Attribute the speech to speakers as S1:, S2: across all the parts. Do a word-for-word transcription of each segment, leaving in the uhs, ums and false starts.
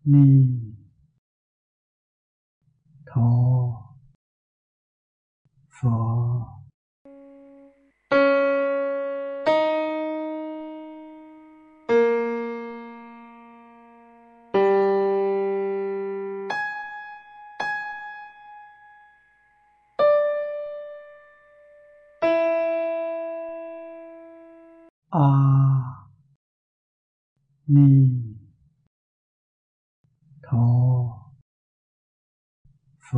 S1: Ni Tho Phở. A Ni Tho Phở.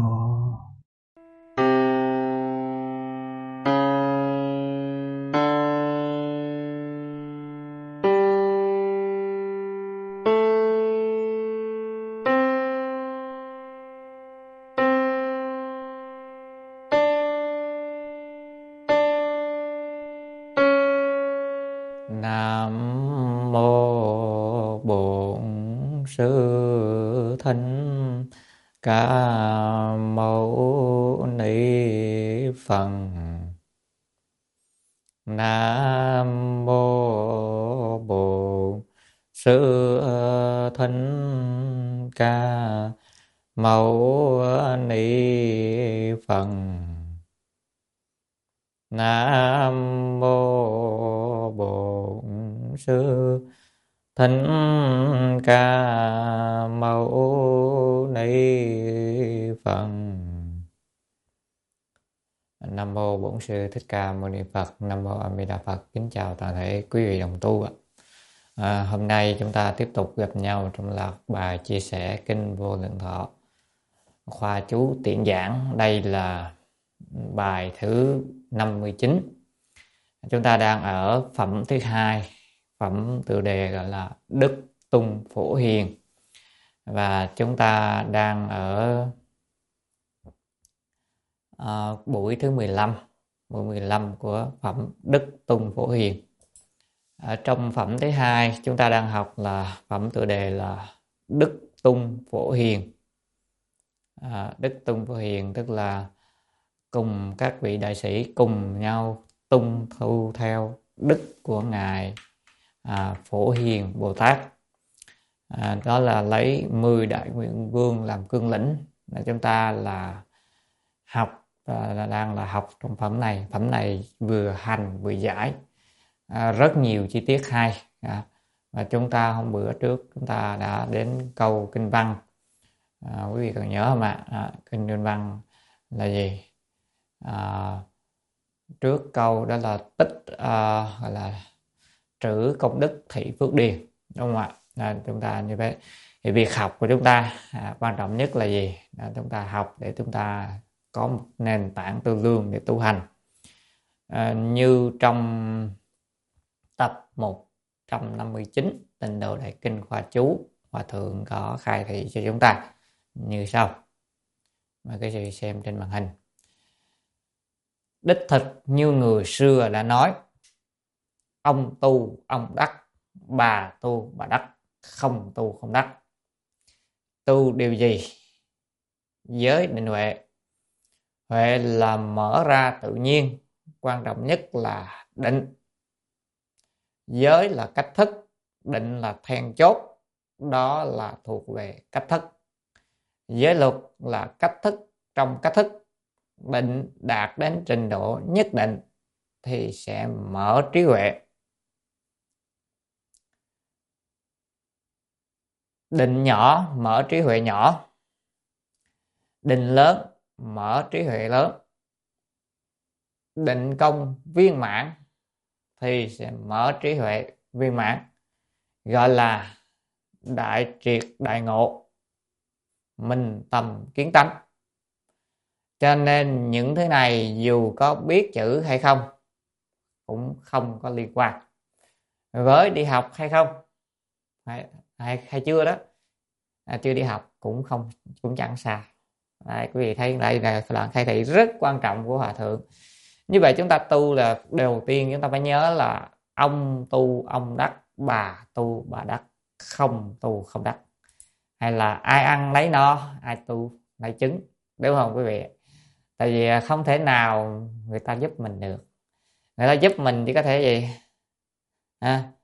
S2: Nam mô Bổn Sư Thích Ca Mâu Ni Phật. Nam mô Bổn Sư Thích Ca Mâu Ni Phật. Nam mô Bổn Sư Thích Ca Mâu Ni Phật. Nam mô Bổn Sư Thích Ca Mâu Ni Phật. Nam mô A Di Đà Phật. Kính chào toàn thể quý vị đồng tu ạ. À, hôm nay chúng ta tiếp tục gặp nhau trong loạt bài chia sẻ kinh Vô Lượng Thọ, khoa chú tiện giảng. Đây là bài thứ năm mươi chín. Chúng ta đang ở phẩm thứ hai, phẩm tựa đề gọi là Đức Tung Phổ Hiền, và chúng ta đang ở uh, buổi thứ mười lăm, buổi mười lăm của phẩm Đức Tung Phổ Hiền. Ở trong phẩm thứ hai chúng ta đang học là phẩm tựa đề là Đức Tung Phổ Hiền. À, Đức Tung Phổ Hiền tức là cùng các vị đại sĩ cùng nhau tung thu theo đức của ngài à, Phổ Hiền Bồ Tát. À, đó là lấy mười đại nguyện vương làm cương lĩnh. Là chúng ta là học à, là đang là học trong phẩm này. Phẩm này vừa hành vừa giải, à, rất nhiều chi tiết hay. À, và chúng ta hôm bữa trước chúng ta đã đến câu kinh văn. À, quý vị còn nhớ không ạ? À, kinh kinh văn là gì? À, trước câu đó là tích à, gọi là trữ công đức thị phước điền, đúng không ạ? À, chúng ta như vậy thì việc học của chúng ta à, quan trọng nhất là gì? À, chúng ta học để chúng ta có một nền tảng tư lương để tu hành. À, như trong tập một trăm năm mươi chín Tịnh Độ Đại Kinh khoa chú, Hòa Thượng có khai thị cho chúng ta như sau. Mời quý vị xem trên màn hình. Đích thực như người xưa đã nói, ông tu ông đắc, bà tu bà đắc, không tu không đắc. Tu điều gì? Giới định huệ. Huệ là mở ra tự nhiên, quan trọng nhất là định. Giới là cách thức, định là then chốt, đó là thuộc về cách thức. Giới luật là cách thức trong cách thức. Định đạt đến trình độ nhất định thì sẽ mở trí huệ. Định nhỏ mở trí huệ nhỏ, định lớn mở trí huệ lớn. Định công viên mãn thì sẽ mở trí huệ viên mãn, gọi là đại triệt đại ngộ, minh tâm kiến tánh. Cho nên những thứ này dù có biết chữ hay không cũng không có liên quan. Với đi học hay không hay, hay, hay chưa đó, à, chưa đi học cũng không cũng chẳng sao. Đấy, quý vị thấy đây là đoạn khai thị rất quan trọng của Hòa Thượng. Như vậy chúng ta tu là đầu tiên chúng ta phải nhớ là ông tu ông đắc, bà tu bà đắc, không tu không đắc. Hay là ai ăn lấy no, ai tu lấy trứng, đúng không quý vị? Tại vì không thể nào người ta giúp mình được. Người ta giúp mình chỉ có thể gì? À,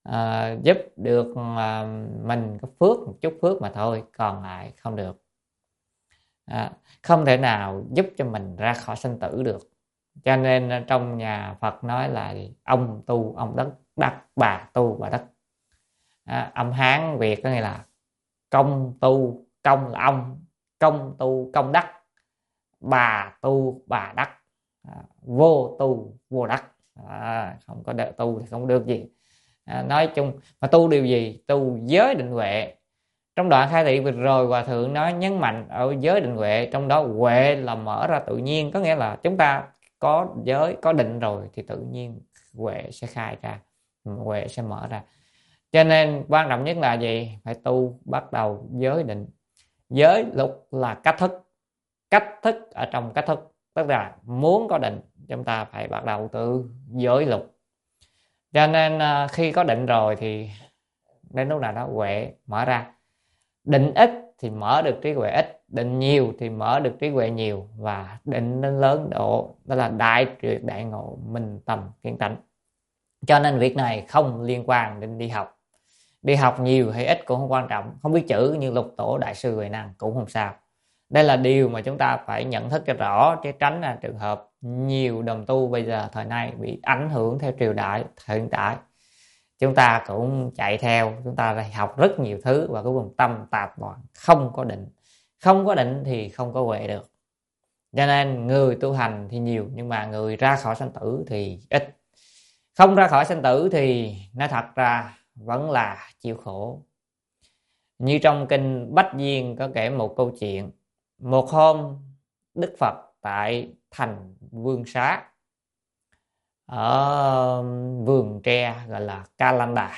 S2: à, giúp được à, mình có phước, một chút phước mà thôi, còn lại không được. à, Không thể nào giúp cho mình ra khỏi sanh tử được. Cho nên trong nhà Phật nói là ông tu ông đất, đắc bà tu bà đất. à, Âm Hán Việt có nghĩa là công tu, công là ông, công tu công đắc, bà tu bà đắc, à, vô tu vô đắc. à, Không có đợi tu thì không được gì. à, Nói chung mà tu điều gì? Tu giới định huệ. Trong đoạn khai thị vừa rồi Hòa Thượng nói nhấn mạnh ở giới định huệ, trong đó huệ là mở ra tự nhiên, có nghĩa là chúng ta có giới có định rồi thì tự nhiên huệ sẽ khai ra, huệ sẽ mở ra. Cho nên quan trọng nhất là gì? Phải tu bắt đầu giới định. Giới luật là cách thức, cách thức ở trong cách thức, tức là muốn có định chúng ta phải bắt đầu từ giới luật. Cho nên khi có định rồi thì đến lúc nào đó huệ mở ra. Định ít thì mở được trí huệ ít, định nhiều thì mở được trí huệ nhiều, và định đến lớn độ đó là đại triệt đại ngộ, minh tâm kiến tánh. Cho nên việc này không liên quan đến đi học. Đi học nhiều hay ít cũng không quan trọng, không biết chữ như Lục Tổ Đại Sư Huệ Năng cũng không sao. Đây là điều mà chúng ta phải nhận thức cho rõ, chứ tránh là trường hợp nhiều đồng tu bây giờ thời nay bị ảnh hưởng theo triều đại hiện tại. Chúng ta cũng chạy theo, chúng ta học rất nhiều thứ và cuối cùng tâm tạp loạn, không có định. Không có định thì không có huệ được. Cho nên người tu hành thì nhiều, nhưng mà người ra khỏi sanh tử thì ít. Không ra khỏi sanh tử thì nói thật ra vẫn là chịu khổ. Như trong kinh Bách Duyên có kể một câu chuyện. Một hôm Đức Phật tại thành Vương Xá, ở vườn tre gọi là Kalanda,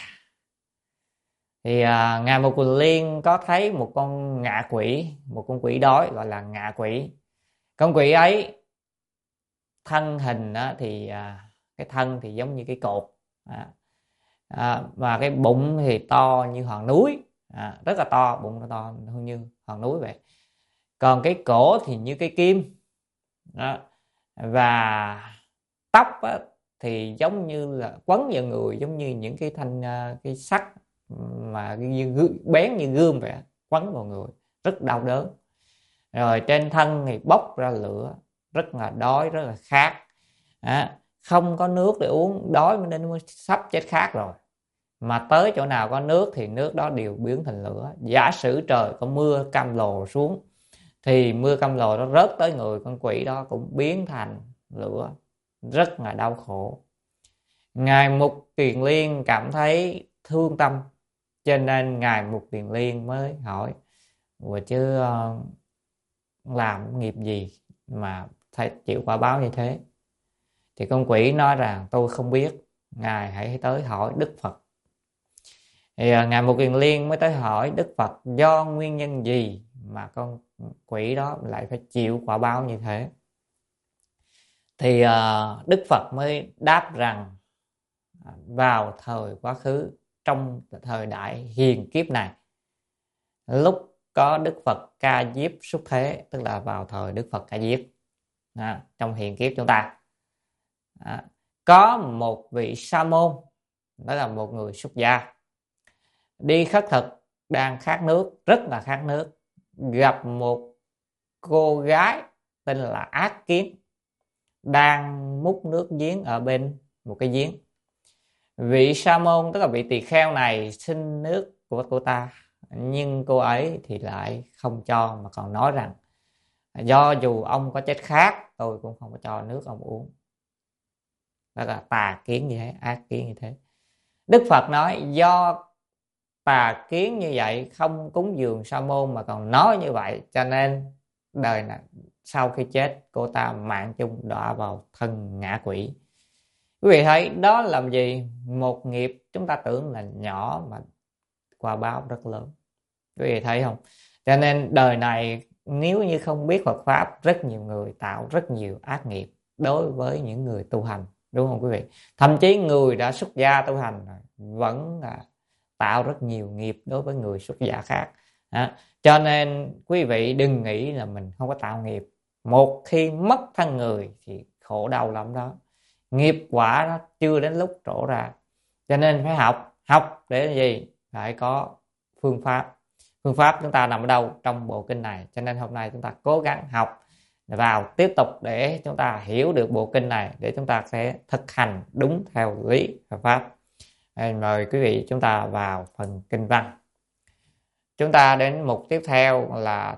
S2: thì à, ngài Một Kiền Liên có thấy một con ngạ quỷ, một con quỷ đói gọi là ngạ quỷ. Con quỷ ấy thân hình á, thì à, cái thân thì giống như cái cột, à, à, và cái bụng thì to như hòn núi, à, rất là to, bụng nó to như hòn núi vậy. Còn cái cổ thì như cái kim đó. Và tóc á, thì giống như là quấn vào người, giống như những cái thanh cái sắt mà như bén như gươm vậy, quấn vào người rất đau đớn. Rồi trên thân thì bốc ra lửa, rất là đói, rất là khát, à, không có nước để uống, đói nên sắp chết khát rồi. Mà tới chỗ nào có nước thì nước đó đều biến thành lửa. Giả sử trời có mưa cam lồ xuống thì mưa cam lồ nó rớt tới người con quỷ đó cũng biến thành lửa, rất là đau khổ. Ngài Mục Kiền Liên cảm thấy thương tâm, cho nên Ngài Mục Kiền Liên mới hỏi: "Ủa chứ uh, làm nghiệp gì mà phải chịu quả báo như thế?" Thì con quỷ nói rằng: "Tôi không biết, Ngài hãy tới hỏi Đức Phật." Thì uh, Ngài Mục Kiền Liên mới tới hỏi Đức Phật do nguyên nhân gì mà con quỷ đó lại phải chịu quả báo như thế. Thì uh, Đức Phật mới đáp rằng vào thời quá khứ, trong thời đại hiền kiếp này, lúc có Đức Phật Ca Diếp xuất thế, tức là vào thời Đức Phật Ca Diếp, à, trong hiền kiếp chúng ta, à, có một vị sa môn, đó là một người xuất gia, đi khất thực, đang khát nước, rất là khát nước, gặp một cô gái tên là Ác Kiến đang múc nước giếng ở bên một cái giếng. Vị sa môn, tức là vị tỳ kheo này, xin nước của cô ta, nhưng cô ấy thì lại không cho, mà còn nói rằng do dù ông có chết khát tôi cũng không có cho nước ông uống. Đó là tà kiến như thế, ác kiến như thế. Đức Phật nói do tà kiến như vậy, không cúng dường sa môn mà còn nói như vậy, cho nên đời này sau khi chết cô ta mạng chung đọa vào thân ngạ quỷ. Quý vị thấy đó làm gì? Một nghiệp chúng ta tưởng là nhỏ mà quả báo rất lớn. Quý vị thấy không? Cho nên đời này nếu như không biết Phật Pháp, rất nhiều người tạo rất nhiều ác nghiệp đối với những người tu hành, đúng không quý vị? Thậm chí người đã xuất gia tu hành vẫn là tạo rất nhiều nghiệp đối với người xuất gia khác. À, cho nên quý vị đừng nghĩ là mình không có tạo nghiệp. Một khi mất thân người thì khổ đau lắm đó. Nghiệp quả nó chưa đến lúc trổ ra. Cho nên phải học. học để làm gì? Phải có phương pháp. Phương pháp chúng ta nằm ở đâu? Trong bộ kinh này. Cho nên hôm nay chúng ta cố gắng học vào tiếp tục để chúng ta hiểu được bộ kinh này, để chúng ta sẽ thực hành đúng theo lý và pháp. Mời quý vị chúng ta vào phần kinh văn. Chúng ta đến mục tiếp theo là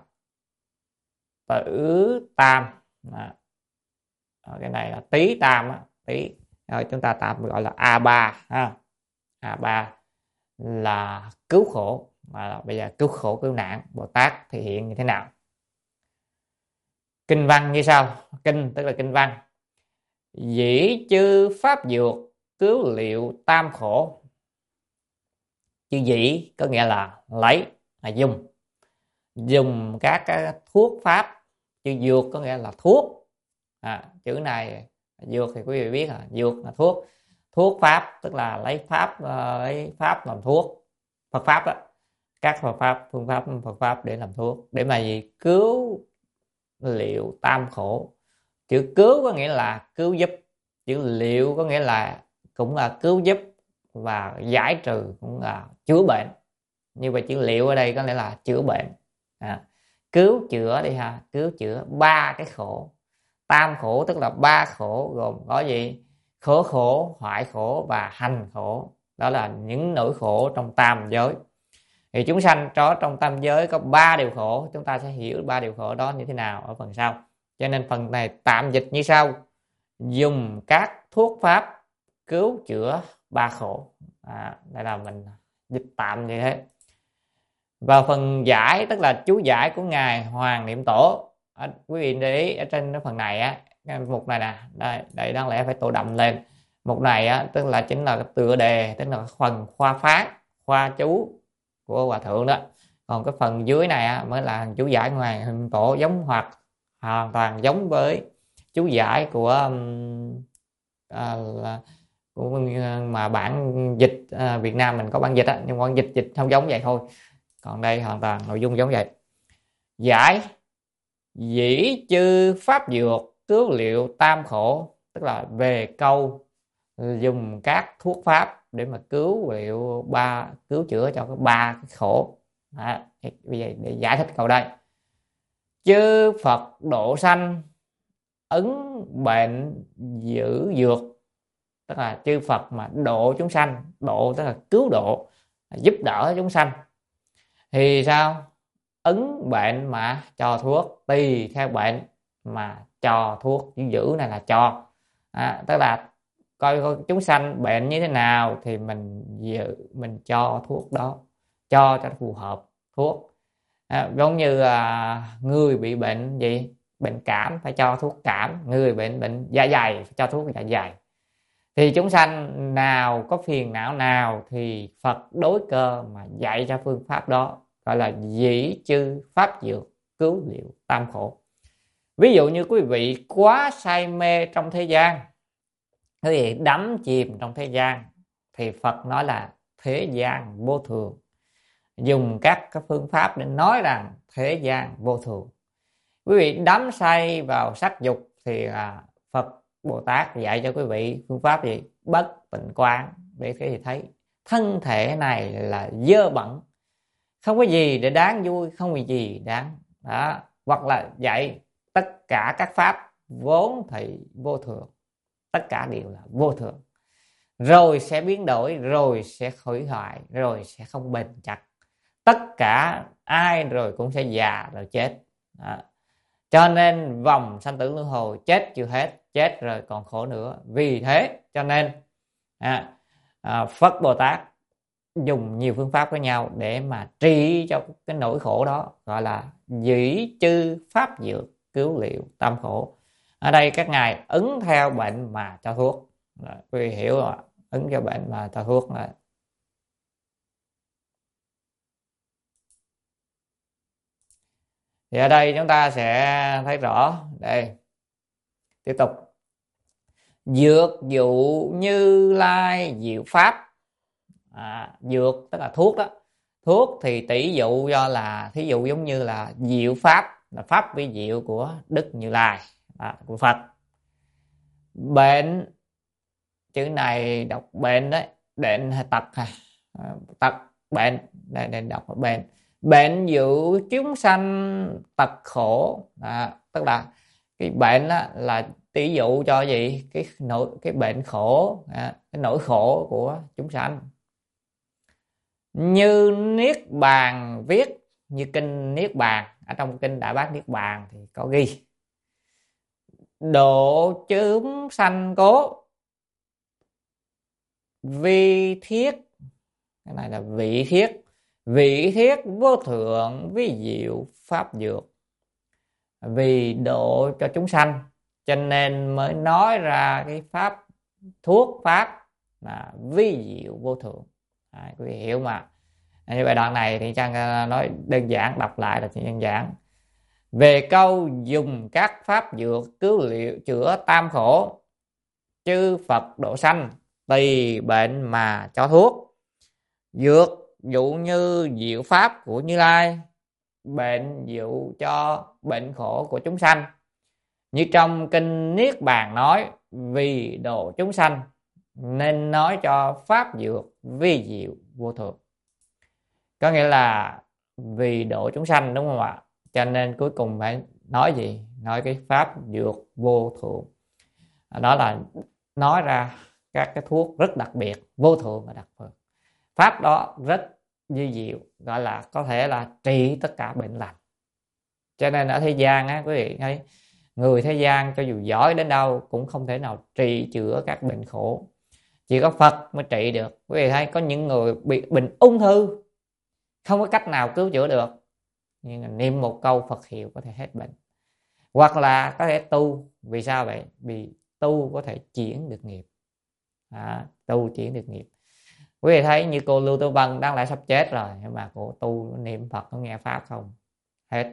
S2: tử tam. Cái này là tí tam á, tí. Rồi chúng ta tạm gọi là a ba ha. a ba là cứu khổ. Mà bây giờ cứu khổ cứu nạn Bồ Tát thể hiện như thế nào? Kinh văn như sau. Kinh tức là kinh văn. Dĩ chư pháp dược cứu liệu tam khổ. Chữ dĩ có nghĩa là lấy, là dùng. Dùng các cái thuốc pháp. Chữ dược có nghĩa là thuốc. À, chữ này dược thì quý vị biết là dược là thuốc. Thuốc pháp tức là lấy pháp lấy pháp làm thuốc. Phật pháp đó. Các Phật pháp, phương pháp Phật pháp để làm thuốc, để mà gì? Cứu liệu tam khổ. Chữ cứu có nghĩa là cứu giúp, chữ liệu có nghĩa là cũng là cứu giúp và giải trừ, cũng là chữa bệnh. Như vậy chữ liệu ở đây có nghĩa là chữa bệnh. À, cứu chữa đi ha, cứu chữa ba cái khổ. Tam khổ tức là ba khổ, gồm có gì? Khổ khổ, hoại khổ và hành khổ. Đó là những nỗi khổ trong tam giới. Thì chúng sanh có trong tam giới có ba điều khổ. Chúng ta sẽ hiểu ba điều khổ đó như thế nào ở phần sau. Cho nên phần này tạm dịch như sau: dùng các thuốc pháp cứu chữa ba khổ. À, đây là mình dịch tạm như thế. Vào phần giải tức là chú giải của ngài Hoàng Niệm Tổ. À, quý vị để ý ở trên cái phần này á, cái mục này nè, đây, đây đáng lẽ phải tô đậm lên. Mục này á, tức là chính là tựa đề, tức là phần khoa phán, khoa chú của hòa thượng đó. Còn cái phần dưới này á, mới là chú giải của ngài Niệm Tổ, giống hoặc hoàn toàn giống với chú giải của à, là, của mà bản dịch à, Việt Nam mình có bản dịch á, nhưng bản dịch dịch không giống vậy thôi. Còn đây hoàn toàn nội dung giống vậy. Giải: dĩ chư pháp dược cứu liệu tam khổ, tức là về câu dùng các thuốc pháp để mà cứu liệu ba, cứu chữa cho cái ba cái khổ. Đó, bây giờ để giải thích câu đây. Chư Phật độ sanh ứng bệnh giữ dược, tức là chư Phật mà độ chúng sanh, độ tức là cứu độ, giúp đỡ chúng sanh, thì sao? Ứng bệnh mà cho thuốc, tùy theo bệnh mà cho thuốc. Chữ giữ này là cho, à, tức là coi, coi chúng sanh bệnh như thế nào thì mình giữ, mình cho thuốc đó, cho cho phù hợp thuốc. À, giống như à, người bị bệnh gì, bệnh cảm phải cho thuốc cảm, người bệnh bệnh dạ dày phải cho thuốc dạ dày. Thì chúng sanh nào có phiền não nào thì Phật đối cơ mà dạy cho phương pháp đó, gọi là dĩ chư pháp dược cứu liệu tam khổ. Ví dụ như quý vị quá say mê trong thế gian, quý vị đắm chìm trong thế gian, thì Phật nói là thế gian vô thường, dùng các cái phương pháp để nói rằng thế gian vô thường. Quý vị đắm say vào sắc dục thì là Phật Bồ Tát dạy cho quý vị phương pháp gì? Bất tịnh quán, để quý vị thấy thân thể này là dơ bẩn, không có gì để đáng vui, không có gì đáng đó. Hoặc là dạy tất cả các pháp vốn thì vô thường, tất cả đều là vô thường, rồi sẽ biến đổi, rồi sẽ hủy hoại, rồi sẽ không bền chặt. Tất cả ai rồi cũng sẽ già rồi chết đó. Cho nên vòng sanh tử luân hồi, chết chưa hết, chết rồi còn khổ nữa. Vì thế cho nên à, à, Phật Bồ Tát dùng nhiều phương pháp với nhau để mà trị cho cái nỗi khổ đó, gọi là dĩ chư pháp dược cứu liệu tam khổ. Ở đây các ngài ứng theo bệnh mà cho thuốc. Rồi, quý vị hiểu rồi, ứng theo bệnh mà cho thuốc. Rồi. Thì ở đây chúng ta sẽ thấy rõ. Đây, tiếp tục. Dược dụ Như Lai diệu pháp. À, dược tức là thuốc đó. Thuốc thì tỷ dụ do là thí dụ giống như là diệu pháp, là pháp vi diệu của Đức Như Lai, à, của Phật. Bệnh, chữ này đọc bệnh đấy, bệnh hay tật ha. tật bệnh, đây đây đọc là bệnh bệnh dữ chúng sanh tật khổ. À, tức là cái bệnh đó là tỷ dụ cho gì, cái nỗi cái bệnh khổ, à, cái nỗi khổ của chúng sanh. Như Niết Bàn viết, như kinh Niết Bàn, ở trong kinh Đại Bát Niết Bàn thì có ghi độ chúng sanh cố vi thiết, cái này là vị thiết, vị thiết vô thượng vi diệu pháp dược. Vì độ cho chúng sanh cho nên mới nói ra cái pháp thuốc pháp là vi diệu vô thượng. À, quý vị hiểu mà. Như vậy đoạn này thì Trang nói đơn giản, đọc lại là đơn giản. Về câu dùng các pháp dược cứu liệu chữa tam khổ, chư Phật độ sanh tùy bệnh mà cho thuốc. Dược dụ như diệu pháp của Như Lai, bệnh dụ cho bệnh khổ của chúng sanh. Như trong kinh Niết Bàn nói, vì độ chúng sanh nên nói cho pháp dược vi diệu vô thượng. Có nghĩa là vì độ chúng sanh, đúng không ạ? Cho nên cuối cùng phải nói gì? Nói cái pháp dược vô thượng. Đó là nói ra các cái thuốc rất đặc biệt, vô thượng và đặc biệt. Pháp đó rất vi diệu, gọi là có thể là trị tất cả bệnh lành. Cho nên ở thế gian á, quý vị thấy người thế gian cho dù giỏi đến đâu cũng không thể nào trị chữa các bệnh khổ. Chỉ có Phật mới trị được. Quý vị thấy có những người bị bệnh ung thư không có cách nào cứu chữa được, nhưng mà niệm một câu Phật hiệu có thể hết bệnh. Hoặc là có thể tu. Vì sao vậy? Vì tu có thể chuyển được nghiệp. À, tu chuyển được nghiệp. Quý vị thấy như cô Lưu Tô Vân đang lại sắp chết rồi, nhưng mà cô tu niệm Phật, có nghe pháp không? Hết.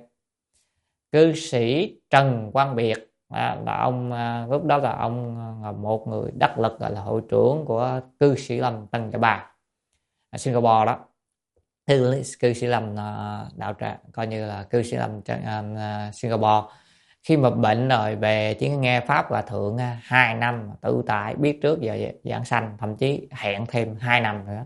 S2: Cư sĩ Trần Quang Biệt, à, là ông, lúc đó là ông là một người đắc lực, gọi là hội trưởng của cư sĩ Lâm Tân Trà Ba ở Singapore đó. Cư, cư sĩ Lâm đạo tràng, coi như là cư sĩ Lâm uh, Singapore. Khi mà bệnh rồi về chỉ nghe pháp Hòa Thượng hai năm tự tại, biết trước giờ giảng sanh, thậm chí hẹn thêm hai năm nữa.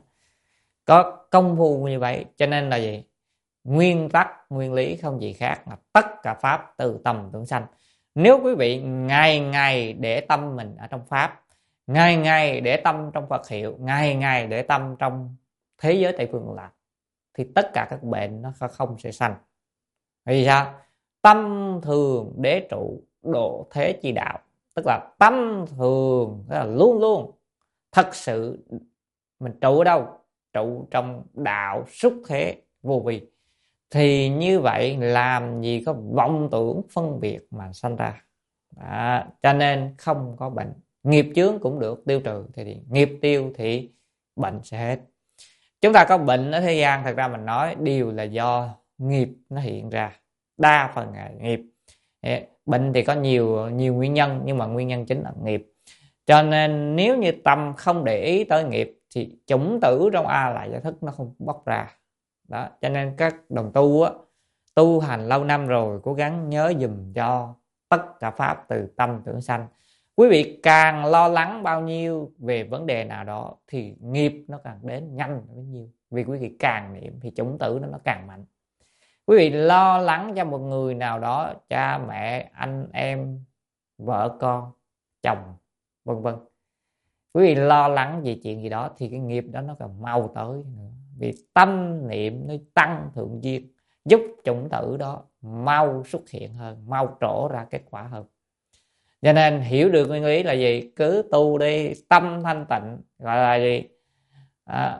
S2: Có công phu như vậy, cho nên là gì? Nguyên tắc, nguyên lý không gì khác là tất cả pháp từ tâm tưởng sanh. Nếu quý vị ngày ngày để tâm mình ở trong pháp, ngày ngày để tâm trong Phật hiệu, ngày ngày để tâm trong thế giới Tây Phương Lạc, thì tất cả các bệnh nó không sẽ sanh. Vì sao? Tâm thường đế trụ độ thế chi đạo. Tức là tâm thường, tức là luôn luôn thật sự mình trụ ở đâu? Trụ trong đạo xúc thế vô vi. Thì như vậy làm gì có vọng tưởng phân biệt mà sanh ra. Đó, cho nên không có bệnh. Nghiệp chướng cũng được tiêu trừ, thì nghiệp tiêu thì bệnh sẽ hết. Chúng ta có bệnh ở thế gian, thật ra mình nói đều là do nghiệp nó hiện ra. Đa phần là nghiệp. Bệnh thì có nhiều nhiều nguyên nhân, nhưng mà nguyên nhân chính là nghiệp. Cho nên nếu như tâm không để ý tới nghiệp thì chủng tử trong A Lại Gia Thức nó không bóc ra. Đó, cho nên các đồng tu á, tu hành lâu năm rồi cố gắng nhớ dùm cho tất cả pháp từ tâm tưởng sanh. Quý vị càng lo lắng bao nhiêu về vấn đề nào đó thì nghiệp nó càng đến nhanh bấy nhiêu. Vì quý vị càng niệm thì chủng tử nó, nó càng mạnh. Quý vị lo lắng cho một người nào đó, cha mẹ, anh em, vợ con, chồng, vân vân. Quý vị lo lắng về chuyện gì đó thì cái nghiệp đó nó càng mau tới nữa. Vì tâm niệm nó tăng thượng duyên, giúp chủng tử đó mau xuất hiện hơn, mau trổ ra kết quả hơn. Cho nên hiểu được nguyên lý là gì? Cứ tu đi, tâm thanh tịnh, gọi là gì? À,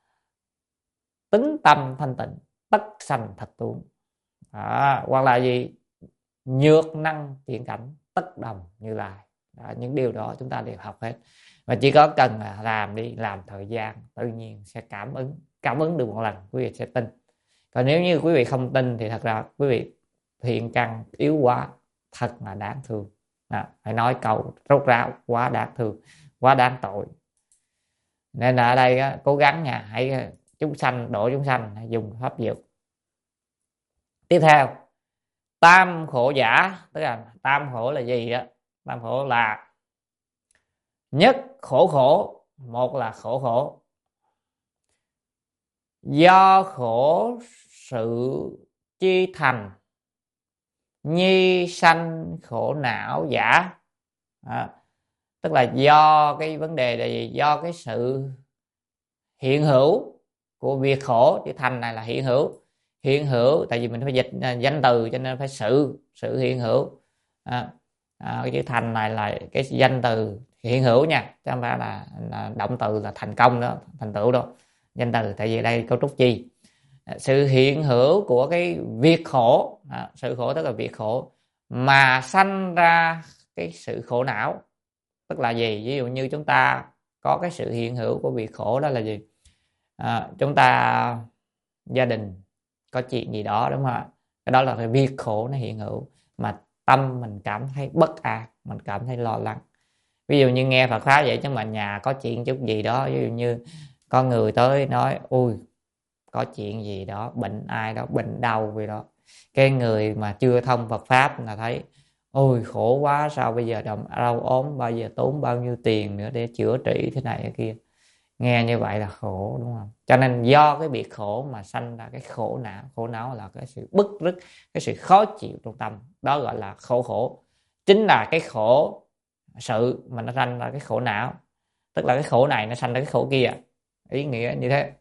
S2: tính tâm thanh tịnh, tất sanh thật tuấn. À, hoặc là gì? Nhược năng chuyển cảnh, tất đồng Như Lai. Đó, những điều đó chúng ta đều học hết. Và chỉ có cần là làm đi, làm thời gian, tự nhiên sẽ cảm ứng. Cảm ứng được một lần, quý vị sẽ tin. Còn nếu như quý vị không tin thì thật ra quý vị thiện căn yếu quá, thật là đáng thương. À, phải nói câu rốt ráo, quá đáng thương, quá đáng tội. Nên là ở đây á, cố gắng nha, hãy chúng sanh, độ chúng sanh, hãy dùng pháp dược. Tiếp theo, tam khổ giả, tức là tam khổ là gì đó? Tam khổ là nhất khổ khổ, một là khổ khổ, do khổ sự chi thành, nhi sanh khổ não giả. À, tức là do cái vấn đề là gì? Do cái sự hiện hữu của việc khổ, chữ thành này là hiện hữu. Hiện hữu tại vì mình phải dịch danh từ cho nên phải sự sự hiện hữu. À, à, cái chữ thành này là cái danh từ hiện hữu nha, chứ không phải là, là động từ là thành công đó, thành tựu đâu. Danh từ tại vì đây cấu trúc chi. À, sự hiện hữu của cái việc khổ, à, sự khổ tức là việc khổ mà sanh ra cái sự khổ não. Tức là gì? Ví dụ như chúng ta có cái sự hiện hữu của việc khổ, đó là gì? À, chúng ta gia đình có chuyện gì đó, đúng không ạ? Cái đó là cái việc khổ nó hiện hữu mà tâm mình cảm thấy bất an, mình cảm thấy lo lắng. Ví dụ như nghe Phật pháp vậy, chứ mà nhà có chuyện chút gì đó, ví dụ như con người tới nói ui có chuyện gì đó, bệnh ai đó, bệnh đau gì đó, cái người mà chưa thông Phật pháp là thấy ôi khổ quá, sao bây giờ đau ốm, bao giờ tốn bao nhiêu tiền nữa để chữa trị thế này thế kia. Nghe như vậy là khổ, đúng không? Cho nên do cái việc khổ mà sanh ra cái khổ não. Khổ não là cái sự bức rứt, cái sự khó chịu trong tâm, đó gọi là khổ. Khổ chính là cái khổ sự mà nó sanh ra cái khổ não, tức là cái khổ này nó sanh ra cái khổ kia, ý nghĩa như thế.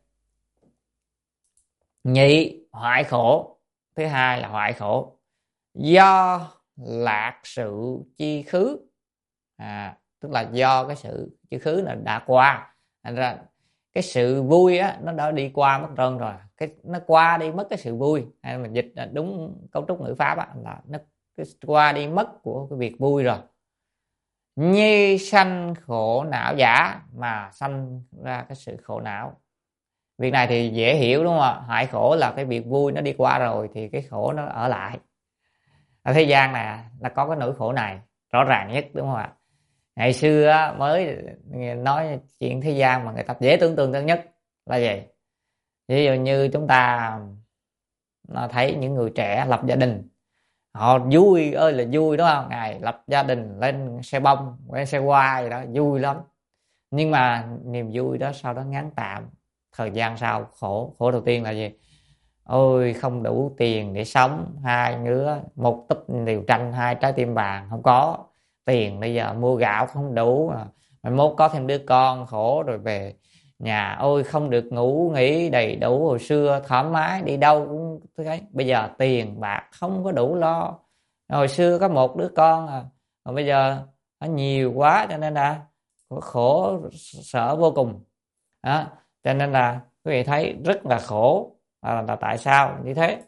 S2: Nhị hoại khổ, thứ hai là hoại khổ do lạc sự chi khứ. À, tức là do cái sự chi khứ là đã qua, thành ra cái sự vui á nó đã đi qua mất trơn rồi, cái nó qua đi mất cái sự vui, hay mình dịch đúng cấu trúc ngữ pháp á, là nó cái qua đi mất của cái việc vui rồi. Nhi sanh khổ não giả, mà sanh ra cái sự khổ não. Việc này thì dễ hiểu đúng không ạ? Hại khổ là cái việc vui nó đi qua rồi thì cái khổ nó ở lại. Ở thế gian này là có cái nỗi khổ này rõ ràng nhất, đúng không ạ? Ngày xưa mới nói chuyện thế gian mà người ta dễ tưởng tượng nhất là gì? Ví dụ như chúng ta thấy những người trẻ lập gia đình, họ vui ơi là vui, đúng không? Ngày lập gia đình lên xe bông, lên xe hoa gì đó vui lắm. Nhưng mà niềm vui đó sau đó ngắn tạm, thời gian sau khổ. Khổ đầu tiên là gì? Ôi không đủ tiền để sống, hai ngứa một túp liều tranh, hai trái tim vàng không có tiền, bây giờ mua gạo không đủ, mai mốt có thêm đứa con khổ rồi về nhà ôi không được ngủ nghỉ đầy đủ, hồi xưa thoải mái đi đâu cũng thấy, bây giờ tiền bạc không có đủ lo. Hồi xưa có một đứa con à, còn bây giờ nó nhiều quá cho nên là khổ sở vô cùng đó. Cho nên là quý vị thấy rất là khổ. À, là tại sao như thế?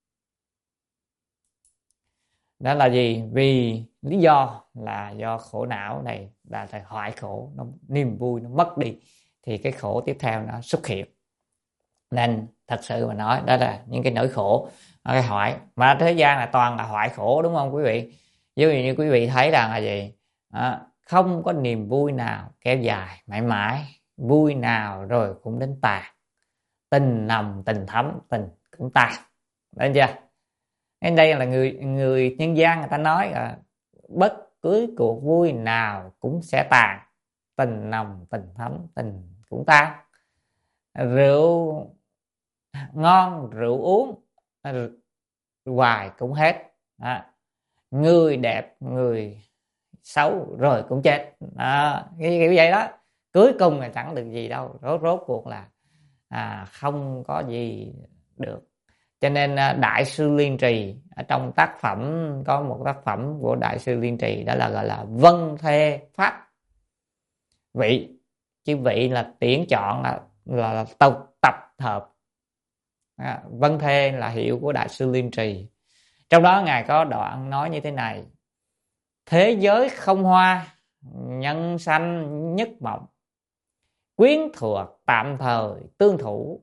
S2: Đó là gì? Vì lý do là do khổ não này là phải hoại khổ, nó niềm vui nó mất đi thì cái khổ tiếp theo nó xuất hiện. Nên thật sự mà nói đó là những cái nỗi khổ, cái hoại mà thế gian là toàn là hoại khổ, đúng không quý vị? Ví dụ như quý vị thấy rằng là gì? À, không có niềm vui nào kéo dài mãi mãi, vui nào rồi cũng đến tàn, tình nồng tình thấm tình cũng tàn. Đấy chưa? Đến đây là người người nhân gian người ta nói là bất cứ cuộc vui nào cũng sẽ tàn, tình nồng tình thấm tình cũng tan. Rượu ngon rượu uống hoài cũng hết. À, người đẹp người xấu rồi cũng chết. À, cái kiểu vậy đó, cuối cùng là chẳng được gì đâu, rốt rốt cuộc là à, không có gì được. Cho nên Đại sư Liên Trì ở trong tác phẩm, có một tác phẩm của Đại sư Liên Trì đó là gọi là Vân Thê Pháp Vị. Chứ vị là tuyển chọn, là, là, là tập, tập hợp. À, Vân Thê là hiệu của Đại sư Liên Trì. Trong đó Ngài có đoạn nói như thế này: thế giới không hoa, nhân sanh nhất mộng, quyến thuộc tạm thời tương thủ,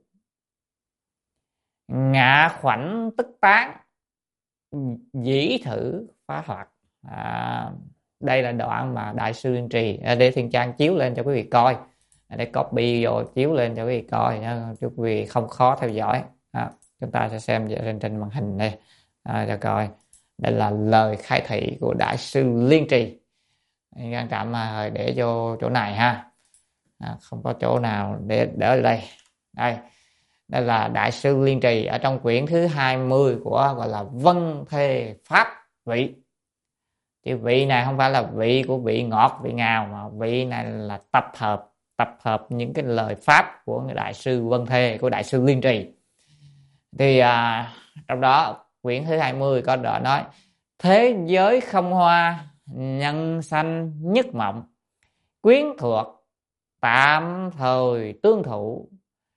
S2: ngạ khoảnh tức tán, dĩ thử phá hoạt. À, đây là đoạn mà Đại sư Liên Trì, để Thiên Trang chiếu lên cho quý vị coi, để copy vô chiếu lên cho quý vị coi nha, cho quý vị không khó theo dõi. À, chúng ta sẽ xem trên trên màn hình đây à, cho coi. Đây là lời khai thị của Đại sư Liên Trì. Ngăn tạm mà để vô chỗ này ha, à, không có chỗ nào để đỡ ở đây. Đây Đây là Đại sư Liên Trì ở trong quyển thứ hai mươi của gọi là Vân Thê Pháp Vị. Chứ vị này không phải là vị của vị ngọt, vị ngào, mà vị này là tập hợp tập hợp những cái lời pháp của người Đại sư Vân Thê, của Đại sư Liên Trì. Thì à, trong đó quyển thứ hai mươi có đoạn nói: thế giới không hoa, nhân sanh nhất mộng, quyến thuộc tạm thời tương thụ,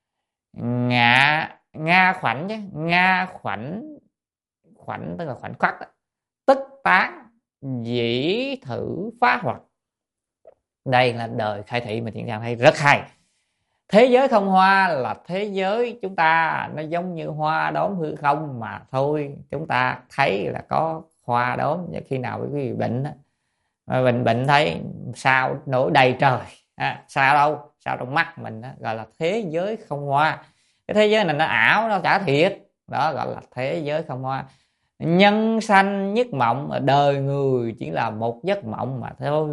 S2: ngạ nga khoảnh chứ nga khoảnh khoảnh tức là khoảnh khắc, tức tán dĩ thử phá hoặc. Đây là đời khai thị mà Thiện Trang thấy rất hay. Thế giới không hoa là thế giới chúng ta nó giống như hoa đốm hư không mà thôi. Chúng ta thấy là có hoa đốm, và khi nào quý vị bệnh bệnh bệnh thấy sao nổi đầy trời, à, sao đâu, sao trong mắt mình đó, gọi là thế giới không hoa. Cái thế giới này nó ảo, nó chả thiệt, đó gọi là thế giới không hoa. Nhân sanh nhất mộng, đời người chỉ là một giấc mộng mà thôi,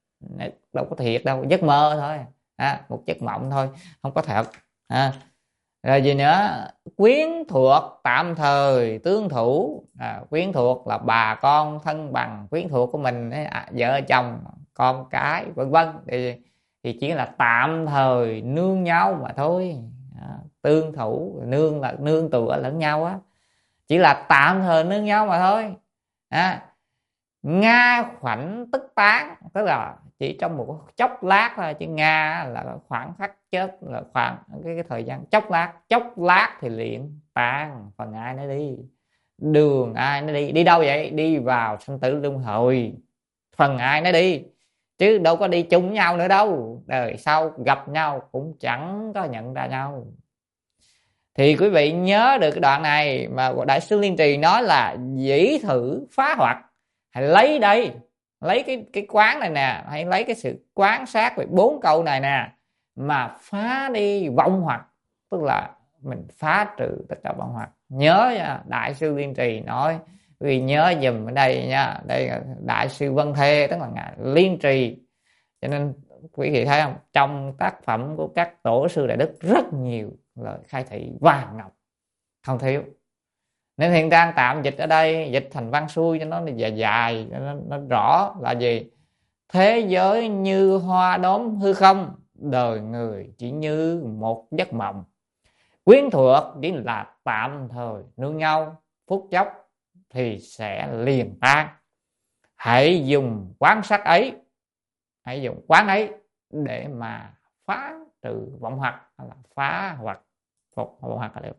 S2: đâu có thiệt đâu, giấc mơ thôi, à, một giấc mộng thôi, không có thật. À, rồi gì nữa? Quyến thuộc tạm thời tương thủ, à, quyến thuộc là bà con thân bằng quyến thuộc của mình, à, vợ chồng con cái vân vân, thì, thì chỉ là tạm thời nương nhau mà thôi. À, tương thủ, nương là nương tựa lẫn nhau á, chỉ là tạm thời nương nhau mà thôi. À, nga khoảnh tức tán, tức là chỉ trong một chốc lát thôi, chứ nga là khoảng khắc chớp, là khoảng cái, cái thời gian chốc lát, chốc lát thì liền tan, phần ai nó đi, đường ai nó đi, đi đâu vậy? Đi vào sanh tử luân hồi, phần ai nó đi, chứ đâu có đi chung nhau nữa đâu, đời sau gặp nhau cũng chẳng có nhận ra nhau. Thì quý vị nhớ được cái đoạn này mà Đại sư Liên Trì nói là dĩ thử phá hoặc. Hãy lấy đây, lấy cái cái quán này nè, hãy lấy cái sự quán sát về bốn câu này nè mà phá đi vọng hoặc, tức là mình phá trừ tất cả vọng hoặc. Nhớ nha, Đại sư Liên Trì nói, vì nhớ dùm ở đây nha, đây là Đại sư Vân Thê, tức là ngài Liên Trì. Cho nên quý vị thấy không, trong tác phẩm của các tổ sư Đại Đức rất nhiều lời khai thị vàng ngọc, không thiếu. Nên Thiện Trang tạm dịch ở đây, dịch thành văn xuôi cho nó dài dài, cho nó, nó rõ là gì? Thế giới như hoa đốm hư không, đời người chỉ như một giấc mộng, quyến thuộc chỉ là tạm thời nương nhau, phút chốc thì sẽ liền tan. Hãy dùng quán sát ấy, hãy dùng quán ấy để mà phá trừ vọng hoặc, là phá hoặc phục vọng hoặc là được.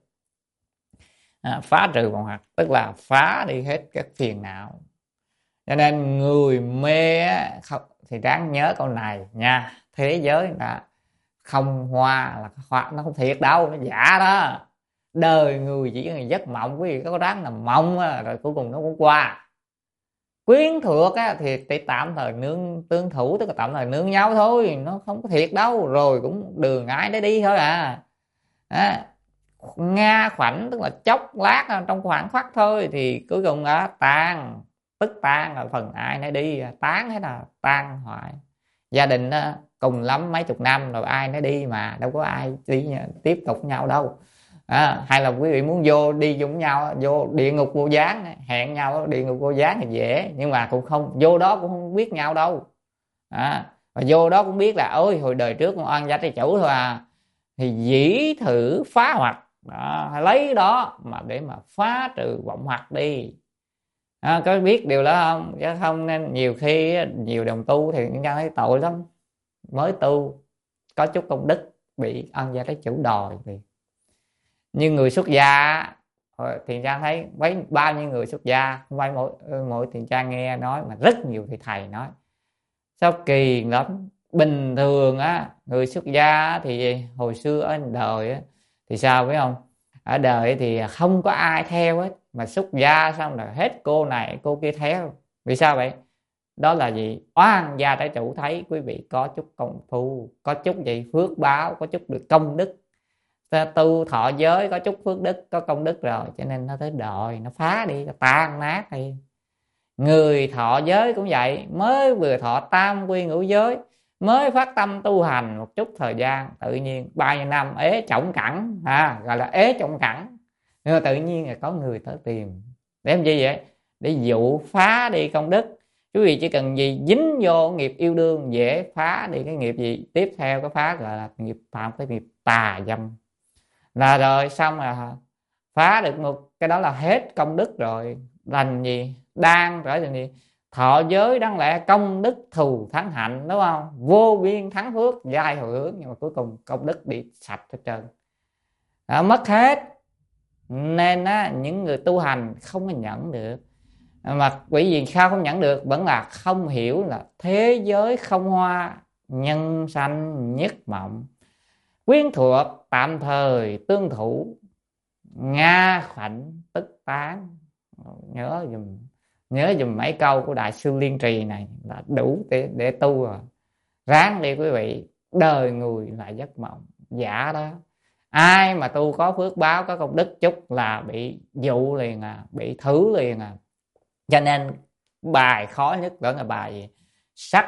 S2: À, phá trừ vọng hoặc tức là phá đi hết các phiền não. Cho nên người mê không, thì ráng nhớ câu này nha, thế giới là không hoa là hoa, nó không thiệt đâu, nó giả đó. Đời người chỉ là giấc mộng, quý vị có đáng là mộng á, rồi cuối cùng nó cũng qua. Quyến thuộc á, thì, thì tạm thời nương tương thủ, tức là tạm thời nương nhau thôi, nó không có thiệt đâu, rồi cũng đường ai để đi thôi à. À, nga khoảnh tức là chốc lát, trong khoảng khắc thôi, thì cuối cùng đã tan, tức tan là phần ai nấy đi, tán hết là tan hoại. Gia đình đó, cùng lắm mấy chục năm rồi ai nấy đi mà, đâu có ai đi tiếp tục nhau đâu. À, hay là quý vị muốn vô đi chung nhau, vô địa ngục vô gián, hẹn nhau địa ngục vô gián thì dễ, nhưng mà cũng không, vô đó cũng không biết nhau đâu. À, và vô đó cũng biết là ôi hồi đời trước con ăn gia trái chủ thôi à, thì dĩ thử phá hoặc. Đó, lấy đó mà để mà phá trừ vọng hoặc đi. À, có biết điều đó không? Chứ không nên nhiều khi nhiều đồng tu thì người ta thấy tội lắm, mới tu có chút công đức bị ăn gia trái chủ đòi. Thì như người xuất gia Thiện Trang thấy mấy bao nhiêu người xuất gia, không phải mỗi mỗi Thiện Trang nghe nói mà rất nhiều thì thầy nói sao kỳ lắm. Bình thường á, người xuất gia thì hồi xưa ở đời á, thì sao biết không, ở đời thì không có ai theo hết, mà xuất gia xong rồi hết cô này cô kia theo. Vì sao vậy? Đó là gì? Oan gia trái chủ thấy quý vị có chút công phu, có chút gì phước báo, có chút được công đức, ta tu thọ giới có chút phước đức, có công đức rồi, cho nên nó tới đòi, nó phá đi, nó tan nát đi. Người thọ giới cũng vậy, mới vừa thọ tam quy ngũ giới, mới phát tâm tu hành một chút thời gian, tự nhiên bao nhiêu năm ế trọng cẳng, à, gọi là ế trọng cẳng, nhưng mà tự nhiên là có người tới tìm để làm gì vậy? Để dụ phá đi công đức. Quý vị chỉ cần gì dính vô nghiệp yêu đương dễ phá đi cái nghiệp gì tiếp theo, cái phá gọi là nghiệp phạm, cái nghiệp tà dâm là rồi xong là phá được một cái đó là hết công đức rồi. Làm gì đang trở thành gì thọ giới đáng lẽ công đức thù thắng hạnh, đúng không? Vô biên thắng phước giai hồi hướng, nhưng mà cuối cùng công đức bị sạch hết trơn, đã mất hết. Nên á, những người tu hành không có nhận được. Mà bởi vì sao không nhận được? Vẫn là không hiểu là thế giới không hoa, nhân sanh nhất mộng, quyến thuộc tạm thời tương thủ, nga khoảnh tức tán. Nhớ dùm nhớ dùm mấy câu của đại sư Liên Trì này là đủ để, để tu rồi. Ráng đi quý vị, đời người là giấc mộng giả đó. Ai mà tu có phước báo, có công đức chút là bị dụ liền à, bị thử liền à. Cho nên bài khó nhất đó là bài gì? Sắc,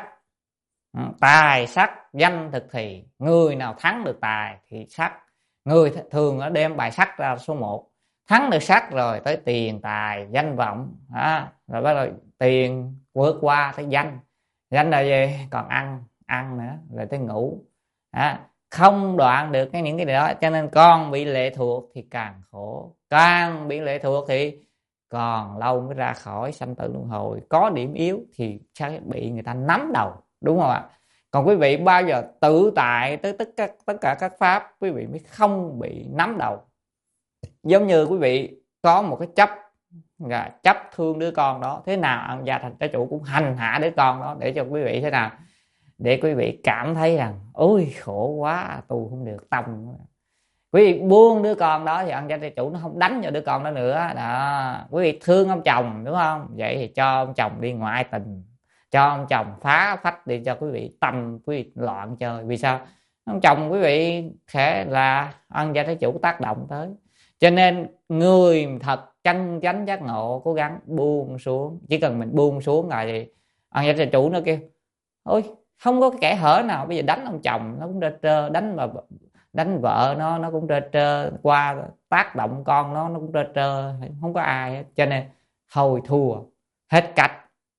S2: tài sắc danh thực thì, người nào thắng được tài thì sắc. Người thường nó đem bài sắc ra số một, thắng được sắc rồi tới tiền tài danh vọng, à, rồi bắt đầu tiền vượt qua tới danh. Danh là gì? Còn ăn ăn nữa, rồi tới ngủ, à, không đoạn được cái những cái đó. Cho nên con bị lệ thuộc thì càng khổ, càng bị lệ thuộc thì còn lâu mới ra khỏi sanh tử luân hồi. Có điểm yếu thì sẽ bị người ta nắm đầu, đúng không ạ? Còn quý vị bao giờ tự tại tới tất cả tất cả các pháp, quý vị mới không bị nắm đầu. Giống như quý vị có một cái chấp, chấp thương đứa con đó, thế nào ông gia thành trái chủ cũng hành hạ đứa con đó để cho quý vị thế nào, để quý vị cảm thấy rằng ôi khổ quá, tu không được tâm. Quý vị buông đứa con đó thì ông gia trái chủ nó không đánh vào đứa con đó nữa đó. Quý vị thương ông chồng, đúng không? Vậy thì cho ông chồng đi ngoại tình, cho ông chồng phá phách đi, cho quý vị tâm quý vị loạn chơi. Vì sao? Ông chồng quý vị sẽ là ông gia trái chủ tác động tới. Cho nên người thật chân chánh giác ngộ cố gắng buông xuống. Chỉ cần mình buông xuống rồi thì ông gia trái chủ nó kêu ôi không có cái kẻ hở nào, bây giờ đánh ông chồng nó cũng trơ trơ, đánh mà đánh vợ nó nó cũng trơ trơ, qua tác động con nó nó cũng trơ trơ, không có ai hết. Cho nên thôi thua hết cách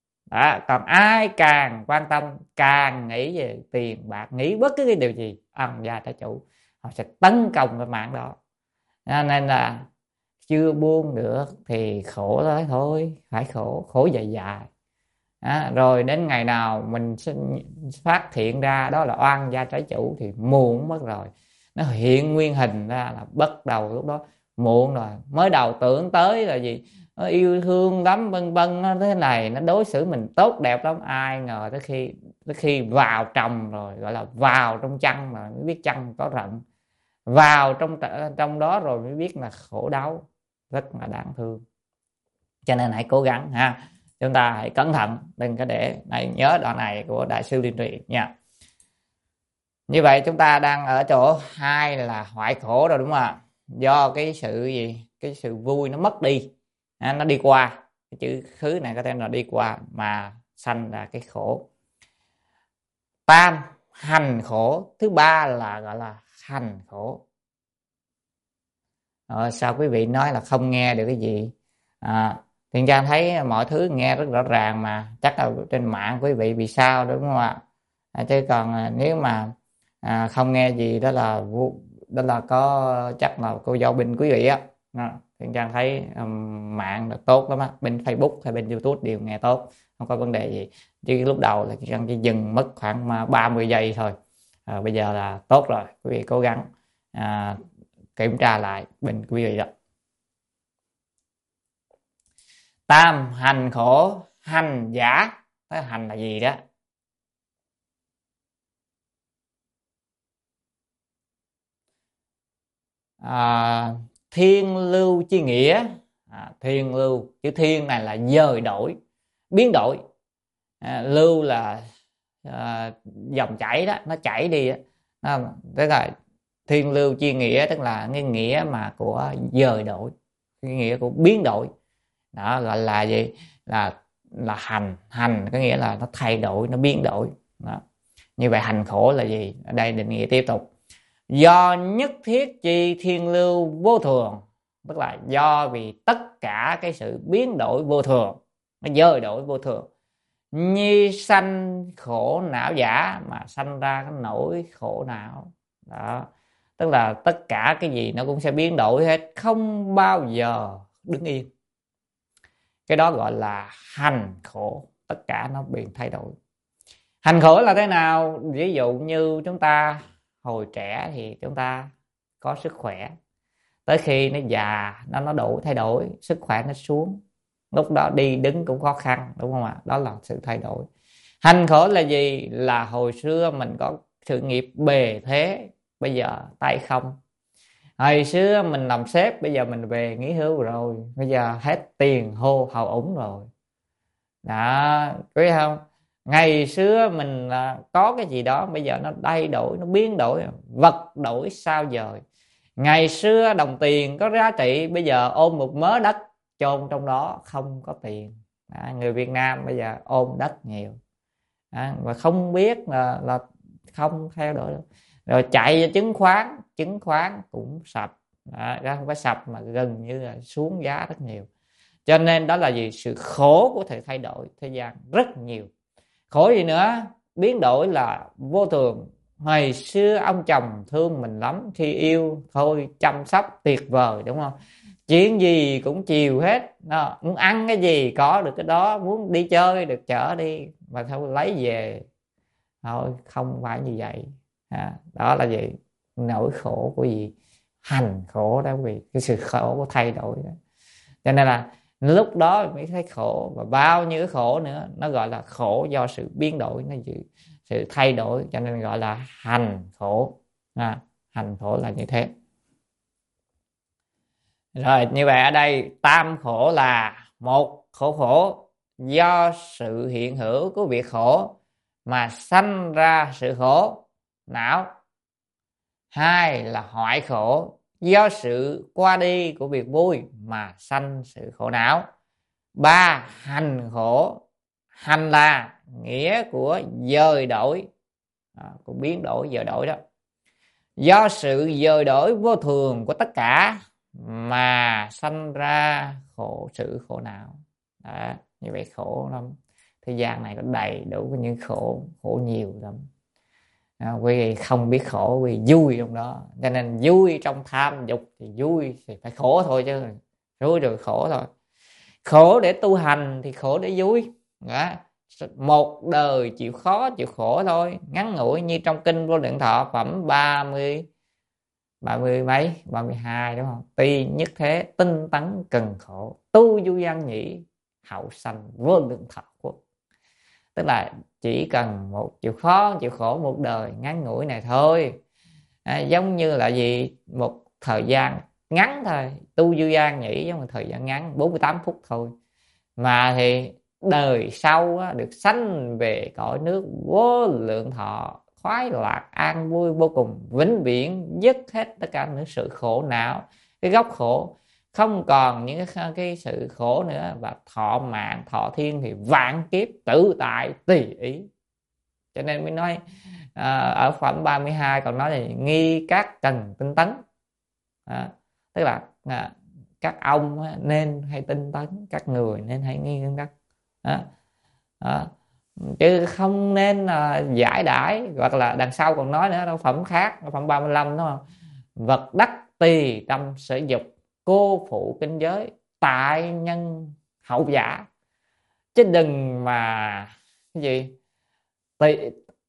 S2: đó. Còn ai càng quan tâm, càng nghĩ về tiền bạc, nghĩ bất cứ cái điều gì, ông gia trái chủ họ sẽ tấn công cái mạng đó. Nên là chưa buông được thì khổ tới thôi, phải khổ khổ dài dài. À, rồi đến ngày nào mình phát hiện ra đó là oan gia trái chủ thì muộn mất rồi. Nó hiện nguyên hình ra là bắt đầu lúc đó muộn rồi. Mới đầu tưởng tới là gì, nó yêu thương lắm vân vân, nó thế này, nó đối xử mình tốt đẹp lắm. Ai ngờ tới khi tới khi vào trong rồi, gọi là vào trong chăn mà mới biết chăn có rận, vào trong trong đó rồi mới biết là khổ đau, rất là đáng thương. Cho nên hãy cố gắng ha, chúng ta hãy cẩn thận, đừng có để này, nhớ đoạn này của đại sư Liên Trì nha. Như vậy chúng ta đang ở chỗ hai là hoại khổ rồi, đúng không ạ? Do cái sự gì, cái sự vui nó mất đi, nó đi qua, cái chữ khứ này có thể là đi qua mà sanh ra cái khổ. Tam hành khổ, thứ ba là gọi là hành khổ. Ờ, sao quý vị nói là không nghe được cái gì? À, Thiện Trang thấy mọi thứ nghe rất rõ ràng mà, chắc là trên mạng quý vị bị sao, đúng không ạ? À, chứ còn nếu mà à, không nghe gì đó là đó là có chắc là cô dâu bên quý vị á. À, Thiện Trang thấy um, mạng là tốt lắm á, bên Facebook hay bên YouTube đều nghe tốt, không có vấn đề gì. Chứ lúc đầu là Thiện Trang chỉ dừng mất khoảng ba mươi giây thôi. À, bây giờ là tốt rồi, quý vị cố gắng à, kiểm tra lại bên quý vị đó. Tam hành khổ, hành giả. Cái hành là gì đó? À, thiên lưu chi nghĩa. À, thiên lưu, chữ thiên này là dời đổi, biến đổi. À, lưu là à, dòng chảy đó, nó chảy đi. À, tức là thiên lưu chi nghĩa, tức là cái nghĩa mà của dời đổi, cái nghĩa của biến đổi. Đó gọi là gì? Là là hành, hành có nghĩa là nó thay đổi, nó biến đổi đó. Như vậy hành khổ là gì? Ở đây định nghĩa tiếp tục. Do nhất thiết chi thiên lưu vô thường, tức là do vì tất cả cái sự biến đổi vô thường, nó dời đổi vô thường, nhi sanh khổ não giả, mà sanh ra cái nỗi khổ não. Đó, tức là tất cả cái gì nó cũng sẽ biến đổi hết, không bao giờ đứng yên. Cái đó gọi là hành khổ, tất cả nó bị thay đổi. Hành khổ là thế nào? Ví dụ như chúng ta hồi trẻ thì chúng ta có sức khỏe, tới khi nó già nó nó đổi thay đổi, sức khỏe nó xuống, lúc đó đi đứng cũng khó khăn, đúng không ạ? Đó là sự thay đổi. Hành khổ là gì? Là hồi xưa mình có sự nghiệp bề thế, bây giờ tay không. Hồi xưa mình làm sếp, bây giờ mình về nghỉ hưu rồi, bây giờ hết tiền hô hào ủng rồi. Đó, biết không? Ngày xưa mình có cái gì đó, bây giờ nó thay đổi, nó biến đổi, vật đổi sao dời. Ngày xưa đồng tiền có giá trị, bây giờ ôm một mớ đất chôn trong đó, không có tiền. Đó, người Việt Nam bây giờ ôm đất nhiều. Đó, và không biết là, là không theo đổi. Rồi chạy vào chứng khoán, chứng khoán cũng sập. Đó, không phải sập mà gần như là xuống giá rất nhiều. Cho nên đó là gì? Sự khổ của sự thay đổi thế gian rất nhiều. Khổ gì nữa? Biến đổi là vô thường. Hồi xưa ông chồng thương mình lắm, khi yêu thôi chăm sóc tuyệt vời, đúng không? Chuyện gì cũng chiều hết. Đó, muốn ăn cái gì có được cái đó, muốn đi chơi được chở đi, mà thôi lấy về. Thôi không phải như vậy. À, đó là gì? Nỗi khổ của gì? Hành khổ đó, vì cái sự khổ của thay đổi đó. Cho nên là lúc đó mới thấy khổ, và bao nhiêu khổ nữa, nó gọi là khổ do sự biến đổi, nó gì? Sự thay đổi, cho nên gọi là hành khổ. À, hành khổ là như thế. Rồi, như vậy ở đây tam khổ là: một, khổ khổ do sự hiện hữu của việc khổ mà sanh ra sự khổ não. Hai là hoại khổ do sự qua đi của việc vui mà sanh sự khổ não. Ba, hành khổ. Hành là nghĩa của dời đổi, à, của biến đổi, dời đổi đó. Do sự dời đổi vô thường của tất cả mà sanh ra khổ, sự khổ não. Đó, như vậy khổ lắm. Thế gian này có đầy đủ những khổ, khổ nhiều lắm. À, quý vị không biết khổ, quý vị vui trong đó. Cho nên vui trong tham dục thì vui thì phải khổ thôi chứ. Vui rồi khổ thôi. Khổ để tu hành thì khổ để vui. Đó. Một đời chịu khó chịu khổ thôi, ngắn ngủi, như trong kinh Vô Lượng Thọ phẩm ba mươi ba mươi mấy ba mươi hai, đúng không? Tuy nhất thế tinh tấn cần khổ, tu du gian nhĩ hậu sanh vô lượng thọ quốc. Tức là chỉ cần một chịu khó chịu khổ một đời ngắn ngủi này thôi. À, giống như là gì? Một thời gian ngắn thôi, tu du gian nhĩ giống một thời gian ngắn bốn mươi tám phút thôi, mà thì đời sau á, được sanh về cõi nước vô lượng thọ, khoái lạc an vui vô cùng, vĩnh viễn dứt hết tất cả những sự khổ não, cái gốc khổ, không còn những cái, cái sự khổ nữa, và thọ mạng thọ thiên thì vạn kiếp tự tại tùy ý. Cho nên mới nói à, ở phẩm ba mươi hai còn nói là nghi các cần tinh tấn, à, tức là à, các ông nên hay tinh tấn, các người nên hay nghi tinh tấn. Đó. Đó. Chứ không nên là giải đãi. Hoặc là đằng sau còn nói nữa, phẩm khác, phẩm ba mươi lăm, đúng không? Vật đắc tỳ tâm sở dục, cô phụ kinh giới, tại nhân hậu giả. Chứ đừng mà cái gì tùy,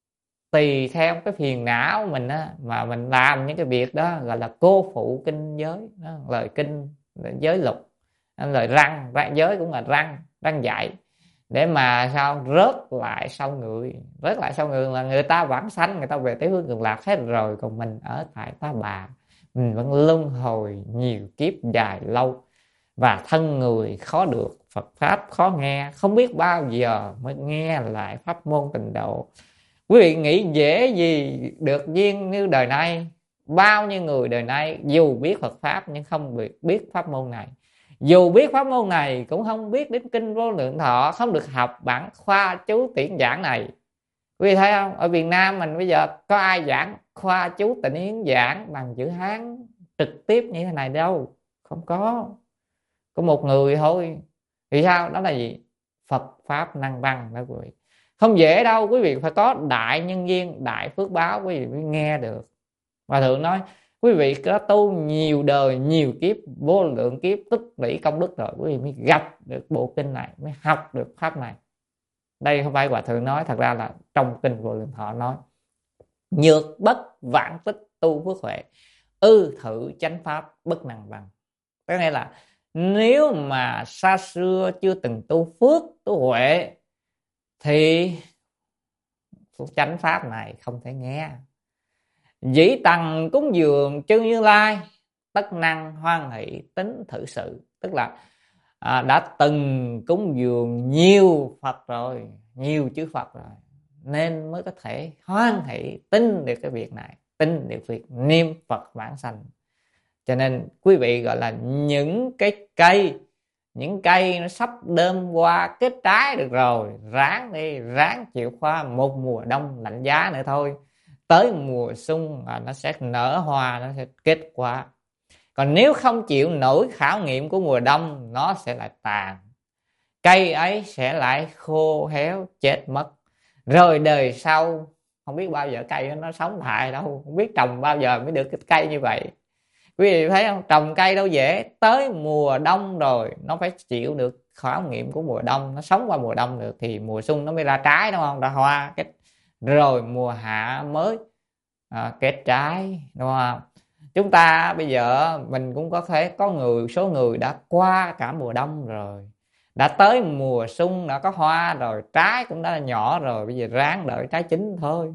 S2: tùy theo cái phiền não mình á, mà mình làm những cái việc đó, gọi là cô phụ kinh giới đó, lời kinh giới lục, lời răng, răng giới cũng là răng răng dạy, để mà sao rớt lại sau người. Rớt lại sau người là người ta vãng sanh, người ta về tới hướng cực lạc hết rồi, còn mình ở tại Ta Bà, mình vẫn luân hồi nhiều kiếp dài lâu, và thân người khó được, Phật pháp khó nghe, không biết bao giờ mới nghe lại pháp môn tịnh độ. Quý vị nghĩ dễ gì được duyên như đời nay. Bao nhiêu người đời nay dù biết Phật pháp nhưng không biết pháp môn này, dù biết pháp môn này cũng không biết đến kinh Vô Lượng Thọ, không được học bản khoa chú tuyển giảng này. Quý vị thấy không, ở Việt Nam mình bây giờ có ai giảng khoa chú Tịnh Hiến giảng bằng chữ Hán trực tiếp như thế này đâu, không có, có một người thôi. Vì sao? Đó là gì? Phật pháp năng văn đó quý vị. Không dễ đâu, quý vị phải có đại nhân duyên, đại phước báo quý vị mới nghe được. Hòa thượng nói quý vị có tu nhiều đời nhiều kiếp, vô lượng kiếp tích lũy công đức rồi quý vị mới gặp được bộ kinh này, mới học được pháp này. Đây không phải Hòa thượng nói, thật ra là trong kinh Vô Lượng Thọ nói nhược bất vãng tích tu phước huệ, ư thử chánh pháp bất năng văn. Cái này là nếu mà xa xưa chưa từng tu phước tu huệ thì chánh pháp này không thể nghe. Dĩ tầng cúng dường chư Như Lai, tất năng hoan hỷ tính thử sự. Tức là à, đã từng cúng dường nhiều Phật rồi, nhiều chư Phật rồi, nên mới có thể hoan hỷ tin được cái việc này, tin được việc niệm Phật vãng sanh. Cho nên quý vị gọi là những cái cây, những cây nó sắp đơm qua kết trái được rồi, ráng đi, ráng chịu qua một mùa đông lạnh giá nữa thôi. Tới mùa xuân à, nó sẽ nở hoa, nó sẽ kết quả. Còn nếu không chịu nổi khảo nghiệm của mùa đông, nó sẽ lại tàn, cây ấy sẽ lại khô héo chết mất. Rồi đời sau không biết bao giờ cây nó sống lại đâu, không biết trồng bao giờ mới được cái cây như vậy. Quý vị thấy không, trồng cây đâu dễ, tới mùa đông rồi nó phải chịu được khảo nghiệm của mùa đông, nó sống qua mùa đông được thì mùa xuân nó mới ra trái, đúng không, ra hoa kết, rồi mùa hạ mới à, kết trái, đúng không. Chúng ta bây giờ mình cũng có thể có người, số người đã qua cả mùa đông rồi, đã tới mùa xuân, đã có hoa rồi, trái cũng đã nhỏ rồi, bây giờ ráng đợi trái chín thôi,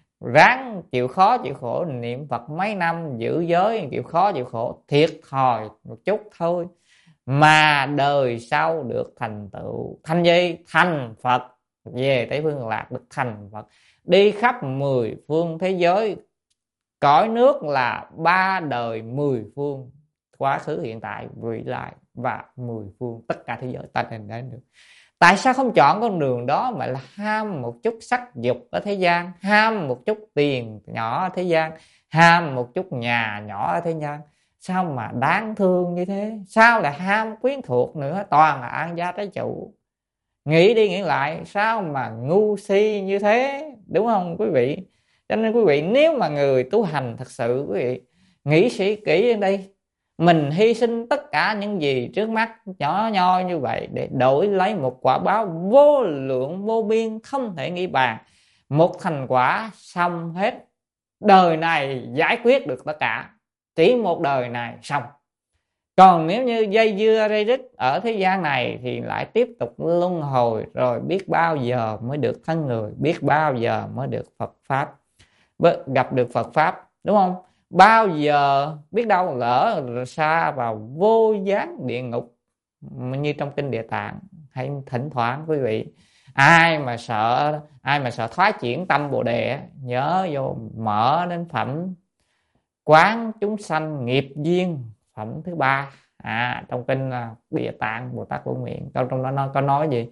S2: ráng chịu khó chịu khổ niệm Phật mấy năm, giữ giới chịu khó chịu khổ, thiệt thòi một chút thôi mà đời sau được thành tựu. Thành gì? Thành Phật, về Tây Phương Cực Lạc được thành Phật, đi khắp mười phương thế giới. Cõi nước là ba đời mười phương, quá khứ hiện tại vị lai và mười phương, tất cả thế giới ta nên đến được. Tại sao không chọn con đường đó mà là ham một chút sắc dục ở thế gian, ham một chút tiền nhỏ ở thế gian, ham một chút nhà nhỏ ở thế gian? Sao mà đáng thương như thế? Sao lại ham quyến thuộc nữa, toàn là an gia trái chủ? Nghĩ đi nghĩ lại, sao mà ngu si như thế, đúng không quý vị? Cho nên quý vị, nếu mà người tu hành thật sự, quý vị nghĩ sĩ kỹ ở đây, mình hy sinh tất cả những gì trước mắt nhỏ nhoi như vậy để đổi lấy một quả báo vô lượng vô biên không thể nghĩ bàn, một thành quả xong hết, đời này giải quyết được tất cả, chỉ một đời này xong. Còn nếu như dây dưa dây dứt ở thế gian này thì lại tiếp tục luân hồi, rồi biết bao giờ mới được thân người, biết bao giờ mới được Phật Pháp, gặp được Phật Pháp, đúng không? Bao giờ biết đâu lỡ xa vào vô gián địa ngục như trong kinh Địa Tạng. Hay thỉnh thoảng quý vị, ai mà sợ ai mà sợ thoái chuyển tâm Bồ Đề, nhớ vô mở đến phẩm Quán Chúng Sanh Nghiệp Duyên, phẩm thứ ba. À, trong kinh Địa Tạng Bồ Tát Vô Nguyện, câu trong đó nó có nói gì?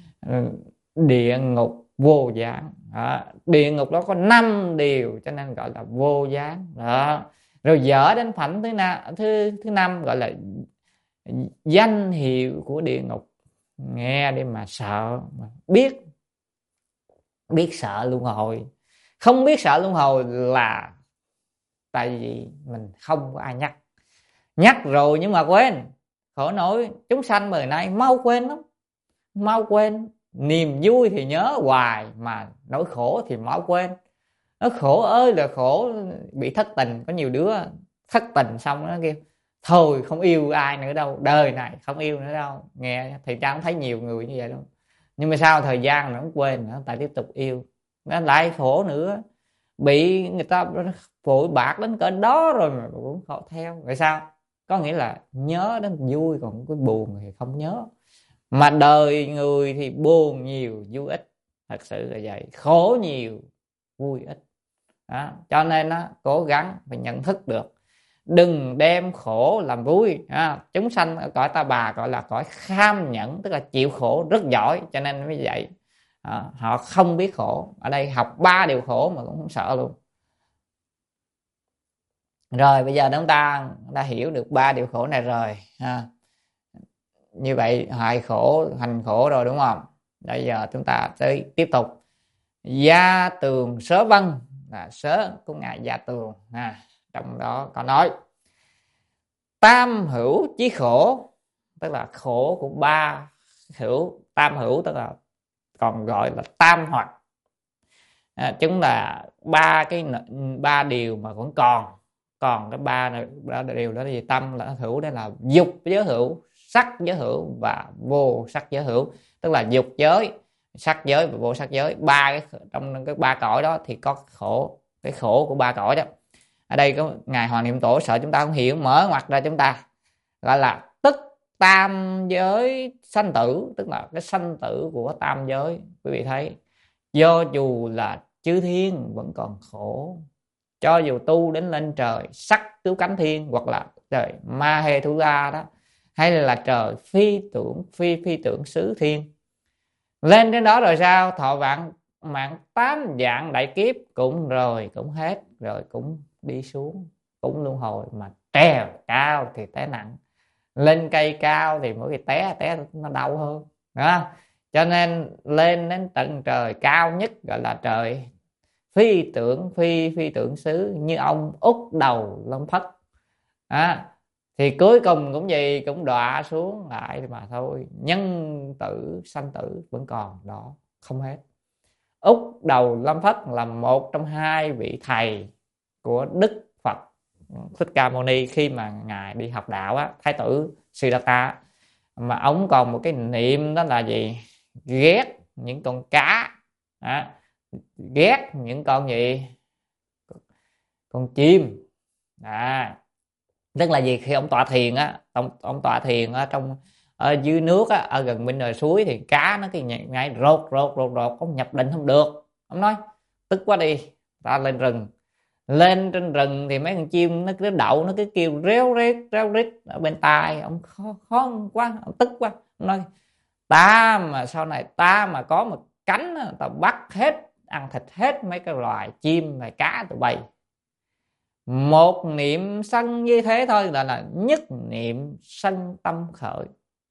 S2: Địa ngục vô gián. Đó. Địa ngục đó có năm điều cho nên gọi là vô gián. Đó. Rồi dở đến phẩm thứ năm, thứ thứ năm gọi là danh hiệu của địa ngục. Nghe đi mà sợ, mà biết biết sợ luân hồi. Không biết sợ luân hồi là tại vì mình không có ai nhắc. Nhắc rồi nhưng mà quên. Khổ nổi, chúng sanh đời nay mau quên lắm, mau quên. Niềm vui thì nhớ hoài, mà nỗi khổ thì mau quên. Nó khổ ơi là khổ, bị thất tình. Có nhiều đứa thất tình xong nó kêu thôi không yêu ai nữa đâu, đời này không yêu nữa đâu. Nghe thì cha cũng thấy nhiều người như vậy đâu. Nhưng mà sau thời gian nó cũng quên nữa, tại tiếp tục yêu, nó lại khổ nữa. Bị người ta vội bạc đến cỡ đó rồi mà cũng khổ theo. Vậy sao? Có nghĩa là nhớ đến vui, còn cái buồn thì không nhớ. Mà đời người thì buồn nhiều vui ít, thật sự là vậy. Khổ nhiều vui ít đó. Cho nên nó cố gắng phải nhận thức được, đừng đem khổ làm vui. À, chúng sanh ở cõi Ta Bà gọi là cõi kham nhẫn, tức là chịu khổ rất giỏi, cho nên mới vậy. à, họ không biết khổ. Ở đây học ba điều khổ mà cũng không sợ luôn. Rồi bây giờ chúng ta đã hiểu được ba điều khổ này rồi ha. Như vậy hoại khổ hành khổ rồi đúng không? Bây giờ chúng ta tới tiếp tục. Gia tường sớ vân, là sớ của ngài Gia Tường ha. Trong đó có nói tam hữu chí khổ, tức là khổ của ba hữu. Tam hữu tức là còn gọi là tam hoặc, à, chúng là ba cái ba điều mà vẫn còn. Còn cái ba này ba điều đó là gì? Tâm là hữu, đó là dục giới hữu, sắc giới hữu và vô sắc giới hữu. Tức là dục giới, sắc giới và vô sắc giới. Ba cái trong cái ba cõi đó thì có khổ, cái khổ của ba cõi đó. Ở đây có ngài Hoàng Niệm Tổ sợ chúng ta không hiểu, mở ngoặt ra chúng ta gọi là tức tam giới sanh tử, tức là cái sanh tử của tam giới. Quý vị thấy, do dù là chư thiên vẫn còn khổ, cho dù tu đến lên trời sắc cứu cánh thiên, hoặc là trời Ma Hê Thu La đó, hay là trời phi tưởng phi phi tưởng xứ thiên, lên đến đó rồi sao? Thọ vạn mạng tám dạng đại kiếp cũng rồi cũng hết, rồi cũng đi xuống, cũng luân hồi. Mà trèo cao thì té nặng, lên cây cao thì mỗi khi té té nó đau hơn đó. Cho nên lên đến tận trời cao nhất gọi là trời phi tưởng phi phi tưởng xứ, như ông Út Đầu Long Phất à, thì cuối cùng cũng gì cũng đọa xuống lại mà thôi. Nhân tử sanh tử vẫn còn đó, không hết. Út Đầu Lâm Phất là một trong hai vị thầy của Đức Phật Thích Ca Mâu Ni. Khi mà ngài đi học đạo á, Thái tử Siddhartha, mà ông còn một cái niệm đó là gì? Ghét những con cá à, ghét những con gì? Con chim à. Tức là gì? Khi ông tọa thiền á, ông, ông tọa thiền ở trong ở dưới nước á, ở gần bên bờ suối, thì cá nó cái ngay rột rột rột rột, ông nhập định không được. Ông nói tức quá đi, ta lên rừng. Lên trên rừng thì mấy con chim nó cứ đậu, nó cứ kêu réo rét réo rít ở bên tai. Ông khó, khó quá, ông tức quá. Ông nói ta mà sau này ta mà có một cánh, ta bắt hết, ăn thịt hết mấy cái loài chim và cá tụi bay. Một niệm sân như thế thôi là là nhất niệm sân tâm khởi,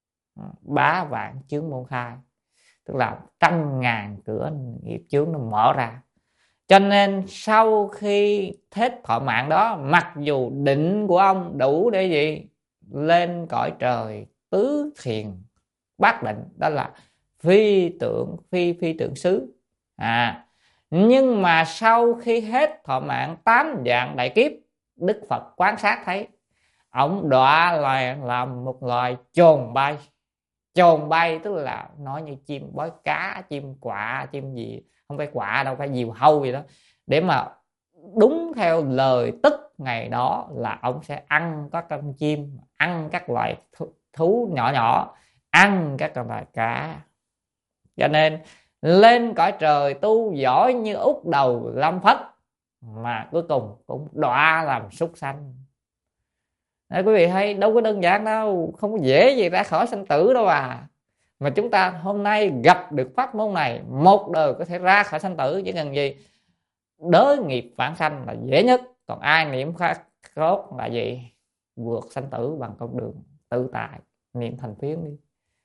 S2: bá vạn chướng môn khai. Tức là trăm ngàn cửa nghiệp chướng nó mở ra. Cho nên sau khi hết thọ mạng đó, mặc dù định của ông đủ để gì? Lên cõi trời tứ thiền bát định, đó là phi tưởng phi phi tưởng xứ à. Nhưng mà sau khi hết thọ mạng tám dạng đại kiếp, Đức Phật quan sát thấy ông đọa là làm một loài chồn bay. Chồn bay tức là nói như chim bói cá, chim quạ, chim gì, không phải quạ đâu, phải diều hâu gì đó. Để mà đúng theo lời tức ngày đó là ông sẽ ăn các con chim, ăn các loài thú nhỏ nhỏ, ăn các loài cá. Cho nên lên cõi trời tu giỏi như Út Đầu Lâm Phất, mà cuối cùng cũng đọa làm súc sanh. Đấy, quý vị thấy đâu có đơn giản đâu, không có dễ gì ra khỏi sanh tử đâu à. Mà chúng ta hôm nay gặp được pháp môn này, một đời có thể ra khỏi sanh tử. Chỉ cần gì? Đới nghiệp vãng sanh là dễ nhất. Còn ai niệm khác tốt là gì? Vượt sanh tử bằng con đường tự tại, niệm thành phiến đi.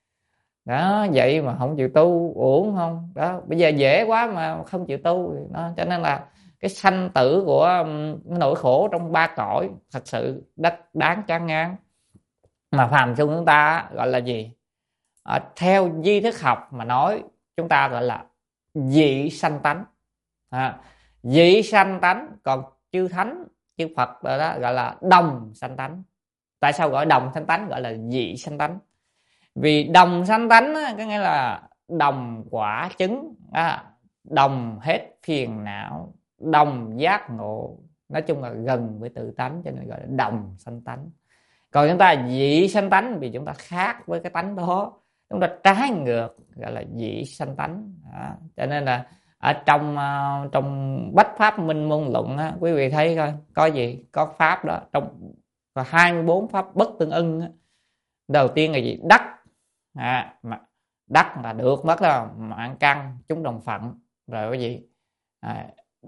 S2: Đó, vậy mà không chịu tu uổng không? Đó, bây giờ dễ quá mà không chịu tu đó. Cho nên là cái sanh tử của nỗi khổ trong ba cõi thật sự đắt đáng chán ngán. Mà phàm chung chúng ta gọi là gì? À, theo di thức học mà nói, chúng ta gọi là dị sanh tánh à, dị sanh tánh. Còn chư thánh, chư Phật đó, đó gọi là đồng sanh tánh. Tại sao gọi đồng sanh tánh, gọi là dị sanh tánh? Vì đồng sanh tánh á, có nghĩa là đồng quả chứng à, đồng hết phiền não, đồng giác ngộ, nói chung là gần với tự tánh, cho nên gọi là đồng sanh tánh. Còn chúng ta dị sanh tánh vì chúng ta khác với cái tánh đó, chúng ta trái ngược, gọi là dị sanh tánh à. Cho nên là ở trong uh, trong Bách Pháp Minh Môn Luận á, quý vị thấy coi có gì? Có pháp đó, trong hai mươi bốn pháp bất tương ưng á. Đầu tiên là gì? Đắc à, mà Đất là được mất đó, mạng căn chúng đồng phận, rồi cái gì à,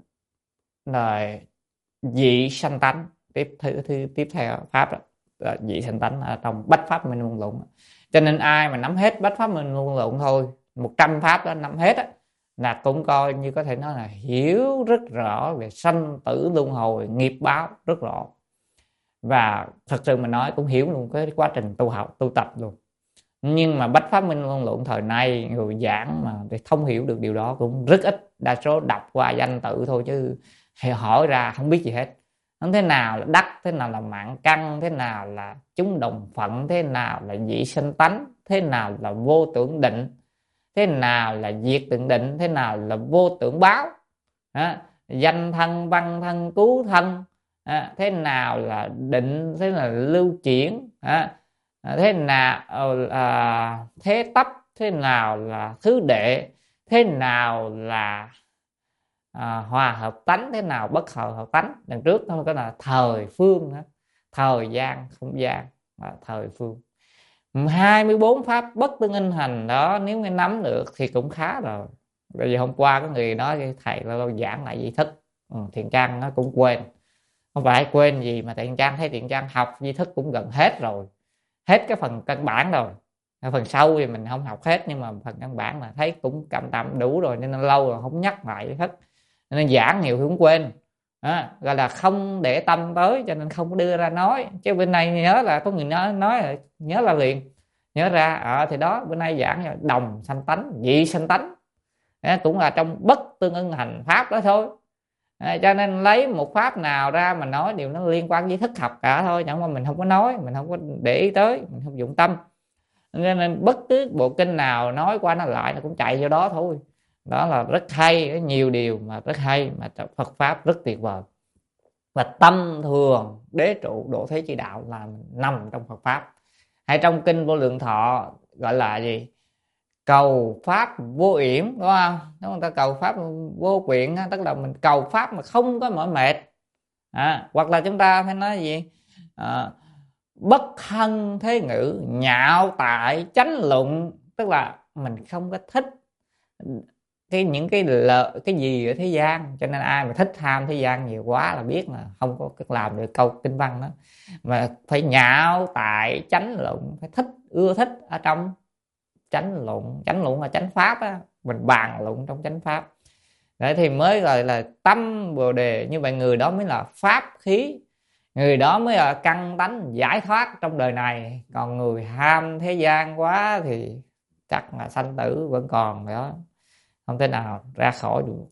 S2: rồi dị sanh tánh, tiếp thứ, thứ tiếp theo pháp đó, là dị sanh tánh ở trong bách pháp minh luân luận. Cho nên ai mà nắm hết bách pháp minh luân luận thôi, một trăm pháp đó nắm hết á, là cũng coi như có thể nói là hiểu rất rõ về sanh tử luân hồi, nghiệp báo rất rõ. Và thật sự mình nói cũng hiểu luôn cái quá trình tu học tu tập luôn. Nhưng mà bách pháp minh luân luận thời nay người giảng mà để thông hiểu được điều đó cũng rất ít, đa số đọc qua danh tự thôi chứ hỏi ra không biết gì hết. Nó thế nào là đắc, thế nào là mạng căn, thế nào là chúng đồng phận, thế nào là dị sinh tánh, thế nào là vô tưởng định, thế nào là diệt tưởng định, thế nào là vô tưởng báo, à, danh thân văn thân cứu thân, à, thế nào là định, thế là lưu chuyển, à, thế nào à, thế tấp, thế nào là thứ đệ, thế nào là à, hòa hợp tánh, thế nào bất hòa hợp tánh. Đằng trước nó có là thời phương đó. Thời gian không gian và thời phương. Hai mươi bốn pháp bất tương ưng hành đó, nếu nghe nắm được thì cũng khá rồi. Bởi vì hôm qua có người nói thầy lâu lâu giảng lại di thức, ừ, Thiện Trang nó cũng quên. Không phải quên gì mà Thiện Trang thấy Thiện Trang học di thức cũng gần hết rồi, hết cái phần căn bản rồi. Phần sau thì mình không học hết, nhưng mà phần căn bản là thấy cũng cầm tạm đủ rồi, nên lâu rồi không nhắc lại hết, nên giảng nhiều cũng quên. À, gọi là không để tâm tới cho nên không đưa ra nói. Chứ bên này nhớ là có người nói nói là nhớ là liền nhớ ra. À, thì đó bên này giảng đồng sanh tánh, dị sanh tánh, à, cũng là trong bất tương ưng hành pháp đó thôi. À, cho nên lấy một pháp nào ra mà nói điều nó liên quan với thức học cả thôi, chẳng qua mình không có nói, mình không có để ý tới, mình không dụng tâm. Nên bất cứ bộ kinh nào nói qua nó lại nó cũng chạy vô đó thôi. Đó là rất hay, nhiều điều mà rất hay, mà Phật pháp rất tuyệt vời. Và tâm thường đế trụ độ thế chi đạo là nằm trong Phật pháp. Hay trong kinh Vô Lượng Thọ gọi là gì? Cầu pháp vô yểm, đúng không? Đúng không? Ta cầu pháp vô quyện, tức là mình cầu pháp mà không có mỏi mệt. À, hoặc là chúng ta phải nói gì? À, bất hân thế ngữ, nhạo tại chánh luận, tức là mình không có thích cái những cái lợi cái gì ở thế gian. Cho nên ai mà thích tham thế gian nhiều quá là biết là không có cách làm được câu kinh văn đó. Mà phải nhạo tại chánh luận, phải thích, ưa thích ở trong chánh luận. Chánh luận là chánh pháp á, mình bàn luận trong chánh pháp. Đấy thì mới gọi là tâm bồ đề. Như vậy người đó mới là pháp khí, người đó mới là căn tánh giải thoát trong đời này. Còn người ham thế gian quá thì chắc là sanh tử vẫn còn đó, không thể nào ra khỏi được.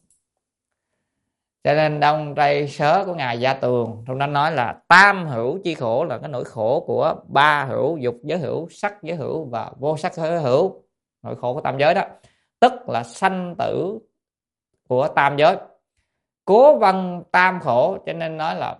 S2: Cho nên Đông Tây Sớ của ngài Gia Tường trong đó nói là tam hữu chi khổ là cái nỗi khổ của ba hữu, dục giới hữu, sắc giới hữu và vô sắc giới hữu. Nỗi khổ của tam giới đó, tức là sanh tử của tam giới. Cố văn tam khổ, cho nên nói là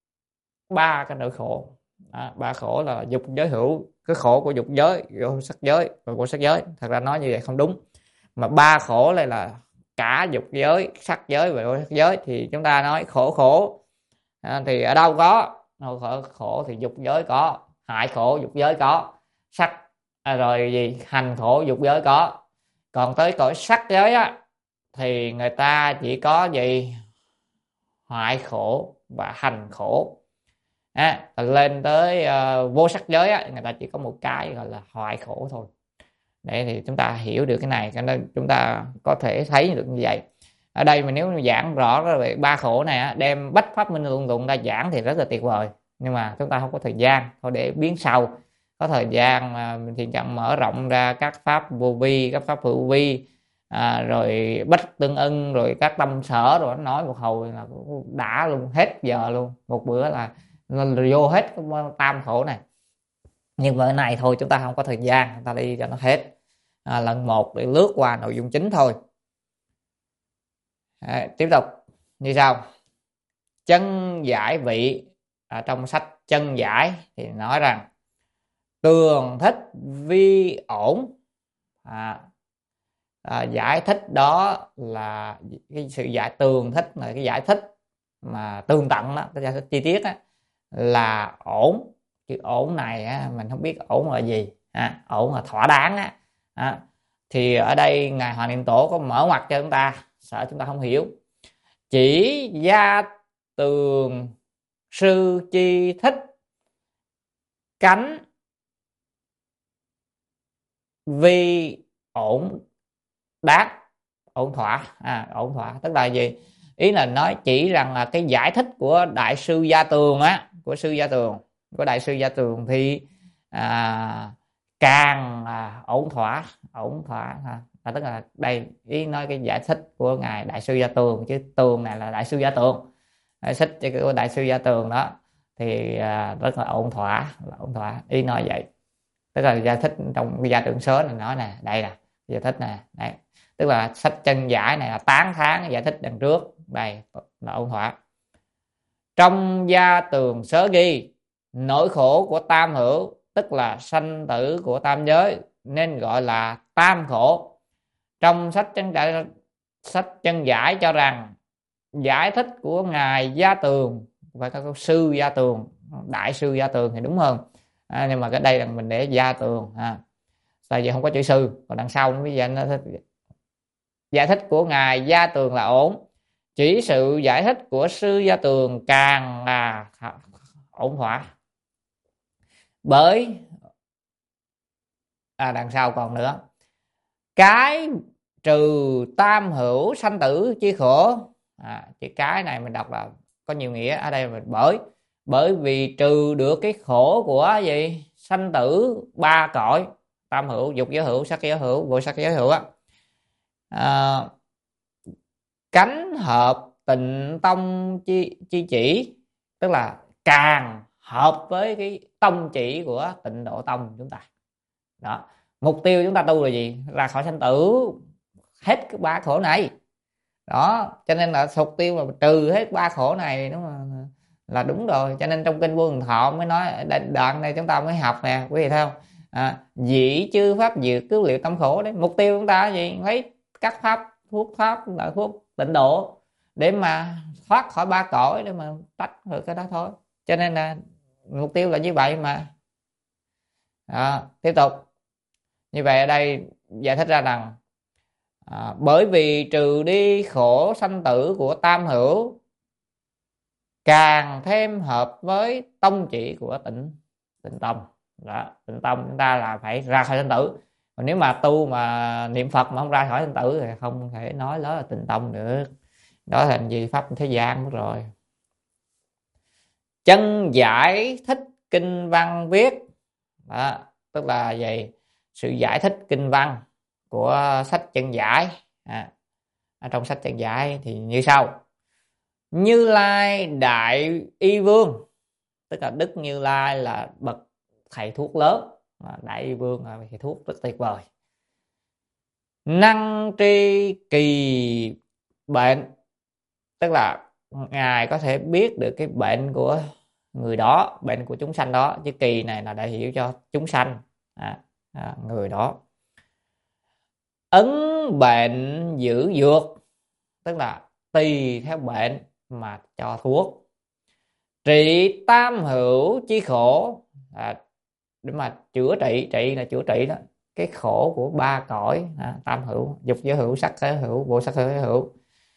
S2: ba cái nỗi khổ. À, ba khổ là dục giới hữu, cái khổ của dục giới, vô sắc giới và vô sắc giới. Thật ra nói như vậy không đúng, mà ba khổ này là cả dục giới, sắc giới và vô sắc giới. Thì chúng ta nói khổ khổ à, thì ở đâu có? Khổ, khổ thì dục giới có, hại khổ dục giới có, sắc à, rồi gì hành khổ dục giới có. Còn tới cõi sắc giới á thì người ta chỉ có gì hoại khổ và hành khổ. À, lên tới uh, vô sắc giới á, người ta chỉ có một cái gọi là hoại khổ thôi. Để thì chúng ta hiểu được cái này, cho nên chúng ta có thể thấy được như vậy. Ở đây mà nếu giảng rõ về ba khổ này á, đem bách pháp minh luận luận ra giảng thì rất là tuyệt vời. Nhưng mà chúng ta không có thời gian, thôi để biến sau. Có thời gian thì chẳng mở rộng ra các pháp vô vi, các pháp hữu vi, à, rồi bách tương ưng, rồi các tâm sở, rồi nói một hồi là đã luôn, hết giờ luôn. Một bữa là, là vô hết tam khổ này. Nhưng mà cái này thôi chúng ta không có thời gian, chúng ta đi cho nó hết. À, lần một để lướt qua nội dung chính thôi. À, tiếp tục như sau. Chân giải vị, à, trong sách Chân Giải thì nói rằng tường thích vi ổn. À, à, giải thích đó là cái sự giải tường thích là cái giải thích mà tường tận đó, cái giải thích chi tiết đó, là ổn. Chứ ổn này á, mình không biết ổn là gì. À, ổn là thỏa đáng á. À, Thì ở đây ngài Hoàng Niệm Tổ có mở ngoặt cho chúng ta, sợ chúng ta không hiểu. Chỉ gia tường sư chi thích cánh vi ổn đát ổn thỏa. À, ổn thỏa tức là gì? Ý là nói chỉ rằng là cái giải thích của đại sư Gia Tường á, của sư Gia Tường, của đại sư Gia Tường thì à, càng à, ổn thỏa, ổn thỏa ha. À, tức là đây ý nói cái giải thích của ngài đại sư Gia Tường, chứ Tường này là đại sư Gia Tường, giải thích của đại sư Gia Tường đó thì à, rất là ổn thỏa, là ổn thỏa, ý nói vậy. Tức là giải thích trong cái Gia Tượng Sớ này nói nè, đây là giải thích nè, đây tức là sách chân giải này là tán thán giải thích đằng trước, đây là ổn thỏa. Trong Gia Tường Sớ ghi nỗi khổ của tam hữu, tức là sanh tử của tam giới, nên gọi là tam khổ. Trong sách chân giải, sách chân giải cho rằng giải thích của ngài Gia Tường, phải có sư Gia Tường, đại sư Gia Tường thì đúng hơn. À, nhưng mà cái đây là mình để Gia Tường à. Tại vì không có chữ sư, còn đằng sau nó mới giải thích của ngài Gia Tường là ổn. Chỉ sự giải thích của sư Gia Tường càng là ổn thỏa. Bởi à, đằng sau còn nữa, cái trừ tam hữu sanh tử chi khổ. À, chữ cái này mình đọc là có nhiều nghĩa. Ở đây mình bởi bởi vì trừ được cái khổ của gì? Sanh tử ba cõi, tam hữu, dục giới hữu, sắc giới hữu, vô sắc giới hữu á. À, cánh hợp tịnh tông chi, chi chỉ, tức là càng hợp với cái tông chỉ của Tịnh Độ Tông chúng ta. Đó, mục tiêu chúng ta tu là gì? Ra khỏi sanh tử, hết cái ba khổ này. Đó, cho nên là mục tiêu là trừ hết ba khổ này, đúng không? Là đúng rồi. Cho nên trong kinh Vô Thường Thọ mới nói, đoạn này chúng ta mới học nè, quý vị thấy không? À, dĩ chư pháp diệt cứu liệu tâm khổ đấy. Mục tiêu chúng ta là gì? Lấy các pháp, thuốc pháp là thuốc tịnh độ để mà thoát khỏi ba cõi, để mà tách được cái đó thôi. Cho nên là mục tiêu là như vậy mà. À, tiếp tục. Như vậy ở đây giải thích ra rằng à, bởi vì trừ đi khổ sanh tử của tam hữu, càng thêm hợp với tông chỉ của tịnh tịnh tông. Đó, tịnh tông chúng ta là phải ra khỏi sanh tử. Còn nếu mà tu mà niệm Phật mà không ra khỏi sanh tử thì không thể nói đó là tịnh tông được. Đó là gì? Pháp thế gian mất rồi. Chân giải thích kinh văn viết. Đó, tức là gì? Sự giải thích kinh văn của sách chân giải. À, ở trong sách chân giải thì như sau. Như Lai Đại Y Vương, tức là Đức Như Lai là bậc thầy thuốc lớn, Đại Y Vương là thầy thuốc rất tuyệt vời. Năng tri kỳ bệnh, tức là ngài có thể biết được cái bệnh của người đó, bệnh của chúng sanh đó, chứ kỳ này là đại hiểu cho chúng sanh, à, à, người đó. Ấn bệnh giữ dược, tức là tùy theo bệnh mà cho thuốc. Trị tam hữu chi khổ, à, để mà chữa trị, trị là chữa trị đó, cái khổ của ba cõi, à, tam hữu, dục giới hữu, sắc giới hữu, vô sắc giới hữu.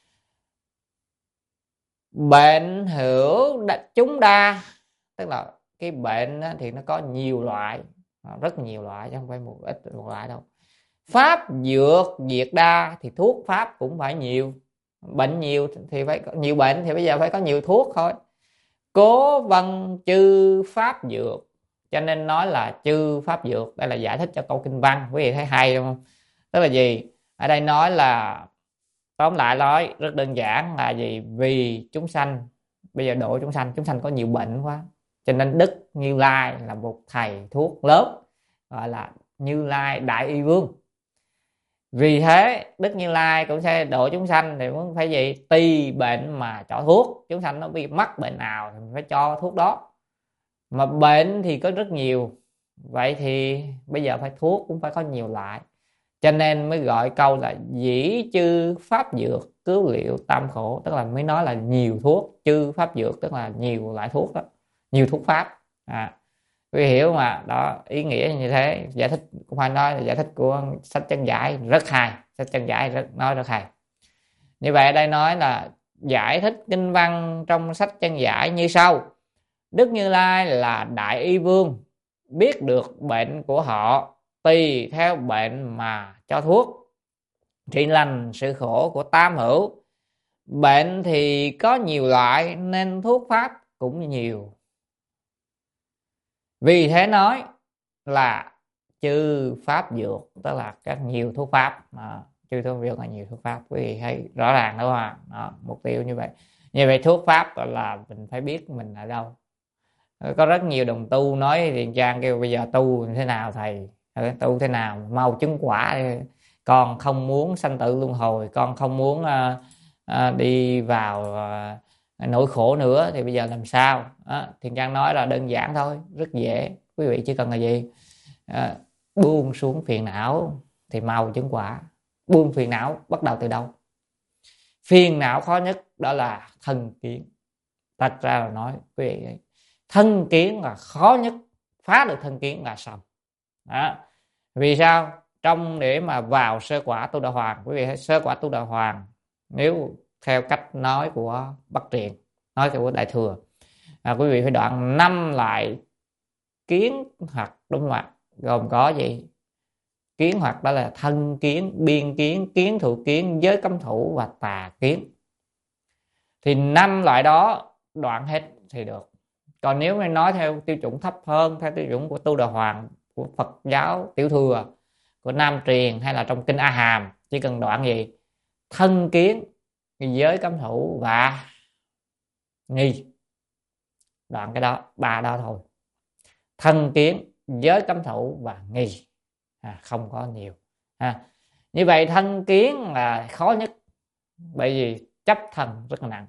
S2: Bệnh hữu chúng đa, tức là cái bệnh thì nó có nhiều loại, rất nhiều loại chứ không phải một ít một loại đâu. Pháp dược diệt đa, thì thuốc pháp cũng phải nhiều, bệnh nhiều thì phải có nhiều bệnh, thì bây giờ phải có nhiều thuốc thôi. Cố văn chư pháp dược, cho nên nói là chư pháp dược. Đây là giải thích cho câu kinh văn, quý vị thấy hay không? Tức là gì? Ở đây nói là, tóm lại nói rất đơn giản là gì? Vì chúng sanh, bây giờ độ chúng sanh, chúng sanh có nhiều bệnh quá, cho nên Đức Như Lai là một thầy thuốc lớn, gọi là Như Lai Đại Y Vương. Vì thế Đức Như Lai cũng sẽ độ chúng sanh thì muốn phải gì? Tùy bệnh mà cho thuốc. Chúng sanh nó bị mắc bệnh nào thì phải cho thuốc đó. Mà bệnh thì có rất nhiều, vậy thì bây giờ phải thuốc cũng phải có nhiều loại, cho nên mới gọi câu là dĩ chư pháp dược cứu liệu tam khổ, tức là mới nói là nhiều thuốc. Chư pháp dược tức là nhiều loại thuốc đó, nhiều thuốc pháp. À, quý vị hiểu mà, đó ý nghĩa như thế. Giải thích cũng phải nói là giải thích của sách Chân Giải rất hay, sách Chân Giải rất nói rất hay. Như vậy ở đây nói là giải thích kinh văn trong sách Chân Giải như sau: Đức Như Lai là đại y vương, biết được bệnh của họ, tùy theo bệnh mà cho thuốc, trị lành sự khổ của tam hữu. Bệnh thì có nhiều loại nên thuốc pháp cũng nhiều. Vì thế nói là chư pháp dược, tức là các nhiều thuốc pháp. À, chư thuốc dược là nhiều thuốc pháp, quý vị thấy rõ ràng đúng không? Đó, mục tiêu như vậy. Như vậy thuốc pháp là mình phải biết mình ở đâu. Có rất nhiều đồng tu nói Thiện Trang kêu bây giờ tu thế nào thầy, tu thế nào mau chứng quả, con không muốn sanh tử luân hồi, con không muốn uh, uh, đi vào uh, nỗi khổ nữa, thì bây giờ làm sao? Đó, Thiện Trang nói là đơn giản thôi, rất dễ. Quý vị chỉ cần là gì? Uh, buông xuống phiền não thì mau chứng quả. Buông phiền não bắt đầu từ đâu? Phiền não khó nhất đó là thân kiến. Thật ra là nói quý vị, thân kiến là khó nhất, phá được thân kiến là xong. Đó. Vì sao? Trong để mà vào sơ quả tu đà hoàng, quý vị thấy sơ quả tu đà hoàng nếu theo cách nói của Bắc Truyền, nói của Đại Thừa, à, quý vị phải đoạn năm lại kiến hoặc, đúng không ạ? Gồm có gì? Kiến hoặc đó là thân kiến, biên kiến, kiến thủ kiến, giới cấm thủ và tà kiến. Thì năm loại đó đoạn hết thì được. Còn nếu mà nói theo tiêu chuẩn thấp hơn, theo tiêu chuẩn của Tu Đà Hoàng, của Phật giáo Tiểu Thừa, của Nam Truyền hay là trong kinh A Hàm, chỉ cần đoạn gì? Thân kiến, giới cấm thủ và nghi. Đoạn cái đó, ba đó thôi. Thân kiến, giới cấm thủ và nghi. À, không có nhiều. À, như vậy thân kiến là khó nhất, bởi vì chấp thần rất là nặng.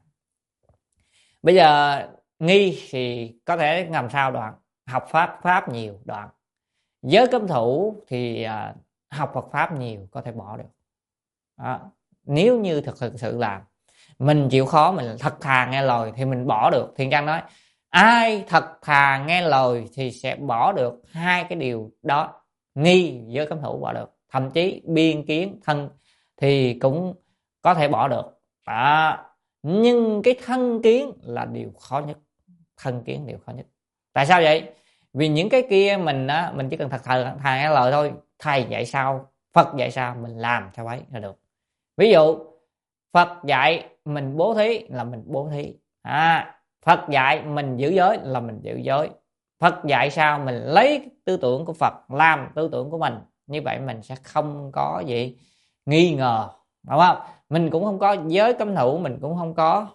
S2: Bây giờ nghi thì có thể làm sao đoạn? Học pháp pháp nhiều đoạn. Giới cấm thủ thì à, học Phật pháp nhiều, có thể bỏ được. Đó. Nếu như thực, thực sự làm, mình chịu khó, mình thật thà nghe lời thì mình bỏ được. Thiện Trang nói ai thật thà nghe lời thì sẽ bỏ được hai cái điều đó. Nghi, giới cấm thủ bỏ được. Thậm chí biên kiến, thân thì cũng có thể bỏ được. Đó. Nhưng cái thân kiến là điều khó nhất. Thân kiến điều khó nhất. Tại sao vậy? Vì những cái kia mình á, mình chỉ cần thật thà, thà nghe lời thôi. Thầy dạy sao, Phật dạy sao, mình làm theo ấy là được. Ví dụ Phật dạy mình bố thí là mình bố thí. À, Phật dạy mình giữ giới là mình giữ giới. Phật dạy sao mình lấy tư tưởng của Phật làm tư tưởng của mình. Như vậy mình sẽ không có gì nghi ngờ, đúng không? Mình cũng không có giới cấm thủ, mình cũng không có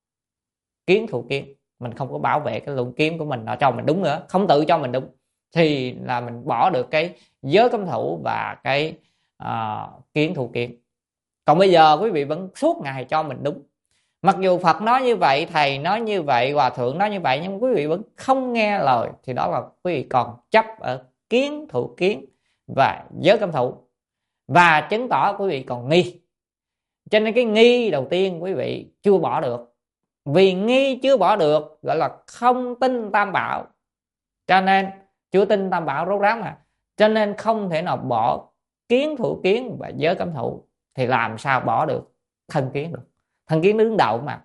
S2: kiến thủ kiến, mình không có bảo vệ cái luận kiến của mình nó cho mình đúng nữa, không tự cho mình đúng, thì là mình bỏ được cái giới cấm thủ và cái uh, kiến thủ kiến. Còn bây giờ quý vị vẫn suốt ngày cho mình đúng, mặc dù Phật nói như vậy, thầy nói như vậy, hòa thượng nói như vậy, nhưng quý vị vẫn không nghe lời, thì đó là quý vị còn chấp ở kiến thủ kiến và giới cấm thủ, và chứng tỏ quý vị còn nghi. Cho nên cái nghi đầu tiên quý vị chưa bỏ được. Vì nghi chưa bỏ được gọi là không tin Tam Bảo, cho nên chưa tin Tam Bảo rốt ráo mà, cho nên không thể nào bỏ kiến thủ kiến và giới cấm thủ. Thì làm sao bỏ được thân kiến được? Thân kiến đứng đầu mà.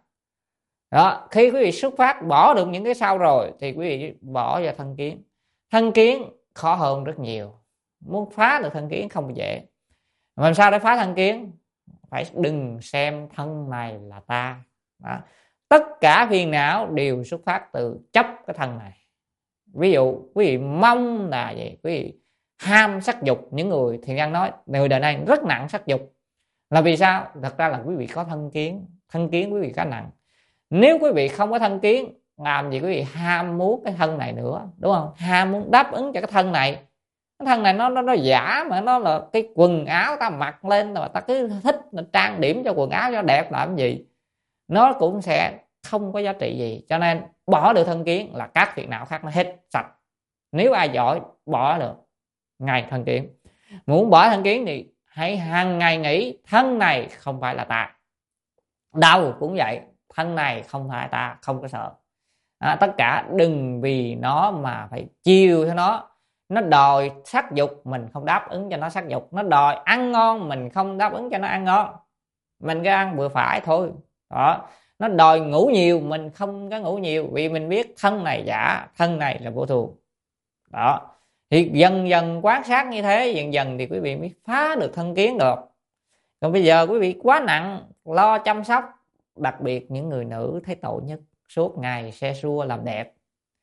S2: Đó, khi quý vị xuất phát bỏ được những cái sau rồi thì quý vị bỏ vào thân kiến. Thân kiến khó hơn rất nhiều. Muốn phá được thân kiến không dễ. Làm sao để phá thân kiến? Phải đừng xem thân này là ta. Đó. Tất cả phiền não đều xuất phát từ chấp cái thân này. Ví dụ quý vị mong là gì? Quý vị ham sắc dục. Những người Thiện Nhân nói người đời này rất nặng sắc dục. Là vì sao? Thật ra là quý vị có thân kiến. Thân kiến quý vị khá nặng. Nếu quý vị không có thân kiến, làm gì quý vị ham muốn cái thân này nữa, đúng không? Ham muốn đáp ứng cho cái thân này. Cái thân này nó nó nó giả mà, nó là cái quần áo ta mặc lên mà ta cứ thích trang điểm cho quần áo cho đẹp làm gì, nó cũng sẽ không có giá trị gì. Cho nên bỏ được thân kiến là các phiền não khác nó hết sạch. Nếu ai giỏi bỏ được ngay thân kiến. Muốn bỏ thân kiến thì hãy hàng ngày nghĩ thân này không phải là ta. Đau cũng vậy, thân này không phải ta, không có sợ. À, tất cả đừng vì nó mà phải chiều theo nó. Nó đòi sắc dục, mình không đáp ứng cho nó sắc dục. Nó đòi ăn ngon, mình không đáp ứng cho nó ăn ngon, mình cứ ăn vừa phải thôi. Đó. Nó đòi ngủ nhiều, mình không có ngủ nhiều, vì mình biết thân này giả, thân này là vô thường. Đó. Thì dần dần quan sát như thế, dần dần thì quý vị mới phá được thân kiến được. Còn bây giờ quý vị quá nặng lo chăm sóc, đặc biệt những người nữ thấy tội nhất, suốt ngày xe xua làm đẹp,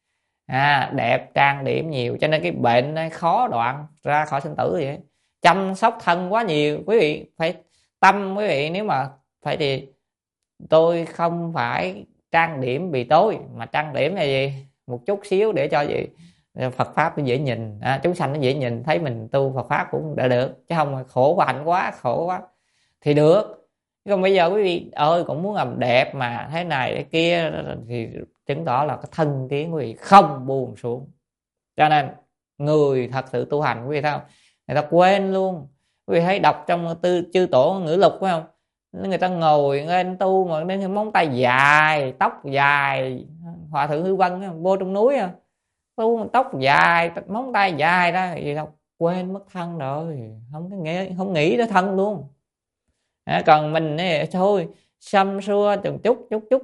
S2: à, đẹp trang điểm nhiều, cho nên cái bệnh này khó đoạn ra khỏi sinh tử vậy. Chăm sóc thân quá nhiều, quý vị phải tâm quý vị, nếu mà phải thì tôi không phải trang điểm vì tôi, mà trang điểm là gì, một chút xíu để cho gì Phật pháp nó dễ nhìn, à, chúng sanh nó dễ nhìn, thấy mình tu Phật pháp cũng đã được, chứ không khổ và hạnh quá, khổ quá thì được. Còn bây giờ quý vị ơi cũng muốn làm đẹp mà thế này thế kia, thì chứng tỏ là cái thân kiến quý vị không buông xuống. Cho nên người thật sự tu hành quý vị thấy không, người ta quên luôn. Quý vị thấy đọc trong tư chư tổ ngữ lục phải không, người ta ngồi lên tu mà đến móng tay dài, tóc dài. Hòa thượng Hư Vân vô trong núi tu tóc dài, móng tay dài đó, gì đâu quên mất thân rồi, không có nghĩ không nghĩ tới thân luôn. À, còn mình ấy, thôi xăm xua từng chút chút chút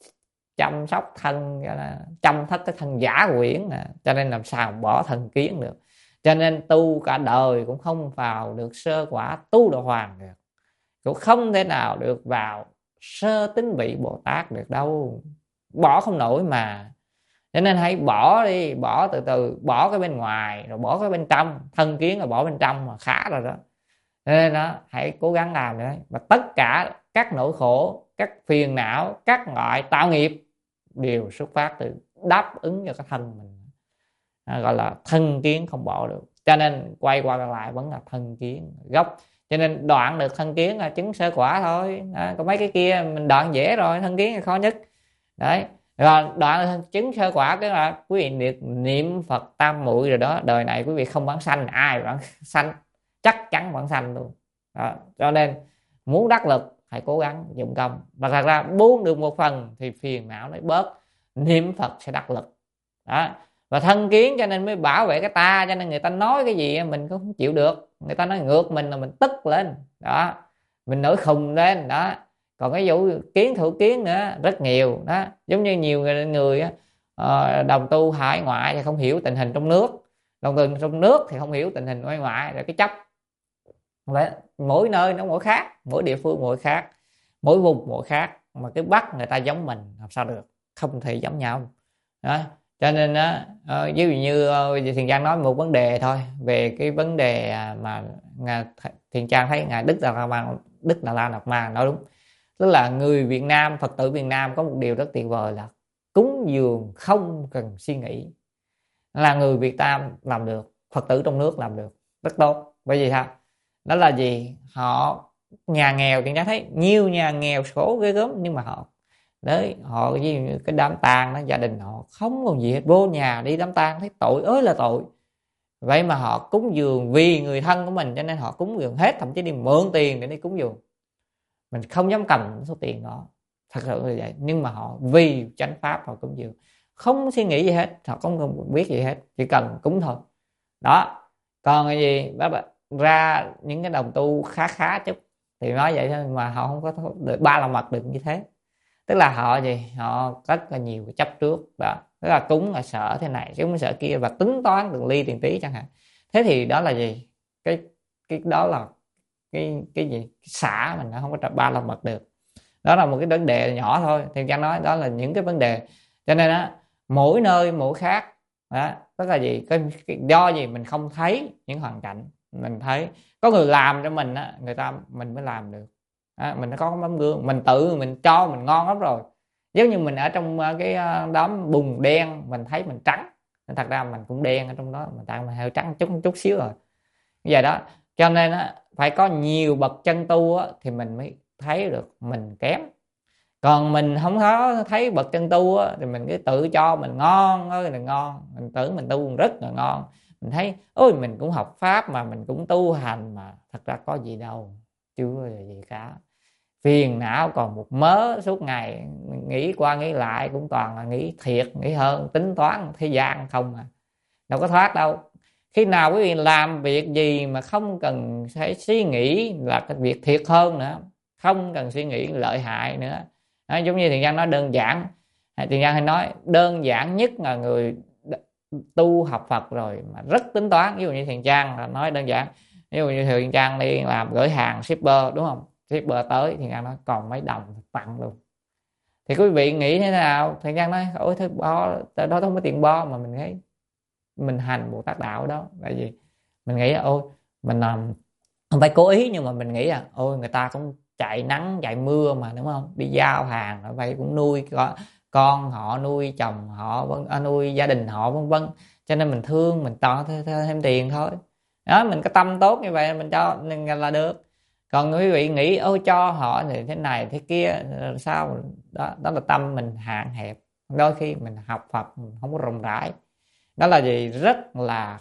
S2: chăm sóc thân, chăm thất cái thân giả quyển, à, cho nên làm sao bỏ thân kiến được. Cho nên tu cả đời cũng không vào được sơ quả tu đạo hoàng được, cũng không thể nào được vào sơ tính vị Bồ Tát được đâu, bỏ không nổi mà. Cho nên hãy bỏ đi, bỏ từ từ, bỏ cái bên ngoài rồi bỏ cái bên trong. Thân kiến là bỏ bên trong mà khá rồi đó. Nên đó, hãy cố gắng làm nữa. Và tất cả các nỗi khổ, các phiền não, các ngại tạo nghiệp đều xuất phát từ đáp ứng cho cái thân mình, à, gọi là thân kiến không bỏ được. Cho nên quay qua lại vẫn là thân kiến gốc. Cho nên đoạn được thân kiến là chứng sơ quả thôi. Đó, còn mấy cái kia mình đoạn dễ rồi, thân kiến là khó nhất. Đấy. Rồi đoạn chứng sơ quả cái là quý vị niệm Phật tam muội rồi đó, đời này quý vị không vãng sanh, ai vãng sanh, chắc chắn vãng sanh luôn. Đó. Cho nên muốn đắc lực hãy cố gắng dụng công, và thật ra buông được một phần thì phiền não nó bớt, niệm Phật sẽ đắc lực. Đó. Và thân kiến cho nên mới bảo vệ cái ta, cho nên người ta nói cái gì mình cũng không chịu được, người ta nói ngược mình là mình tức lên đó, mình nổi khùng lên đó. Còn cái vụ kiến thủ kiến nữa rất nhiều đó, giống như nhiều người, người uh, đồng tu hải ngoại thì không hiểu tình hình trong nước, đồng tu trong nước thì không hiểu tình hình ngoài ngoại, rồi cái chấp mỗi nơi nó mỗi khác, mỗi địa phương mỗi khác, mỗi vùng mỗi khác, mà cái bắt người ta giống mình làm sao được, không thể giống nhau đó. Cho nên á, uh, ví dụ như uh, Thiền Trang nói một vấn đề thôi, về cái vấn đề mà ngài, Thiền Trang thấy ngài Đức Đạt Ma, Đức Đạt Lai Lạt Ma nói đúng. Tức là người Việt Nam, Phật tử Việt Nam có một điều rất tuyệt vời là cúng dường không cần suy nghĩ. Là người Việt Nam làm được, Phật tử trong nước làm được rất tốt. Bởi vì sao? Đó là gì? Họ nhà nghèo, thì thấy nhiều nhà nghèo khổ ghê gớm, nhưng mà họ đấy, họ với cái đám tang đó, gia đình họ không còn gì hết, vô nhà đi đám tang thấy tội ơi là tội. Vậy mà họ cúng dường vì người thân của mình, cho nên họ cúng dường hết, thậm chí đi mượn tiền để đi cúng dường. Mình không dám cầm số tiền đó, thật sự là vậy. Nhưng mà họ vì chánh pháp họ cúng dường, không suy nghĩ gì hết, họ không biết gì hết, chỉ cần cúng thôi đó. Còn cái gì ra những cái đồng tu khá khá chút thì nói vậy thôi, mà họ không có được ba la mật được như thế. Tức là họ gì, họ rất là nhiều chấp trước đó, tức là cúng là sợ thế này, cúng sợ kia, và tính toán từng ly tiền tí chẳng hạn. Thế thì đó là gì, cái cái đó là cái cái gì, cái xả mình nó không có ba la mật được. Đó là một cái vấn đề nhỏ thôi, thì Trang nói đó là những cái vấn đề. Cho nên á, mỗi nơi mỗi khác đó. Tức là gì, cái, cái do gì mình không thấy những hoàn cảnh, mình thấy có người làm cho mình á, người ta mình mới làm được. À, mình có cái tấm gương, mình tự mình cho mình ngon lắm rồi. Giống như mình ở trong cái đám bùn đen, mình thấy mình trắng, thật ra mình cũng đen ở trong đó, mình tại mình hơi trắng chút chút xíu rồi vậy đó. Cho nên á, phải có nhiều bậc chân tu á, thì mình mới thấy được mình kém. Còn mình không có thấy bậc chân tu á, thì mình cứ tự cho mình ngon ơi là ngon, mình tưởng mình tu rất là ngon, mình thấy ôi mình cũng học pháp mà mình cũng tu hành mà, thật ra có gì đâu, chưa là gì cả. phiền não còn một mớ, suốt ngày nghĩ qua nghĩ lại cũng toàn là nghĩ thiệt, nghĩ hơn, tính toán thế gian không à, đâu có thoát đâu. Khi nào quý vị làm việc gì mà không cần phải suy nghĩ là cái việc thiệt hơn nữa, không cần suy nghĩ lợi hại nữa. Đó, giống như Thiện Nhân nói đơn giản, Thiện Nhân hay nói đơn giản nhất là người tu học Phật rồi mà rất tính toán. Ví dụ như Thiện Nhân là nói đơn giản, ví dụ như Thiện Nhân đi làm gửi hàng shipper đúng không, shipper tới Thiện Nhân nói còn mấy đồng tặng luôn, thì quý vị nghĩ thế nào? Thiện Nhân nói ôi thôi bo đó không có tiền bo, mà mình thấy mình hành Bồ Tát đạo đó. Tại vì mình nghĩ ôi mình làm không phải cố ý, nhưng mà mình nghĩ là ôi người ta cũng chạy nắng chạy mưa mà đúng không, đi giao hàng ở vậy cũng nuôi con, con họ, nuôi chồng họ, vân nuôi gia đình họ vân vân, cho nên mình thương mình cho thêm tiền thôi. Đó, mình có tâm tốt như vậy mình cho nên là được. Còn quý vị nghĩ ôi cho họ thì thế này thế kia sao, đó đó là tâm mình hạn hẹp. Đôi khi mình học Phật mình không có rộng rãi, đó là gì rất là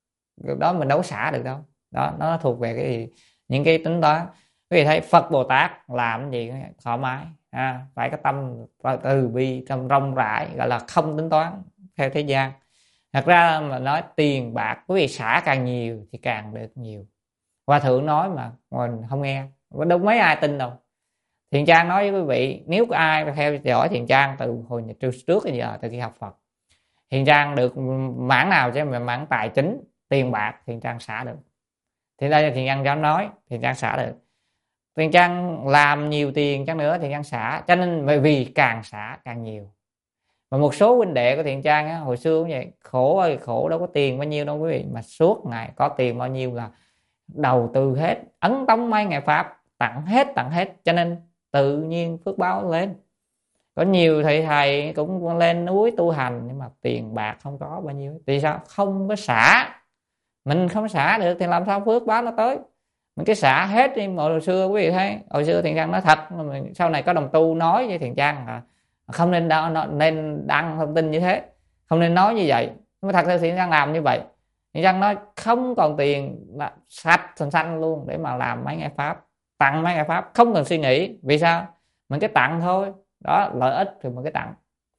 S2: đó mình đâu xả được đâu. Đó nó thuộc về cái gì, những cái tính toán. Quý vị thấy Phật Bồ Tát làm cái gì thoải mái, à, phải có tâm từ bi, tâm rộng rãi, gọi là không tính toán theo thế gian. Thật ra mà nói tiền bạc quý vị xả càng nhiều thì càng được nhiều. Hòa thượng nói mà mình không nghe, đâu mấy ai tin đâu. Thiện Trang nói với quý vị, nếu có ai theo dõi Thiện Trang từ hồi trước trước đến giờ, từ khi học Phật, Thiện Trang được mảng nào chứ mà mảng tài chính, tiền bạc Thiện Trang xả được. Thì đây là Thiện Trang dám nói Thiện Trang xả được. Thiện Trang làm nhiều tiền chăng nữa Thiện Trang xả, cho nên vì càng xả càng nhiều. Và một số huynh đệ của Thiện Trang á, hồi xưa cũng vậy, khổ ơi khổ, đâu có tiền bao nhiêu đâu quý vị, mà suốt ngày có tiền bao nhiêu là đầu tư hết, ấn tống mấy ngày pháp, tặng hết tặng hết, cho nên tự nhiên phước báo lên. Có nhiều thầy thầy cũng lên núi tu hành nhưng mà tiền bạc không có bao nhiêu. Vì sao? Không có xả. Mình không xả được thì làm sao phước báo nó tới. Mình cái xả hết đi. Hồi xưa quý vị thấy, hồi xưa Thiện Trang nói thật, sau này có đồng tu nói với Thiện Trang là không nên đăng, nên đăng thông tin như thế, không nên nói như vậy. Nhưng mà thật sự Thiện Trang làm như vậy. Thiện Trang nói không còn tiền là sạch xanh xanh luôn để mà làm mấy ngày pháp, tặng mấy ngày pháp, không cần suy nghĩ. Vì sao? Mình cái tặng thôi, đó lợi ích thì mình cái tặng,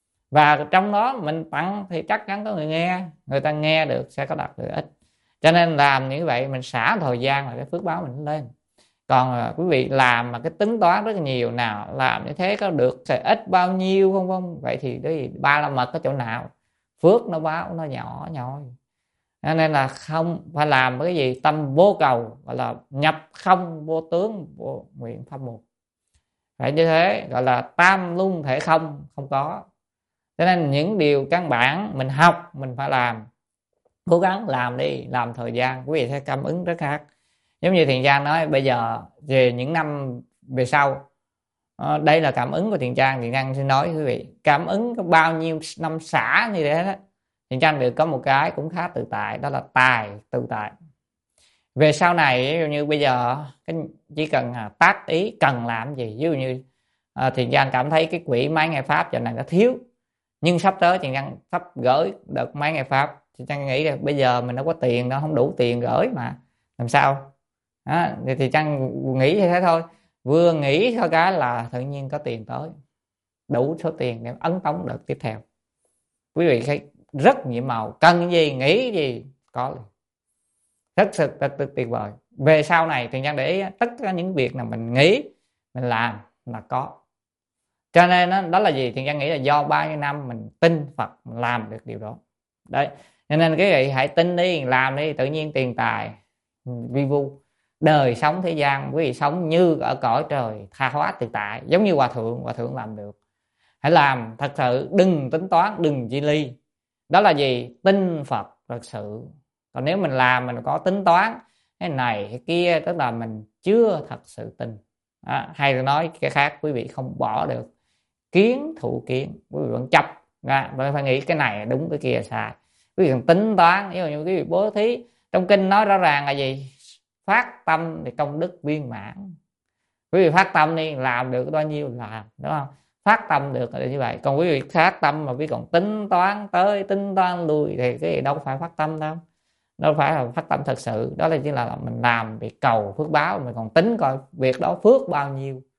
S2: và trong đó mình tặng thì chắc chắn có người nghe, người ta nghe được sẽ có đạt lợi ích. Cho nên làm như vậy mình xả thời gian là cái phước báo mình lên. Còn quý vị làm mà cái tính toán rất là nhiều, nào làm như thế có được sẽ ít bao nhiêu không không, vậy thì đấy ba la mật ở chỗ nào, phước nó báo nó nhỏ nhoi. Cho nên là không phải làm cái gì tâm vô cầu, gọi là nhập không vô tướng vô nguyện pháp mục, phải như thế, gọi là tam luân thể không, không có. Cho nên những điều căn bản mình học mình phải làm, cố gắng làm đi, làm thời gian quý vị sẽ cảm ứng rất khác. Giống như Thiện Trang nói bây giờ về những năm về sau, đây là cảm ứng của Thiện Trang. Thiện Trang xin nói quý vị, cảm ứng có bao nhiêu năm xả như thế đó, Thiện Trang được có một cái cũng khá tự tại, đó là tài tự tại. Về sau này ví dụ như bây giờ chỉ cần tác ý cần làm gì, ví dụ như à, Thiện Trang cảm thấy cái quỹ mấy ngày pháp giờ này nó thiếu, nhưng sắp tới Thiện Trang sắp gửi được mấy ngày pháp, Thiện Trang nghĩ là bây giờ mình đâu có tiền đâu, không đủ tiền gửi mà làm sao đó, thì Thiện Trang nghĩ như thế thôi. Vừa nghĩ thôi cái là tự nhiên có tiền tới, đủ số tiền để ấn tống đợt tiếp theo. Quý vị thấy rất nhiệm màu, cần gì nghĩ gì có, rất sự rất, rất tuyệt vời. Về sau này Thiện Trang để ý tất cả những việc nào mình nghĩ mình làm là có. Cho nên đó, đó là gì? Thiện Trang nghĩ là do bao nhiêu năm mình tin Phật mình làm được điều đó đấy. Cho nên cái vị hãy tin đi, làm đi, tự nhiên tiền tài vi vu. Đời sống thế gian quý vị sống như ở cõi trời tha hóa tự tại, giống như hòa thượng hòa thượng làm được. Hãy làm thật sự, đừng tính toán, đừng chi ly. Đó là gì? Tin Phật thật sự. Còn nếu mình làm mình có tính toán cái này cái kia, tức là mình chưa thật sự tin. Đó, hay là nói cái khác, quý vị không bỏ được kiến thụ kiến, quý vị vẫn chấp ra, rồi phải nghĩ cái này đúng cái kia sai. Quý vị cần tính toán. Ví dụ như quý vị bố thí, trong kinh nói rõ ràng là gì? Phát tâm thì công đức viên mãn. Quý vị phát tâm đi, làm được bao nhiêu làm, đúng không? Phát tâm được là như vậy. Còn quý vị phát tâm mà quý còn tính toán tới tính toán lui thì cái gì đâu phải phát tâm đâu, đâu phải là phát tâm thật sự. Đó là chỉ là mình làm việc cầu phước báo, mình còn tính coi việc đó phước bao nhiêu.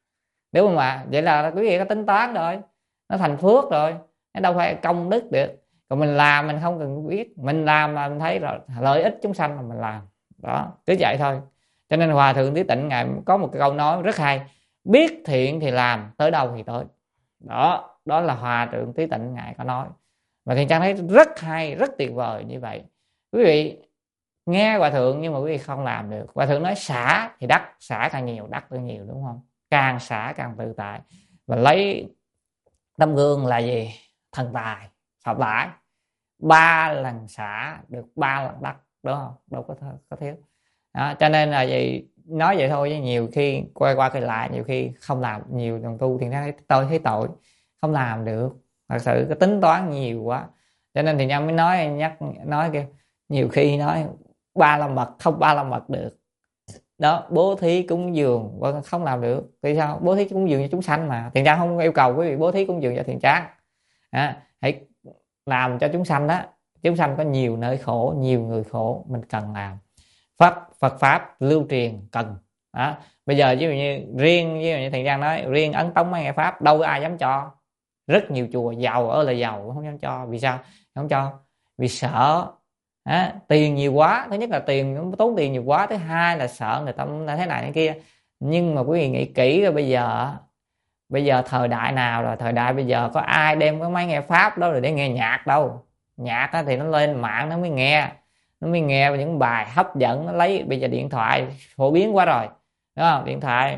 S2: Đúng không ạ? Vậy là quý vị có tính toán rồi, nó thành phước rồi, nó đâu phải công đức được. Còn mình làm mình không cần biết, mình làm là mình thấy rồi lợi ích chúng sanh là mình làm đó, cứ vậy thôi. Cho nên Hòa Thượng Trí Tịnh ngài có một cái câu nói rất hay: biết thiện thì làm, tới đâu thì tới. Đó, đó là Hòa Thượng Trí Tịnh ngài có nói, và Thiện Trang thấy rất hay, rất tuyệt vời như vậy. Quý vị nghe Hòa Thượng nhưng mà quý vị không làm được. Hòa Thượng nói xả thì đắc, xả càng nhiều đắc càng nhiều, đúng không? Càng xả càng tự tại. Và lấy tấm gương là gì? Thần tài Pháp Lãi, ba lần xả được ba lần đắc, đúng không? Đâu có, có thiếu đó. Cho nên là gì, nói vậy thôi, chứ nhiều khi quay qua quay lại, nhiều khi không làm nhiều đồng tu thì thấy tôi thấy tội, không làm được, thật sự cái tính toán nhiều quá. Cho nên thì nhau mới nói, nhắc nói kia, nhiều khi nói ba la mật không ba la mật được đó, bố thí cúng dường không làm được. Vì sao? Bố thí cúng dường cho chúng sanh mà. Thiện Trang không yêu cầu quý vị bố thí cúng dường cho Thiện Trang, à, hãy làm cho chúng sanh đó. Chúng sanh có nhiều nơi khổ, nhiều người khổ, mình cần làm. Pháp Phật pháp lưu truyền cần đó. Bây giờ ví dụ như riêng ví dụ như Thiện Trang nói riêng Ấn Tống Mấy Ngày Pháp đâu có ai dám cho. Rất nhiều chùa giàu ở là giàu cũng không dám cho. Vì sao không cho? Vì sợ à, tiền nhiều quá. Thứ nhất là tiền tốn tiền nhiều quá, thứ hai là sợ người ta thế này thế kia. Nhưng mà quý vị nghĩ kỹ rồi, bây giờ bây giờ thời đại nào rồi? Thời đại bây giờ có ai đem cái máy nghe Pháp đó rồi để nghe nhạc đâu. Nhạc thì nó lên mạng nó mới nghe, nó mới nghe những bài hấp dẫn. Nó lấy bây giờ điện thoại phổ biến quá rồi, đúng không? Điện thoại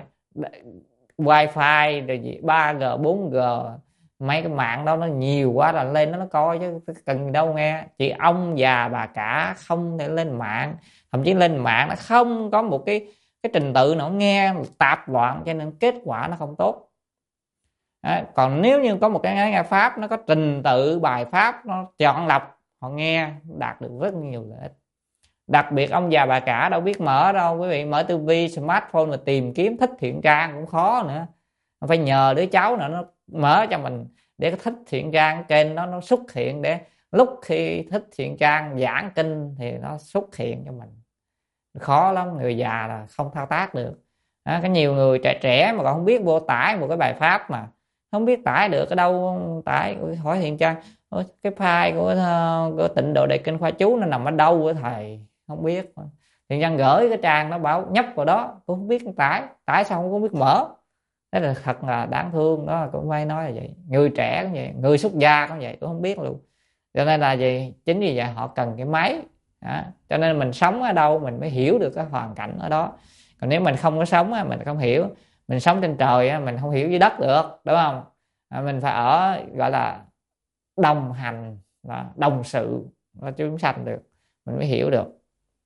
S2: wifi rồi gì ba G bốn G, mấy cái mạng đó nó nhiều quá là lên nó nó coi chứ cần đâu nghe. Chỉ ông già bà cả không thể lên mạng, thậm chí lên mạng nó không có một cái cái trình tự nào nghe tạp loạn, cho nên kết quả nó không tốt. À, còn nếu như có một cái nghe Pháp nó có trình tự bài Pháp, nó chọn lọc, họ nghe đạt được rất nhiều lợi ích. Đặc biệt ông già bà cả đâu biết mở đâu, quý vị mở tivi smartphone mà tìm kiếm Thích Thiện Trang cũng khó nữa, phải nhờ đứa cháu nữa nó mở cho mình để cái Thích Thiện Trang kênh nó nó xuất hiện, để lúc khi Thích Thiện Trang giảng kinh thì nó xuất hiện cho mình. Khó lắm, người già là không thao tác được. À, có nhiều người trẻ trẻ mà còn không biết vô tải một cái bài Pháp, mà không biết tải được ở đâu tải. Hỏi Thiện Trang cái file của, của Tịnh Độ Đại Kinh Khoa Chú nó nằm ở đâu của thầy, không biết. Thiện Trang gửi cái trang nó bảo nhấp vào đó cũng không biết tải, tải sao không có biết mở. Thế là thật là đáng thương đó. Cũng phải nói là vậy, người trẻ cũng vậy, người xuất gia cũng vậy, cũng không biết luôn. Cho nên là gì, chính vì vậy họ cần cái máy đó. Cho nên mình sống ở đâu mình mới hiểu được cái hoàn cảnh ở đó. Còn nếu mình không có sống mình không hiểu. Mình sống trên trời mình không hiểu dưới đất được, đúng không? Mình phải ở gọi là đồng hành, đồng sự với chúng sanh được, mình mới hiểu được.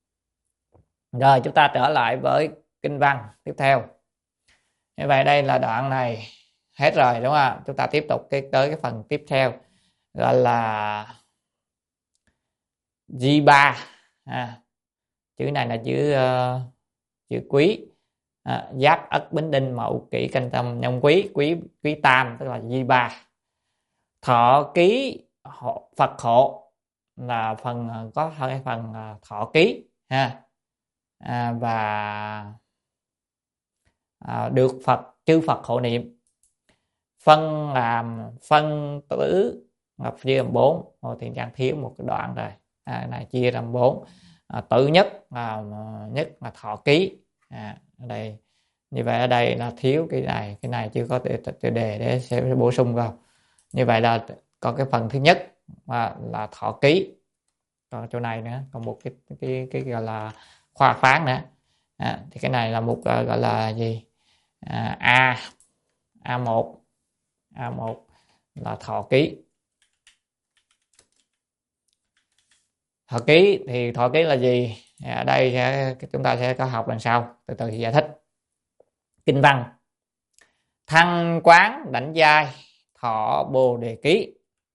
S2: Rồi chúng ta trở lại với kinh văn tiếp theo. Như vậy đây là đoạn này hết rồi, đúng không? Chúng ta tiếp tục cái tới cái phần tiếp theo, gọi là G ba. À, chữ này là chữ uh, chữ quý. À, Giáp Ất Bính Đinh Mậu Kỷ Canh Tâm Nhâm Quý, quý quý tam, tức là G ba. Thọ ký hộ, Phật hộ là phần có hai phần thọ ký ha. À, và à, được Phật chư Phật hộ niệm. Phân làm phân tử là chia làm bốn. Rồi Thiện Trang thiếu một cái đoạn rồi. À, này chia làm bốn. À, tự nhất là nhất là thọ ký. À, ở đây như vậy ở đây là thiếu cái này, cái này chưa có tiêu đề để sẽ bổ sung vào. Như vậy là có cái phần thứ nhất là, là thọ ký. Còn chỗ này nữa còn một cái cái cái, cái gọi là khoa phán nữa. À, thì cái này là một uh, gọi là gì? À, A A một A một là thọ ký. Thọ ký thì thọ ký là gì? Ở đây sẽ, chúng ta sẽ có học lần sau, từ từ thì giải thích. Kinh văn: Thăng quán đảnh giai thọ bồ đề ký.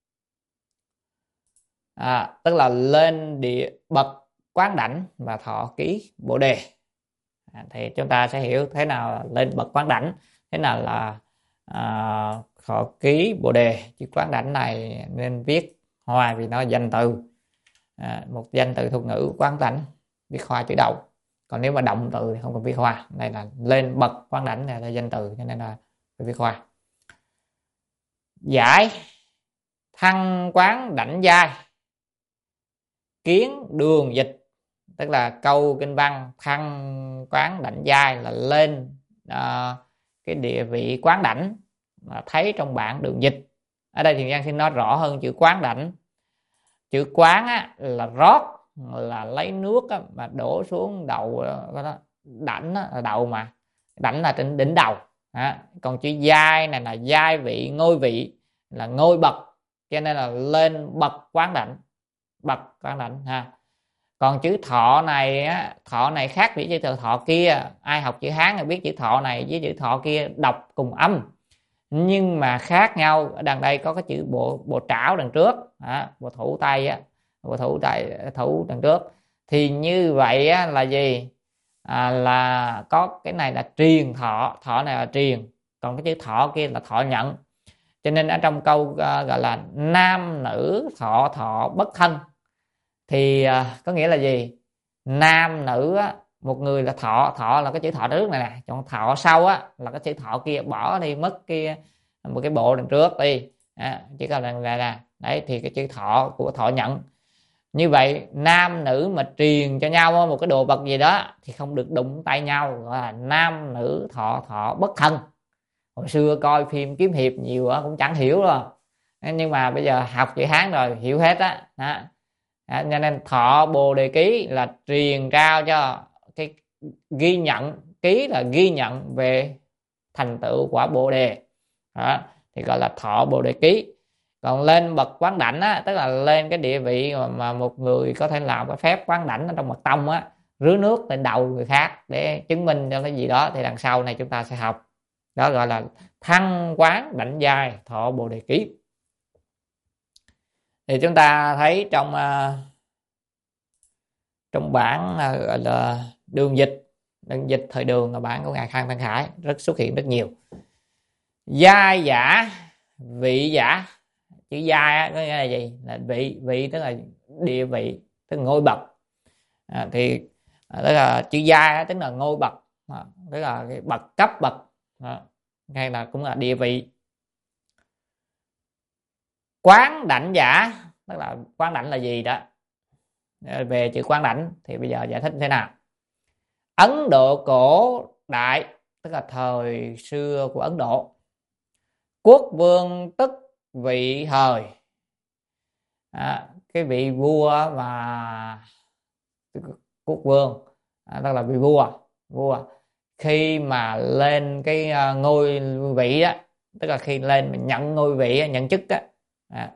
S2: À, tức là lên địa bậc quán đảnh và thọ ký bồ đề. À, thì chúng ta sẽ hiểu thế nào là lên bậc quán đảnh, thế nào là à, thọ ký bồ đề. Chữ quán đảnh này nên viết hoa vì nó danh từ, à, một danh từ thuật ngữ quán đảnh viết hoa chữ đầu. Còn nếu mà động từ thì không cần viết hoa. Đây là lên bậc quán đảnh này là danh từ, cho nên là viết hoa. Giải thăng quán đảnh giai, kiến đường dịch, tức là câu kinh văn thăng quán đảnh giai là lên uh, cái địa vị quán đảnh mà thấy trong bản đường dịch. Ở đây thì Giang xin nói rõ hơn chữ quán đảnh. Chữ quán á, là rót, là lấy nước á, mà đổ xuống đầu đó. Đảnh á, là đầu, mà đảnh là trên đỉnh đầu. À, còn chữ giai này là giai vị, ngôi vị, là ngôi bậc, cho nên là lên bậc quán đảnh, bậc quán đảnh ha. Còn chữ thọ này á, thọ này khác với chữ thọ kia. Ai học chữ Hán thì biết chữ thọ này với chữ thọ kia đọc cùng âm, nhưng mà khác nhau. Ở đằng đây có cái chữ bộ bộ trảo đằng trước, à, bộ thủ tay á, bộ thủ tay thủ đằng trước. Thì như vậy á, là gì? À, là có cái này là truyền thọ, thọ này là truyền, còn cái chữ thọ kia là thọ nhận. Cho nên ở trong câu uh, gọi là nam nữ thọ thọ bất thân, thì uh, có nghĩa là gì? Nam nữ á, một người là thọ, thọ là cái chữ thọ trước này nè, còn thọ sau á là cái chữ thọ kia, bỏ đi mất kia một cái bộ đằng trước đi, à, chỉ cần là, là là đấy, thì cái chữ thọ của thọ nhận. Như vậy nam nữ mà truyền cho nhau một cái đồ vật gì đó thì không được đụng tay nhau, gọi là nam nữ thọ thọ bất thân. Hồi xưa coi phim kiếm hiệp nhiều đó, cũng chẳng hiểu rồi, nhưng mà bây giờ học chữ Hán rồi hiểu hết á. Đó. À, cho nên thọ bồ đề ký là truyền trao cho cái ghi nhận, ký là ghi nhận về thành tựu quả bồ đề. Đó, thì gọi là thọ bồ đề ký. Còn lên bậc quán đảnh á, tức là lên cái địa vị mà, mà một người có thể làm cái phép quán đảnh ở trong mật tông á, rưới nước lên đầu người khác để chứng minh cho cái gì đó, thì đằng sau này chúng ta sẽ học. Đó gọi là thăng quán đảnh giai thọ bồ đề ký. Thì chúng ta thấy trong uh, trong bản uh, gọi là đường dịch, đường dịch thời Đường là bản của ngài Khang Thanh Khải, rất xuất hiện rất nhiều. Giai giả, vị giả. Chữ giai có nghĩa là gì? Là vị, vị tức là địa vị, tức là ngôi bậc. À, thì tức là chữ giai tức là ngôi bậc, à, tức là cái bậc cấp bậc, à, hay là cũng là địa vị. Quán đảnh giả, tức là quán đảnh là gì đó. Về chữ quán đảnh thì bây giờ giải thích thế nào? Ấn Độ cổ đại, tức là thời xưa của Ấn Độ. Quốc vương tức vị thời, à, cái vị vua mà quốc vương, à, tức là vị vua, vua khi mà lên cái uh, ngôi vị đó, tức là khi lên mà nhận ngôi vị, nhận chức á, à,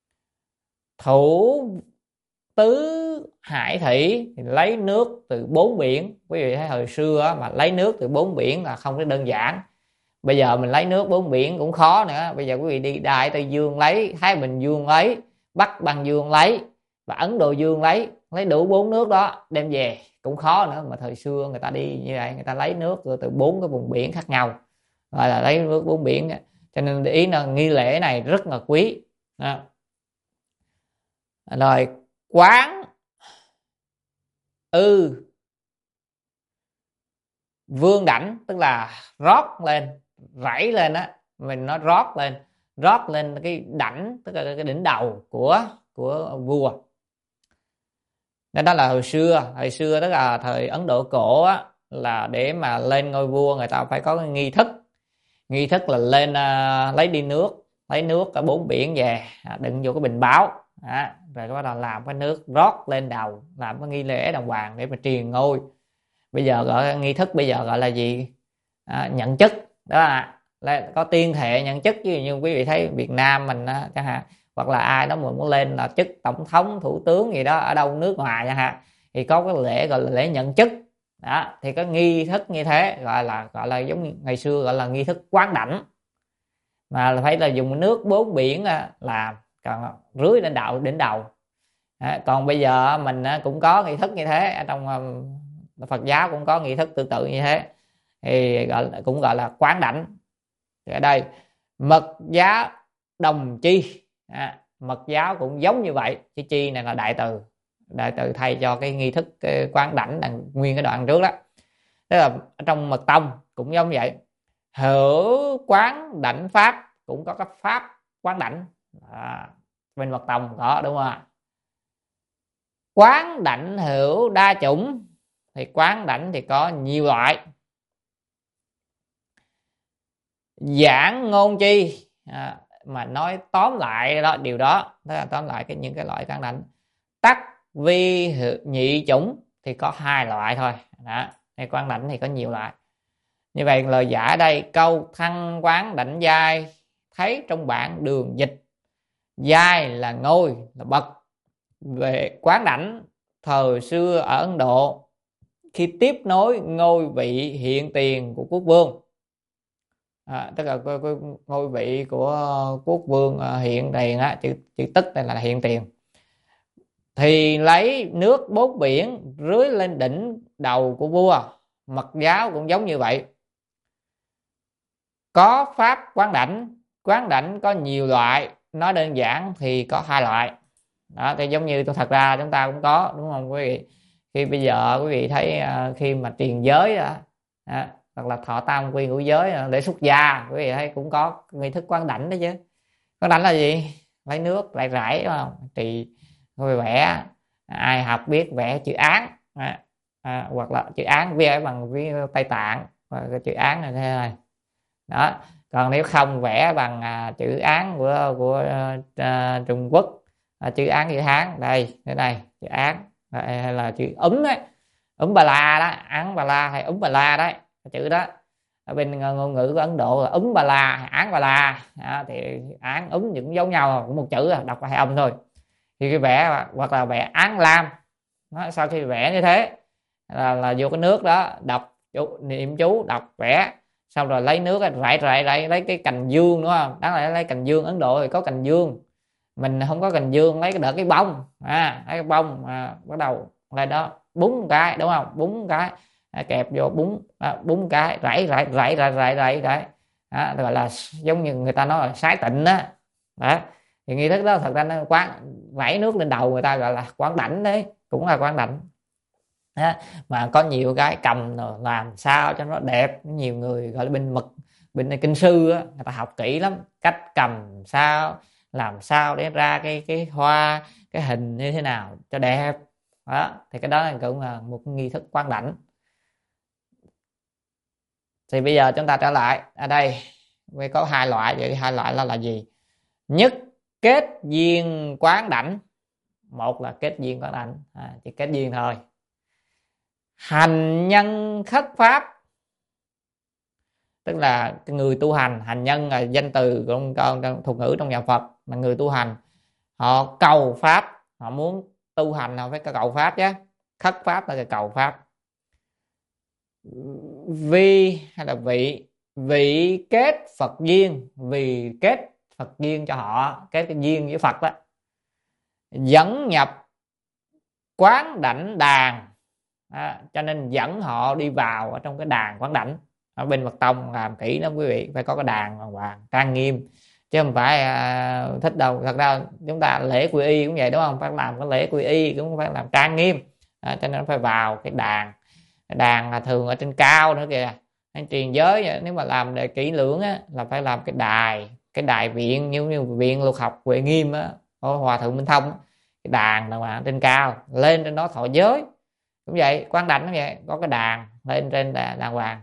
S2: thủ tứ hải thủy thì lấy nước từ bốn biển. Quý vị thấy hồi xưa mà lấy nước từ bốn biển là không có đơn giản. Bây giờ mình lấy nước bốn biển cũng khó nữa. Bây giờ quý vị đi Đại Tây Dương lấy, Thái Bình Dương lấy, Bắc Băng Dương lấy và Ấn Độ Dương lấy, lấy đủ bốn nước đó đem về cũng khó nữa. Mà thời xưa người ta đi như vậy, người ta lấy nước từ bốn cái vùng biển khác nhau, gọi là lấy nước bốn biển. Cho nên ý là nghi lễ này rất là quý. Đó. Rồi quán ư vương đảnh, tức là rót lên, rảy lên á, mình nói rót lên, rót lên cái đảnh, tức là cái đỉnh đầu của của vua. Nên đó là hồi xưa, hồi xưa tức là thời Ấn Độ cổ á, là để mà lên ngôi vua người ta phải có cái nghi thức. Nghi thức là lên uh, lấy đi nước, lấy nước ở bốn biển về, đựng vô cái bình báo, à, rồi bắt đầu làm cái nước rót lên đầu, làm cái nghi lễ đàng hoàng để mà truyền ngôi. Bây giờ gọi nghi thức bây giờ gọi là gì? À, nhận chức đó, là, là có tiên thệ nhận chức. Chứ như quý vị thấy Việt Nam mình chẳng hạn, hoặc là ai đó muốn lên là chức tổng thống, thủ tướng gì đó ở đâu nước ngoài chẳng hạn, thì có cái lễ gọi là lễ nhận chức đó. Thì có nghi thức như thế gọi là gọi là giống như ngày xưa gọi là nghi thức quán đảnh, mà là phải là dùng nước bốn biển làm, còn rưới lên đầu đến đầu. À, còn bây giờ mình cũng có nghi thức như thế, ở trong Phật giáo cũng có nghi thức tương tự như thế, thì gọi, cũng gọi là quán đảnh. Thì ở đây mật giáo đồng chi, à, mật giáo cũng giống như vậy. Cái chi này là đại từ, đại từ thay cho cái nghi thức cái quán đảnh đằng nguyên cái đoạn trước đó. Tức là ở trong mật tông cũng giống vậy. hữu quán đảnh pháp, cũng có cái pháp quán đảnh. À, bên mật tông có đúng không ạ? Quán đảnh hữu đa chủng, thì quán đảnh thì có nhiều loại. Giảng ngôn chi, à, mà nói tóm lại đó điều đó, tức là tóm lại cái những cái loại quán đảnh. Tắc vi nhị chủng, thì có hai loại thôi. Đó, hay quán đảnh thì có nhiều loại. Như vậy lời giải ở đây, câu thăng quán đảnh giai, thấy trong bản đường dịch giai là ngôi, là bậc. Về quán đảnh thời xưa ở Ấn Độ, khi tiếp nối ngôi vị hiện tiền của quốc vương, à, tức là cái, cái ngôi vị của quốc vương hiện tiền á, chữ chữ tức đây là hiện tiền, thì lấy nước bốn biển rưới lên đỉnh đầu của vua. Mật giáo cũng giống như vậy, có pháp quán đảnh. Quán đảnh có nhiều loại, nói đơn giản thì có hai loại. Đó, thì giống như thật ra chúng ta cũng có, đúng không quý vị? Khi bây giờ quý vị thấy khi mà truyền giới đó, đó hoặc là thọ tam quy ngũ giới để xuất gia, quý vị thấy cũng có nghi thức quán đảnh đó chứ. Quán đảnh là gì? Lấy nước rải rải, đúng không? Thì quý vị vẽ, ai học biết vẽ chữ án, à, à, hoặc là chữ án vẽ bằng viết Tây Tạng, và cái chữ án này thế này. Đó, còn nếu không vẽ bằng à, chữ án của của uh, Trung Quốc, à, chữ án chữ Hán đây, thế này chữ án, hay là chữ úm đấy, úm bà la đó, án bà la hay úm bà la đấy, chữ đó ở bên ngôn ngữ của Ấn Độ là úm bà la, án bà la. Đó, thì án úm cũng giống nhau, cũng một chữ, đọc hai âm thôi. Thì cái vẽ hoặc là vẽ án lam. Đó, sau khi vẽ như thế là, là vô cái nước đó đọc chú, niệm chú, đọc vẽ, xong rồi lấy nước rải rải rải lấy cái cành dương, đúng không? Đáng lẽ lấy cành dương, Ấn Độ thì có cành dương, mình không có cành dương, lấy cái đợt cái bông, à, lấy cái bông à, bắt đầu lên đó búng cái, đúng không? Búng cái, à, kẹp vô búng, à, búng cái rải rải rải rải rải rải rải, đó, gọi là giống như người ta nói là sái tịnh đó. Đó, thì nghi thức đó thật ra nó quán rải nước lên đầu người ta gọi là quán đảnh đấy, cũng là quán đảnh. Đó, mà có nhiều cái cầm rồi làm sao cho nó đẹp. Nhiều người gọi là bên mực, bên kinh sư á, người ta học kỹ lắm, cách cầm sao, làm sao để ra cái cái hoa, cái hình như thế nào cho đẹp. Đó, thì cái đó cũng là một nghi thức quán đảnh. Thì bây giờ chúng ta trở lại ở đây, với có hai loại, vậy hai loại là là gì? Nhất kết duyên quán đảnh. Một là kết duyên quán đảnh, à, chỉ kết duyên thôi. Hành nhân khất pháp, tức là cái người tu hành. Hành nhân là danh từ trong, trong thuật ngữ trong nhà Phật, là người tu hành. Họ cầu pháp, họ muốn tu hành họ phải cầu pháp chứ. Khất pháp là cầu pháp. Vì hay là vị, vị kết Phật duyên, vì kết Phật duyên cho họ, kết cái duyên với Phật đó, dẫn nhập quán đảnh đàn. À, cho nên dẫn họ đi vào ở trong cái đàn quán đảnh. Ở bên Mật tông làm kỹ lắm quý vị, phải có cái đàn hoàng hoàng trang nghiêm, chứ không phải à, thích đâu. Thật ra chúng ta lễ quy y cũng vậy, đúng không? Phải làm cái lễ quy y cũng phải làm trang nghiêm, à, cho nên phải vào cái đàn. Cái đàn là thường ở trên cao nữa kìa. Anh truyền giới nếu mà làm để kỹ lưỡng á, là phải làm cái đài, cái đài viện như, như viện luật học Huệ Nghiêm á, của Hòa Thượng Minh Thông. Cái đàn là trên cao, lên trên đó thọ giới cũng vậy, quán đảnh cũng vậy, có cái đàn lên trên đàng hoàng.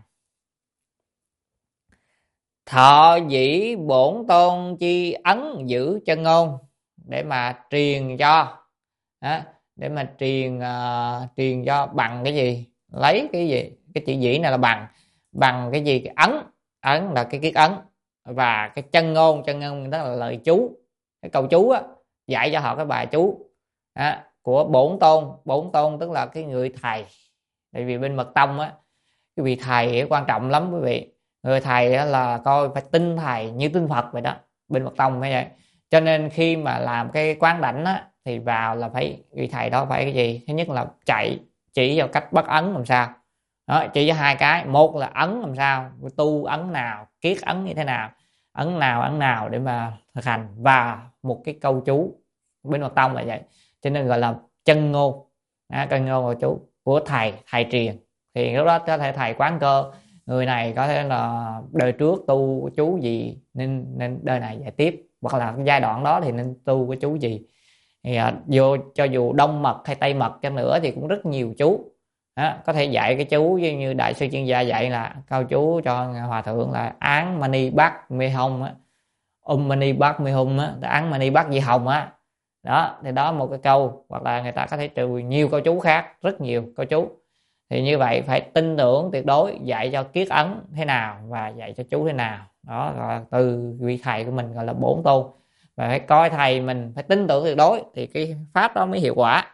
S2: Thọ dĩ bổn tôn chi ấn giữ chân ngôn, để mà truyền cho, đó, để mà truyền uh, truyền cho bằng cái gì? Lấy cái gì? Cái chữ dĩ này là bằng, bằng cái gì? Cái ấn, ấn là cái kiết ấn, và cái chân ngôn, chân ngôn đó là lời chú, cái câu chú á, dạy cho họ cái bài chú đó, của bổn tôn. Bổn tôn tức là cái người thầy. Tại vì bên Mật tông á, cái vị thầy quan trọng lắm quý vị. Người thầy là coi phải tin thầy như tin Phật vậy đó, bên Mật tông phải vậy. Cho nên khi mà làm cái quán đảnh á, thì vào là phải vị thầy đó phải cái gì? Thứ nhất là chạy chỉ vào cách bắt ấn làm sao đó, chỉ cho hai cái. Một là ấn làm sao, tu ấn nào, kiết ấn như thế nào, ấn nào ấn nào để mà thực hành, và một cái câu chú. Bên Mật tông là vậy, cho nên gọi là chân ngôn, à, chân ngôn của chú của thầy, thầy truyền. Thì lúc đó có thể thầy quán cơ, người này có thể là đời trước tu chú gì nên nên đời này dạy tiếp, hoặc là giai đoạn đó thì nên tu cái chú gì. Thì à, vô cho dù đông mật hay tây mật cho nữa thì cũng rất nhiều chú. Đó, có thể dạy cái chú như đại sư chuyên gia dạy là câu chú cho hòa thượng là án mani bát mê hông á, um mani bát mê hông á, án mani bát di hồng á. Đó thì đó một cái câu, hoặc là người ta có thể trừ nhiều câu chú khác, rất nhiều câu chú. Thì như vậy phải tin tưởng tuyệt đối, dạy cho kiết ấn thế nào và dạy cho chú thế nào. Đó là từ vị thầy của mình gọi là bổn tôn, và phải coi thầy mình, phải tin tưởng tuyệt đối thì cái pháp đó mới hiệu quả.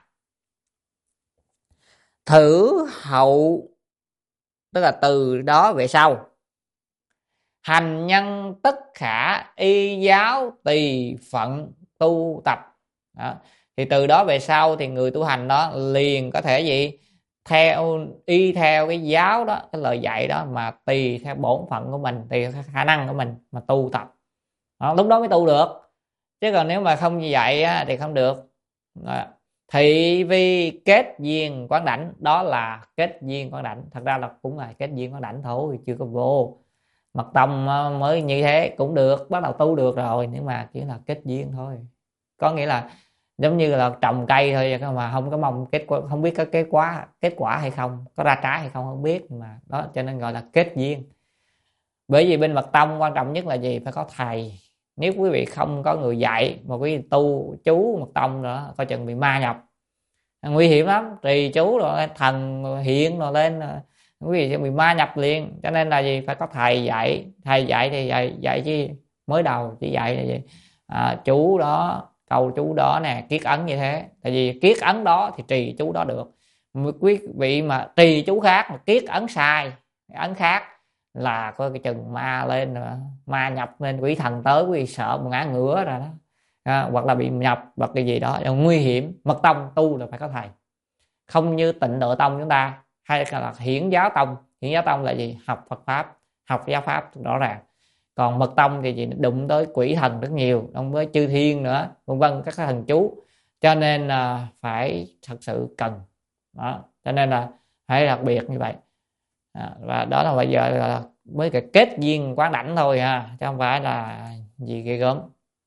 S2: Thử hậu tức là từ đó về sau, hành nhân tất khả y giáo tùy phận tu tập. Đó. Thì từ đó về sau thì người tu hành đó liền có thể gì theo y theo cái giáo đó, cái lời dạy đó, mà tùy theo bổn phận của mình, tùy theo khả năng của mình mà tu tập. Đó, lúc đó mới tu được, chứ còn nếu mà không như vậy á, thì không được. Đó. Thị vi kết duyên quán đảnh, đó là kết duyên quán đảnh, thật ra là cũng là kết duyên quán đảnh thôi, chưa có vô mật tông mới như thế cũng được, bắt đầu tu được rồi, nhưng mà chỉ là kết duyên thôi. Có nghĩa là giống như là trồng cây thôi mà không có mong kết quả, không biết có kết quả kết quả hay không, có ra trái hay không không biết, mà đó cho nên gọi là kết duyên. Bởi vì bên mật tông quan trọng nhất là gì? Phải có thầy. Nếu quý vị không có người dạy mà quý vị tu chú mật tông nữa, coi chừng bị ma nhập, nguy hiểm lắm. Trì chú rồi thần hiện rồi lên quý vị sẽ bị ma nhập liền. Cho nên là gì? Phải có thầy dạy. Thầy dạy thì dạy dạy chứ mới đầu chỉ dạy là gì? À, chú đó, câu chú đó nè, kiết ấn như thế. Tại vì kiết ấn đó thì trì chú đó được. Quý vị mà trì chú khác mà kiết ấn sai, ấn khác là coi cái chừng ma lên nữa, ma nhập lên, quỷ thần tới quý vị sợ một ngã ngửa rồi đó. À, hoặc là bị nhập hoặc cái gì đó nguy hiểm. Mật tông tu là phải có thầy, không như Tịnh Độ Tông chúng ta hay là Hiển Giáo Tông. Hiển Giáo Tông là gì? Học Phật pháp, học giáo pháp rõ ràng. Còn mật tông thì gì? Đụng tới quỷ thần rất nhiều, đụng với chư thiên nữa, vân vân, các thần chú. Cho nên là phải thật sự cần đó, cho nên là phải đặc biệt như vậy. À, và đó là bây giờ là mới cái kết duyên quán đảnh thôi ha, chứ không phải là gì ghê gớm.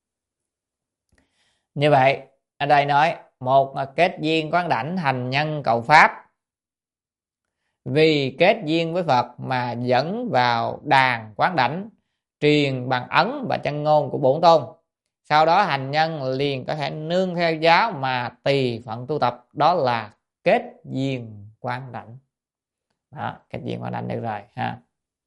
S2: Như vậy ở đây nói một là kết duyên quán đảnh hành nhân cầu pháp, vì kết duyên với Phật mà dẫn vào đàn quán đảnh, truyền bằng ấn và chân ngôn của bổn tôn. Sau đó hành nhân liền có thể nương theo giáo mà tùy phận tu tập, đó là kết duyên quán đảnh. Đó, kết duyên quán đảnh được rồi ha.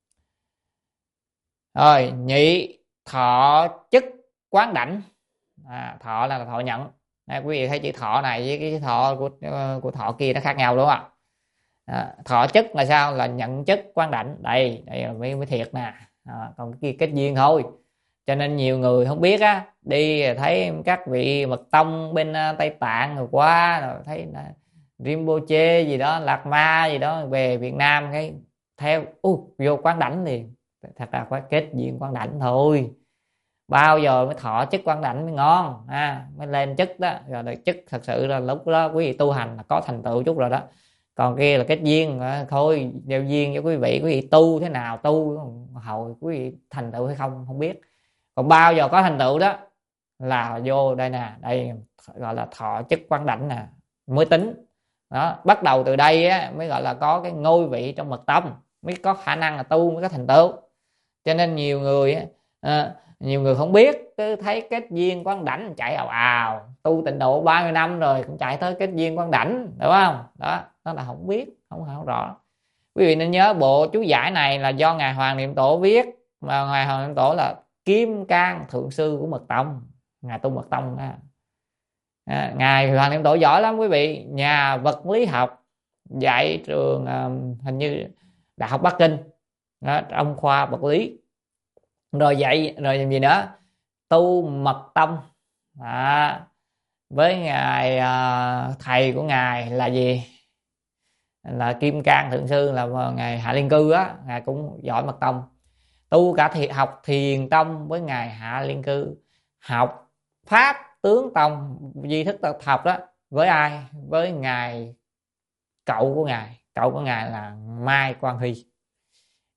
S2: Rồi nhị thọ chức quán đảnh. À, thọ là thọ nhận. Đây, quý vị thấy chữ thọ này với cái thọ của của thọ kia nó khác nhau đúng không ạ? À, thọ chức là sao? Là nhận chức quán đảnh. Đây đây là mới, mới thiệt nè. À, còn cái kia kết duyên thôi. Cho nên nhiều người không biết á, đi thấy các vị mật tông bên Tây Tạng rồi qua rồi thấy Rinpoche gì đó, Lạt Ma gì đó về Việt Nam cái theo uh, vô quán đảnh liền. Thật ra phải kết duyên quán đảnh thôi. Bao giờ mới thọ chức quán đảnh mới ngon ha, mới lên chức đó. Rồi được chức thật sự là lúc đó quý vị tu hành là có thành tựu chút rồi đó. Còn kia là kết duyên thôi, đều duyên cho quý vị, quý vị tu thế nào tu hồi quý vị thành tựu hay không không biết. Còn bao giờ có thành tựu đó là vô đây nè, đây gọi là thọ chức quán đảnh nè mới tính. Đó, bắt đầu từ đây á, mới gọi là có cái ngôi vị trong mật tông, mới có khả năng là tu, mới có thành tựu. Cho nên nhiều người á, à, nhiều người không biết, cứ thấy kết duyên quán đảnh chạy ào ào, tu tịnh độ ba mươi năm rồi cũng chạy tới kết duyên quán đảnh, đúng không? Đó, đó là không biết, không không rõ. Quý vị nên nhớ bộ chú giải này là do ngài Hoàng Niệm Tổ viết, mà ngài Hoàng Niệm Tổ là kim cang thượng sư của mật tông, ngài tu mật tông đó. À, ngài Hoàng Niệm Tổ giỏi lắm quý vị, nhà vật lý học, dạy trường uh, hình như Đại học Bắc Kinh đó, trong khoa vật lý. Rồi dạy rồi làm gì nữa, tu mật tông. À, với ngài uh, thầy của ngài là gì, là kim cang thượng sư, là ngài Hạ Liên Cư á, ngài cũng giỏi mật tông. Tu cả thì học thiền tông với ngài Hạ Liên Cư, học pháp tướng tông, di thức học đó với ai, với ngài cậu của ngài, cậu của ngài là Mai Quan Hy.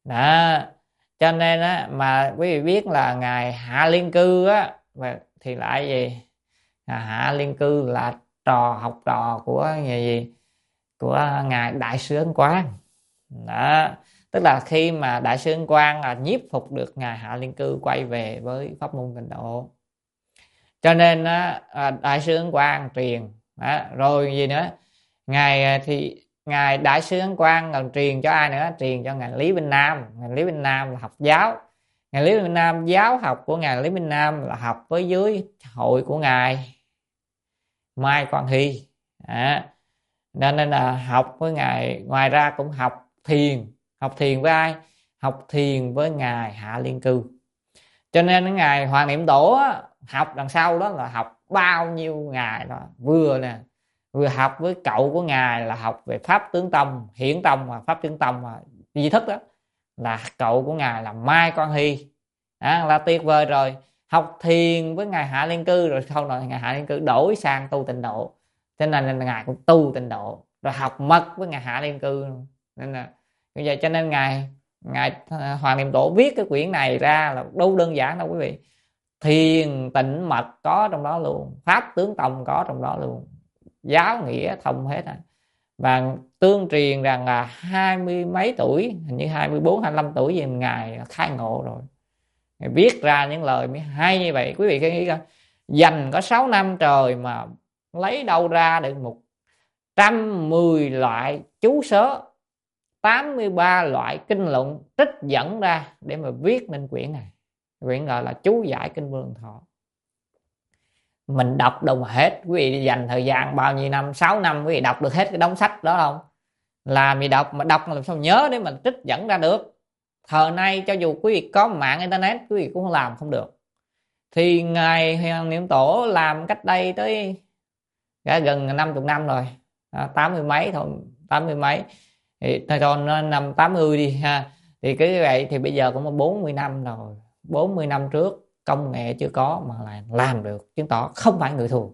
S2: đó. Cho nên á, mà quý vị biết là ngài Hạ Liên Cư á, thì lại gì, Hạ Liên Cư là trò học trò của ngài gì, của ngài Đại sư Ấn Quang đó. Tức là khi mà Đại sư Ấn Quang là nhiếp phục được ngài Hạ Liên Cư quay về với pháp môn Tịnh Độ, cho nên á, Đại sư Ấn Quang truyền đó. Rồi gì nữa, ngài thì ngài Đại sư Ấn Quang còn truyền cho ai nữa, truyền cho ngài Lý Vinh Nam. Ngài Lý Vinh Nam là học giáo, ngài Lý Vinh Nam giáo học của ngài Lý Vinh Nam là học với dưới hội của ngài Mai Quang Hy à. Nên, nên là học với ngài, ngoài ra cũng học thiền. Học thiền với ai? Học thiền với ngài Hạ Liên Cư. Cho nên ngài Hoàng Niệm Tổ á, học đằng sau đó là học bao nhiêu ngài đó, vừa nè, vừa học với cậu của ngài là học về pháp tướng tông, hiển tông và pháp tướng tông và di thức đó, là cậu của ngài là Mai Quang Hy à, là tuyệt vời rồi. Học thiền với ngài Hạ Liên Cư rồi sau này ngài Hạ Liên Cư đổi sang tu Tịnh Độ, cho nên là ngài cũng tu Tịnh Độ, rồi học mật với ngài Hạ Liên Cư. Nên là bây giờ cho nên ngài ngài Hoàng Niệm Tổ viết cái quyển này ra là đâu đơn giản đâu quý vị. Thiền tịnh mật có trong đó luôn, pháp tướng tông có trong đó luôn, giáo nghĩa thông hết à. Và tương truyền rằng là hai mươi mấy tuổi, hình như hai mươi bốn hai mươi lăm tuổi gì ngài khai ngộ rồi, ngài viết ra những lời mới hay như vậy. Quý vị nghĩ coi, dành có sáu năm trời mà lấy đâu ra được một trăm mười loại chú sớ, tám mươi ba loại kinh luận trích dẫn ra để mà viết nên quyển này. Quyển gọi là Chú Giải Kinh Vô Lượng Thọ. Mình đọc đâu mà hết. Quý vị dành thời gian bao nhiêu năm, sáu năm quý vị đọc được hết cái đống sách đó không? Làm gì đọc, mà đọc làm sao nhớ để mình trích dẫn ra được. Thời nay cho dù quý vị có mạng internet, quý vị cũng không làm không được. Thì ngài Hoàng Niệm Tổ làm cách đây tới gần năm mươi năm rồi, tám mươi mấy thôi, tám mươi mấy thì thôi năm tám mươi đi ha. Thì cái vậy thì bây giờ cũng có bốn mươi năm rồi. Bốn mươi năm trước công nghệ chưa có mà lại làm được, chứng tỏ không phải người thường.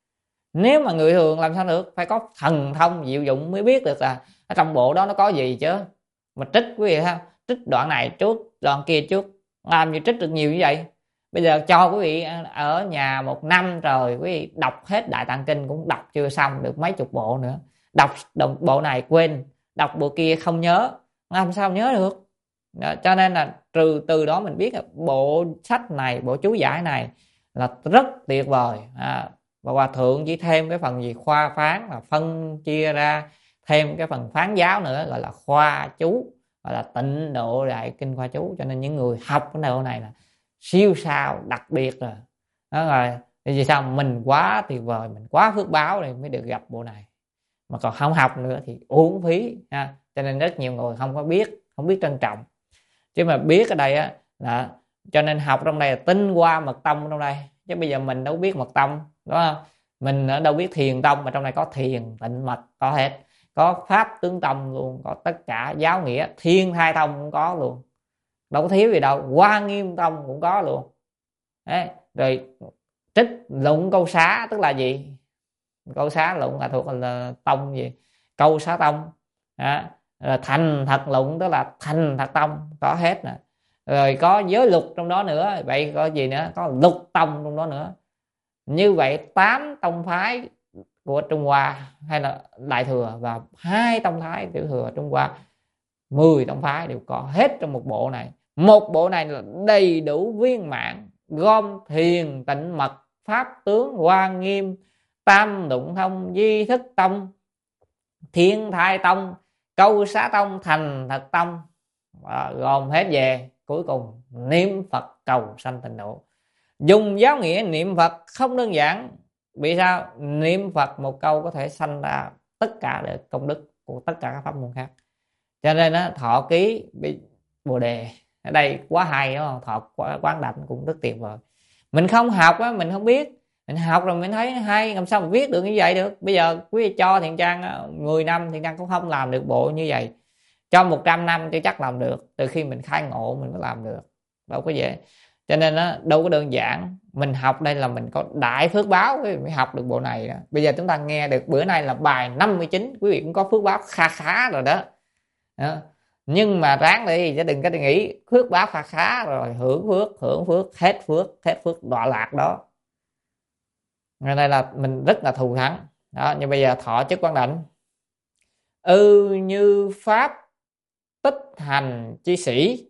S2: Nếu mà người thường làm sao được, phải có thần thông diệu dụng mới biết được là ở trong bộ đó nó có gì chứ. Mà trích quý vị ha, trích đoạn này trước đoạn kia trước, làm gì trích được nhiều như vậy. Bây giờ cho quý vị ở nhà một năm rồi, quý vị đọc hết Đại Tạng Kinh cũng đọc chưa xong được mấy chục bộ nữa. Đọc bộ này quên, đọc bộ kia không nhớ, làm sao nhớ được. Đó, cho nên là trừ từ đó mình biết là bộ sách này, bộ chú giải này là rất tuyệt vời à. Và Hòa Thượng chỉ thêm cái phần gì khoa phán, là phân chia ra thêm cái phần phán giáo nữa, gọi là khoa chú, gọi là Tịnh Độ Đại Kinh Khoa Chú. Cho nên những người học cái độ này là siêu sao đặc biệt rồi đó. Rồi thì vì sao mình quá tuyệt vời, mình quá phước báo này mới được gặp bộ này, mà còn không học nữa thì uổng phí ha. Cho nên rất nhiều người không có biết, không biết trân trọng. Chứ mà biết ở đây á là cho nên học trong đây là tinh hoa mật tông trong đây. Chứ bây giờ mình đâu biết mật tông, đúng không? Mình đâu biết thiền tông, mà trong này có thiền tịnh mật có hết, có pháp tướng tông luôn, có tất cả giáo nghĩa, thiên thai tông cũng có luôn, đâu có thiếu gì đâu, Hoa Nghiêm tông cũng có luôn. Đấy. Rồi trích luận câu xá, tức là gì? Câu xá luận là thuộc là tông gì? Câu xá tông. Đó. Rồi thành thật luận tức là thành thật tông, có hết nè. Rồi có giới luật trong đó nữa, vậy có gì nữa? Có luật tông trong đó nữa. Như vậy tám tông phái của Trung Hoa hay là Đại Thừa và hai tông phái Tiểu Thừa Trung Hoa, mười tông phái đều có hết trong một bộ này. Một bộ này là đầy đủ viên mãn, gom thiền tịnh mật, pháp tướng, Hoa Nghiêm, tam đụng thông, di thức tông, thiên thai tông, câu xá tông, thành thật tông, và gồm hết về. Cuối cùng niệm Phật cầu sanh tịnh độ. Dùng giáo nghĩa niệm Phật không đơn giản. Vì sao? Niệm Phật một câu có thể sanh ra tất cả được công đức của tất cả các pháp môn khác. Cho nên đó, thọ ký Bồ Đề ở đây quá hay, đúng không? Thọ quán đảnh cũng rất tuyệt vời. Mình không học á, mình không biết. Mình học rồi mình thấy hay, làm sao mà viết được như vậy được. Bây giờ quý vị cho Thiện Trang mười năm, Thiện Trang cũng không làm được bộ như vậy. Cho một trăm năm chưa chắc làm được. Từ khi mình khai ngộ mình mới làm được, đâu có dễ. Cho nên nó đâu có đơn giản. Mình học đây là mình có đại phước báo mới học được bộ này đó. Bây giờ chúng ta nghe được bữa nay là bài năm mươi chín, quý vị cũng có phước báo kha khá rồi đó, đó. Nhưng mà ráng đi chứ đừng có nghĩ phước báo khá khá rồi hưởng phước hưởng phước hết phước hết phước đọa lạc đó. Ngày nay là mình rất là thù thắng đó. Nhưng bây giờ thọ chức quán đảnh. Ư ừ, như pháp tích hành chi sĩ.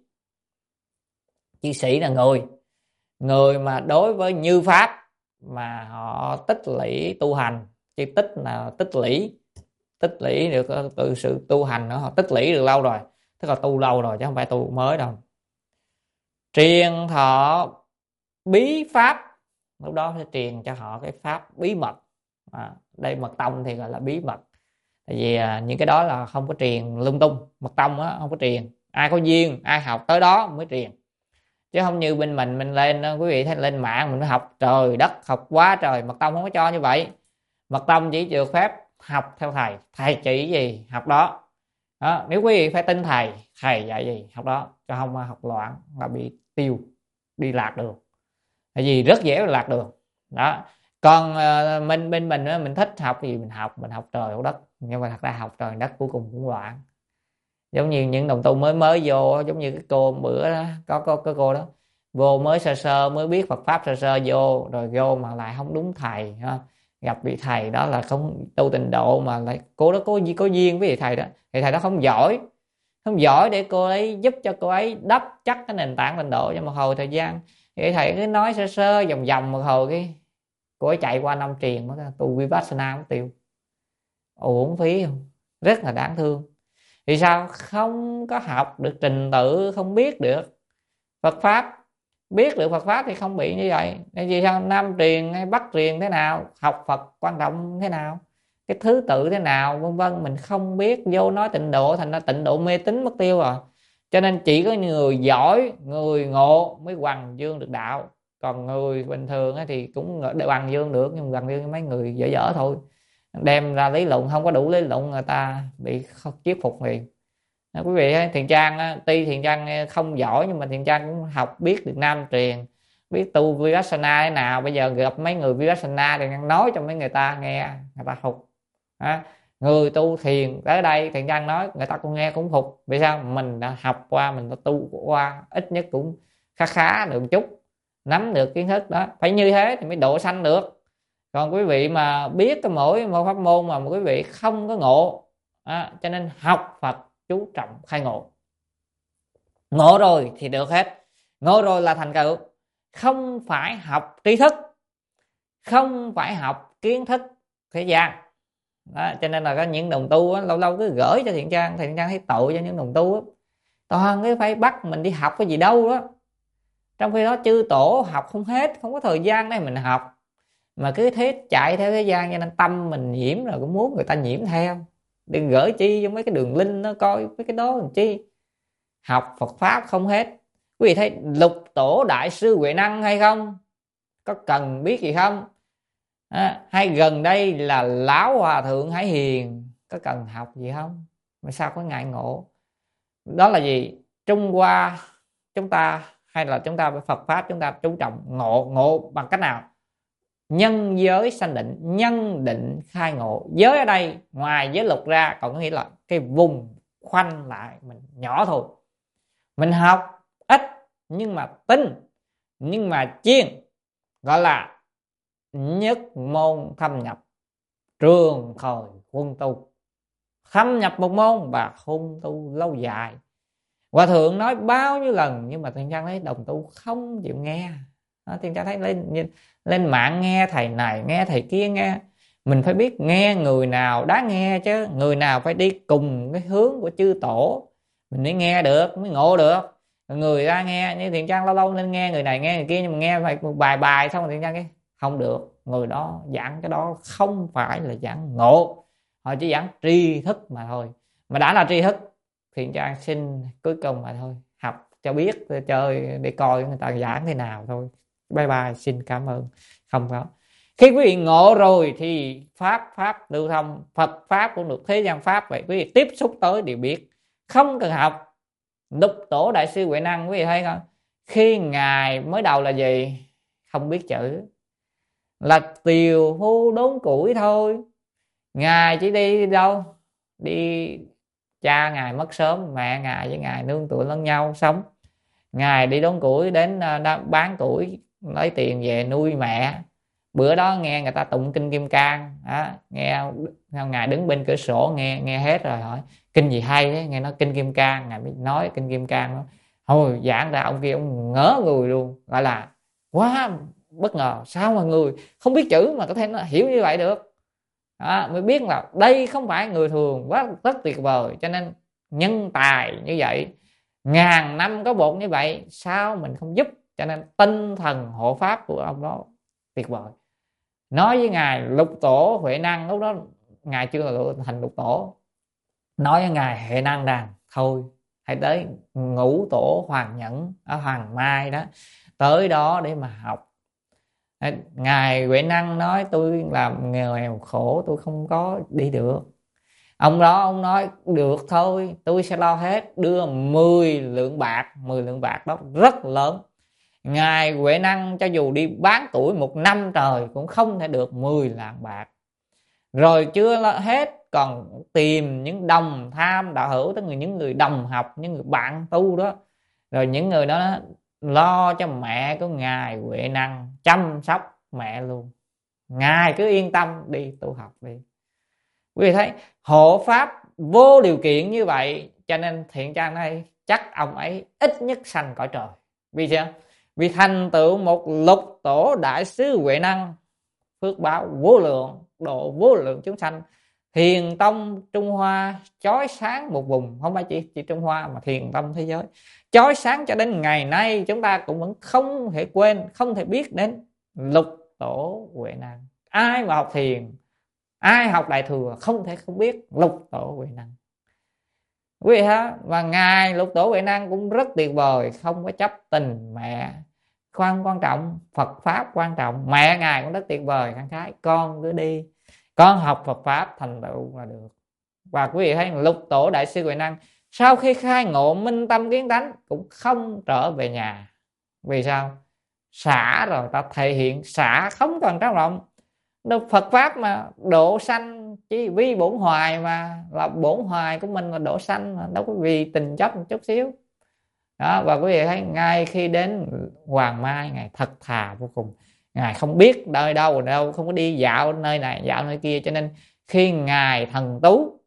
S2: Chi sĩ là người người mà đối với như pháp mà họ tích lũy tu hành. Chi tích là tích lũy, tích lũy được từ sự tu hành đó, họ tích lũy được lâu rồi, tức là tu lâu rồi chứ không phải tu mới đâu. Truyền thọ bí pháp, lúc đó sẽ truyền cho họ cái pháp bí mật. À, đây mật tông thì gọi là bí mật, tại vì à, những cái đó là không có truyền lung tung. Mật tông á không có truyền, ai có duyên ai học tới đó mới truyền, chứ không như bên mình mình lên quý vị thấy lên mạng mình phải học trời đất, học quá trời. Mật tông không có cho như vậy. Mật tông chỉ được phép học theo thầy, thầy chỉ gì học đó. Đó, nếu quý vị phải tin thầy, thầy dạy gì học đó, cho không học loạn là bị tiêu, đi lạc đường, tại vì rất dễ lạc đường đó. Còn uh, mình bên mình mình thích học gì mình học, mình học trời học đất, nhưng mà thật ra học trời đất cuối cùng cũng loạn. Giống như những đồng tu mới mới vô, giống như cái cô bữa đó, có có cái cô đó vô mới sơ sơ mới biết Phật pháp sơ sơ vô rồi vô mà lại không đúng thầy ha. Gặp vị thầy đó là không tu tịnh độ mà lại cô đó có có duyên với vị thầy đó, thì thầy đó không giỏi không giỏi để cô ấy giúp cho cô ấy đắp chắc cái nền tảng tịnh độ. cho một hồi thời gian thì thầy cứ nói sơ sơ vòng vòng một hồi cái cô ấy chạy qua năm truyền mất tu Vipassana mất tiêu, uổng phí không, rất là đáng thương. Vì sao? Không có học được trình tự, không biết được Phật pháp. Biết được Phật pháp thì không bị như vậy. Nên vì sao Nam truyền hay Bắc truyền thế nào, học Phật quan trọng thế nào, cái thứ tự thế nào vân vân, mình không biết, vô nói tịnh độ thành ra tịnh độ mê tín mất tiêu rồi. Cho nên chỉ có người giỏi, người ngộ mới hoằng dương được đạo. Còn người bình thường thì cũng hoằng dương được, nhưng hoằng dương mấy người dở dở thôi, đem ra lý luận không có đủ lý luận người ta bị thuyết phục liền. Quý vị Thiện Trang tuy Thiện Trang không giỏi nhưng mà Thiện Trang cũng học biết được Nam truyền, biết tu Vipassana thế nào. Bây giờ gặp mấy người Vipassana thì nói cho mấy người ta nghe, người ta phục. À, người tu thiền tới đây Thiện Trang nói người ta cũng nghe cũng phục. Vì sao? Mình đã học qua, mình đã tu qua, ít nhất cũng khá khá được một chút, nắm được kiến thức đó. Phải như thế thì mới độ sanh được. Còn quý vị mà biết cái mỗi một pháp môn mà quý vị không có ngộ, à, cho nên học Phật chú trọng khai ngộ. Ngộ rồi thì được hết, ngộ rồi là thành tựu. Không phải học tri thức, không phải học kiến thức thế gian đó. Cho nên là có những đồng tu á, lâu lâu cứ gửi cho Thiện Trang, Thiện Trang thấy tội cho những đồng tu á, toàn cái phải bắt mình đi học cái gì đâu đó. Trong khi đó chư tổ học không hết, không có thời gian để mình học, mà cứ thế chạy theo thế gian, cho nên tâm mình nhiễm rồi cũng muốn người ta nhiễm theo. Đừng gửi chi cho mấy cái đường link nó coi mấy cái đó làm chi. Học Phật pháp không hết. Quý vị thấy lục tổ đại sư Huệ Năng hay không? Có cần biết gì không? À, hay gần đây là lão hòa thượng Hải Hiền, có cần học gì không? Mà sao có ngại ngộ? Đó là gì? Trung Hoa chúng ta hay là chúng ta Phật pháp chúng ta chú trọng ngộ. Ngộ bằng cách nào? Nhân giới sanh định, nhân định khai ngộ. Giới ở đây ngoài giới luật ra còn có nghĩa là cái vùng khoanh lại mình nhỏ thôi. Mình học ít nhưng mà tinh, nhưng mà chuyên, gọi là nhất môn thâm nhập, trường thời huân tu. Thâm nhập một môn và huân tu lâu dài. Hòa thượng nói bao nhiêu lần nhưng mà Thiện Trang thấy đồng tu không chịu nghe. Thiện Trang thấy lên lên mạng nghe thầy này nghe thầy kia nghe. Mình phải biết nghe người nào đáng nghe chứ, người nào phải đi cùng cái hướng của chư tổ mình mới nghe được, mới ngộ được. Người ta nghe như Thiện Trang lâu lâu nên nghe người này nghe người kia, nhưng mà nghe phải một bài bài xong rồi Thiện Trang cái không được. Người đó giảng cái đó không phải là giảng ngộ, họ chỉ giảng tri thức mà thôi. Mà đã là tri thức Thiện Trang xin cuối cùng mà thôi, học cho biết chơi để coi người ta giảng thế nào thôi. Bye bye, xin cảm ơn. Không có. Khi quý vị ngộ rồi thì pháp pháp lưu thông, Phật pháp cũng được, thế gian pháp vậy. Quý vị tiếp xúc tới đều biết, không cần học. Lục tổ đại sư Huệ Năng quý vị thấy không? Khi ngài mới đầu là gì? Không biết chữ, là tiều phu đốn củi thôi. Ngài chỉ đi đâu? Đi cha ngài mất sớm, mẹ ngài với ngài nương tựa lẫn nhau sống. Ngài đi đốn củi đến bán củi lấy tiền về nuôi mẹ. Bữa đó nghe người ta tụng kinh Kim Cang đó, nghe ngài đứng bên cửa sổ nghe nghe hết rồi, hỏi kinh gì hay thế, nghe nói kinh Kim Cang, ngài mới nói kinh Kim Cang đó. Thôi giảng ra ông kia ông ngỡ người luôn, gọi là quá bất ngờ, sao mà người không biết chữ mà có thể nó hiểu như vậy được đó, mới biết là đây không phải người thường, quá rất tuyệt vời. Cho nên nhân tài như vậy, ngàn năm có một như vậy, sao mình không giúp? Cho nên tinh thần hộ pháp của ông đó tuyệt vời. Nói với ngài Lục Tổ Huệ Năng, lúc đó ngài chưa là thành Lục Tổ, nói với ngài Huệ Năng rằng thôi hãy tới Ngũ Tổ Hoàng Nhẫn ở Hoàng Mai đó, tới đó để mà học. Ngài Huệ Năng nói tôi làm nghèo khổ, tôi không có đi được. Ông đó ông nói được thôi, tôi sẽ lo hết, đưa mười lượng bạc. Mười lượng bạc đó rất lớn. Ngài Huệ Năng cho dù đi bán tuổi một năm trời cũng không thể được mười lạng bạc. Rồi chưa hết, còn tìm những đồng tham đạo hữu, tức là những người đồng học, những người bạn tu đó. Rồi những người đó lo cho mẹ của ngài Huệ Năng, chăm sóc mẹ luôn. Ngài cứ yên tâm đi tu học đi. Quý vị thấy hộ pháp vô điều kiện như vậy, cho nên Thiện Trang đây chắc ông ấy ít nhất sanh cõi trời. Vì sao? Vì thành tựu một Lục Tổ Đại Sứ Huệ Năng, phước báo vô lượng, độ vô lượng chúng sanh. Thiền tông Trung Hoa chói sáng một vùng, không phải chỉ, chỉ Trung Hoa mà thiền tông thế giới chói sáng cho đến ngày nay. Chúng ta cũng vẫn không thể quên, không thể biết đến Lục Tổ Huệ Năng. Ai mà học thiền, ai học Đại Thừa không thể không biết Lục Tổ Huệ Năng. Quý vị ha, và ngài Lục Tổ Huệ Năng cũng rất tuyệt vời, không có chấp tình mẹ. Khoan quan trọng, Phật Pháp quan trọng. Mẹ ngài cũng rất tuyệt vời, khẳng khái, con cứ đi, con học Phật Pháp thành tựu là được. Và quý vị thấy Lục Tổ Đại Sư Huệ Năng sau khi khai ngộ minh tâm kiến tánh cũng không trở về nhà. Vì sao? Xả rồi, ta thể hiện xả không còn trao rộng. Phật Pháp mà độ sanh chỉ vì bổn hoài, mà là bổn hoài của mình là độ sanh, mà đâu có vì tình chấp một chút xíu đó. Và quý vị thấy ngay khi đến Hoàng Mai, ngài thật thà vô cùng. Ngài không biết nơi đâu ở đâu, không có đi dạo nơi này dạo nơi kia. Cho nên khi ngài Thần Tú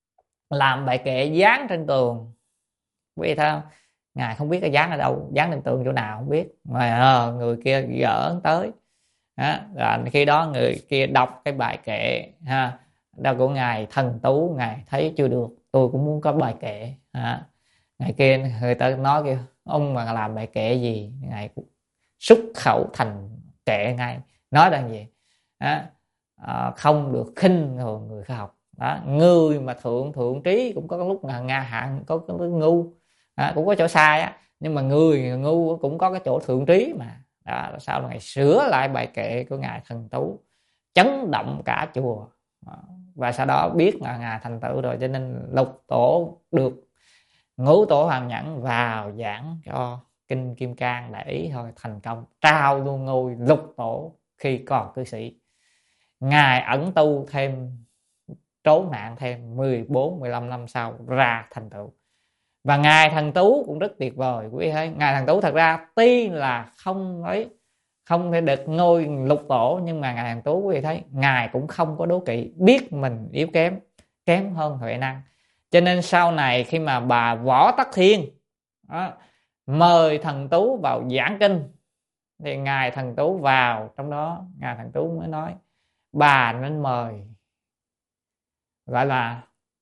S2: làm bài kệ dán trên tường, quý vị thấy không? Ngài không biết cái dán ở đâu, dán trên tường chỗ nào không biết, mà à, người kia gỡ tới đó. Rồi khi đó người kia đọc cái bài kệ ha, đó của ngài Thần Tú, ngài thấy chưa được, tôi cũng muốn có bài kệ ha. Ngày kia người ta nói kêu ông mà làm bài kệ gì, ngài xuất khẩu thành kệ ngay, nói rằng gì đó, à, không được khinh người người khởi học đó. Người mà thượng thượng trí cũng có lúc là nga hạng, có cái ngu à, cũng có chỗ sai á, nhưng mà người ngu cũng có cái chỗ thượng trí mà đó. Sau đó ngài sửa lại bài kệ của ngài Thần Tú, chấn động cả chùa đó. Và sau đó biết là ngài thành tựu rồi, cho nên Lục Tổ được Ngũ Tổ Hoàng Nhẫn vào giảng cho kinh Kim Cang để ý thôi, thành công trao luôn ngôi Lục Tổ khi còn cư sĩ. Ngài ẩn tu thêm, trốn nạn thêm mười bốn mười lăm năm sau ra thành tựu. Và ngài Thần Tú cũng rất tuyệt vời quý vị thấy. Ngài Thần Tú thật ra tuy là không ấy không thể được ngôi Lục Tổ, nhưng mà ngài Thần Tú quý vị thấy ngài cũng không có đố kỵ, biết mình yếu kém, kém hơn Huệ Năng. Cho nên sau này khi mà bà Võ Tắc Thiên đó, mời Thần Tú vào giảng kinh, thì ngài Thần Tú vào trong đó, ngài Thần Tú mới nói bà nên mời gọi là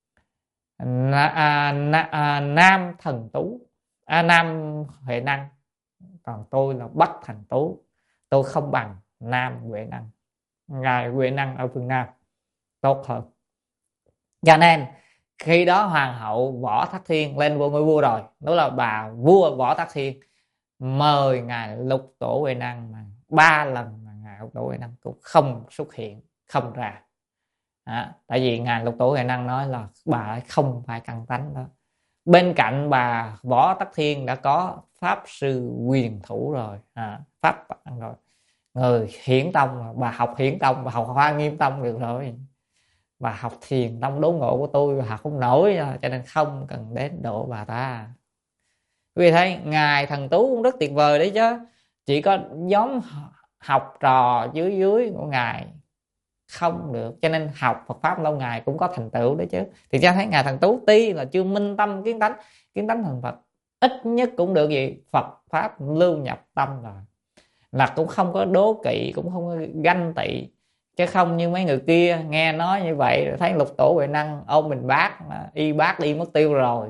S2: na, à, na, à, Nam Thần Tú, à, Nam Huệ Năng, còn tôi là Bắc Thần Tú, tôi không bằng Nam Huệ Năng. Ngài Huệ Năng ở phương Nam tốt hơn. Cho nên khi đó hoàng hậu Võ Tắc Thiên lên vô ngôi vua rồi, đó là bà vua Võ Tắc Thiên mời ngài Lục Tổ Huệ Năng mà ba lần mà ngài Lục Tổ Huệ Năng cũng không xuất hiện, không ra. Đó, tại vì ngài Lục Tổ Huệ Năng nói là bà ấy không phải căn tánh đó. Bên cạnh bà Võ Tắc Thiên đã có pháp sư Quyền Thủ rồi, à, pháp rồi, người Hiển Tông, bà học Hiển Tông, bà học Hoa Nghiêm Tông được rồi. Bà học thiền tông đốn ngộ của tôi bà học không nổi, cho nên không cần đến độ bà ta. Quý vị thấy ngài Thần Tú cũng rất tuyệt vời đấy chứ, chỉ có giống học trò dưới dưới của ngài không được, cho nên học Phật pháp lâu ngày cũng có thành tựu đấy chứ. Thì cho thấy ngài Thần Tú tuy là chưa minh tâm kiến tánh, kiến tánh thành Phật, ít nhất cũng được gì Phật pháp lưu nhập tâm rồi, là cũng không có đố kỵ, cũng không có ganh tị, chứ không như mấy người kia nghe nói như vậy thấy lục tổ huệ năng ôm mình bác y bác đi mất tiêu rồi,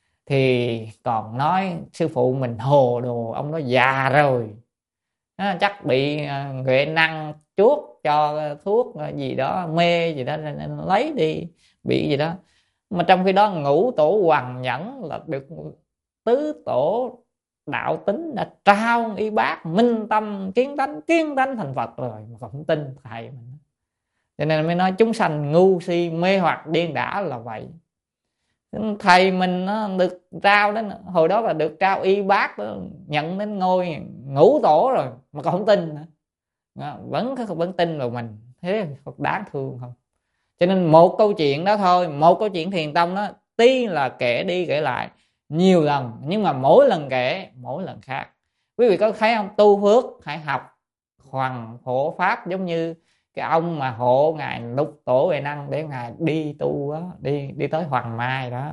S2: thì còn nói sư phụ mình hồ đồ, ông nó già rồi, à, chắc bị huệ năng chuốt cho thuốc gì đó mê gì đó nên lấy đi, bị gì đó. Mà trong khi đó ngũ tổ Hoằng Nhẫn là được tứ tổ đạo tính đã trao y bác minh tâm kiến tánh, kiến tánh thành Phật rồi mà còn không tin thầy mình. Cho nên mới nói chúng sanh ngu si mê hoặc điên đảo là vậy. Thầy mình nó được trao đến hồi đó là được trao y bác đó, nhận đến ngôi ngũ tổ rồi mà còn không tin nữa, vẫn vẫn tin vào mình, thế Phật đáng thương không. Cho nên một câu chuyện đó thôi, một câu chuyện thiền tông đó tuy là kể đi kể lại nhiều lần, nhưng mà mỗi lần kể mỗi lần khác. Quý vị có thấy không, tu phước hãy học hoàng hộ pháp, giống như cái ông mà hộ ngài lục tổ huệ năng để ngài đi tu đó, đi đi tới Hoàng Mai đó.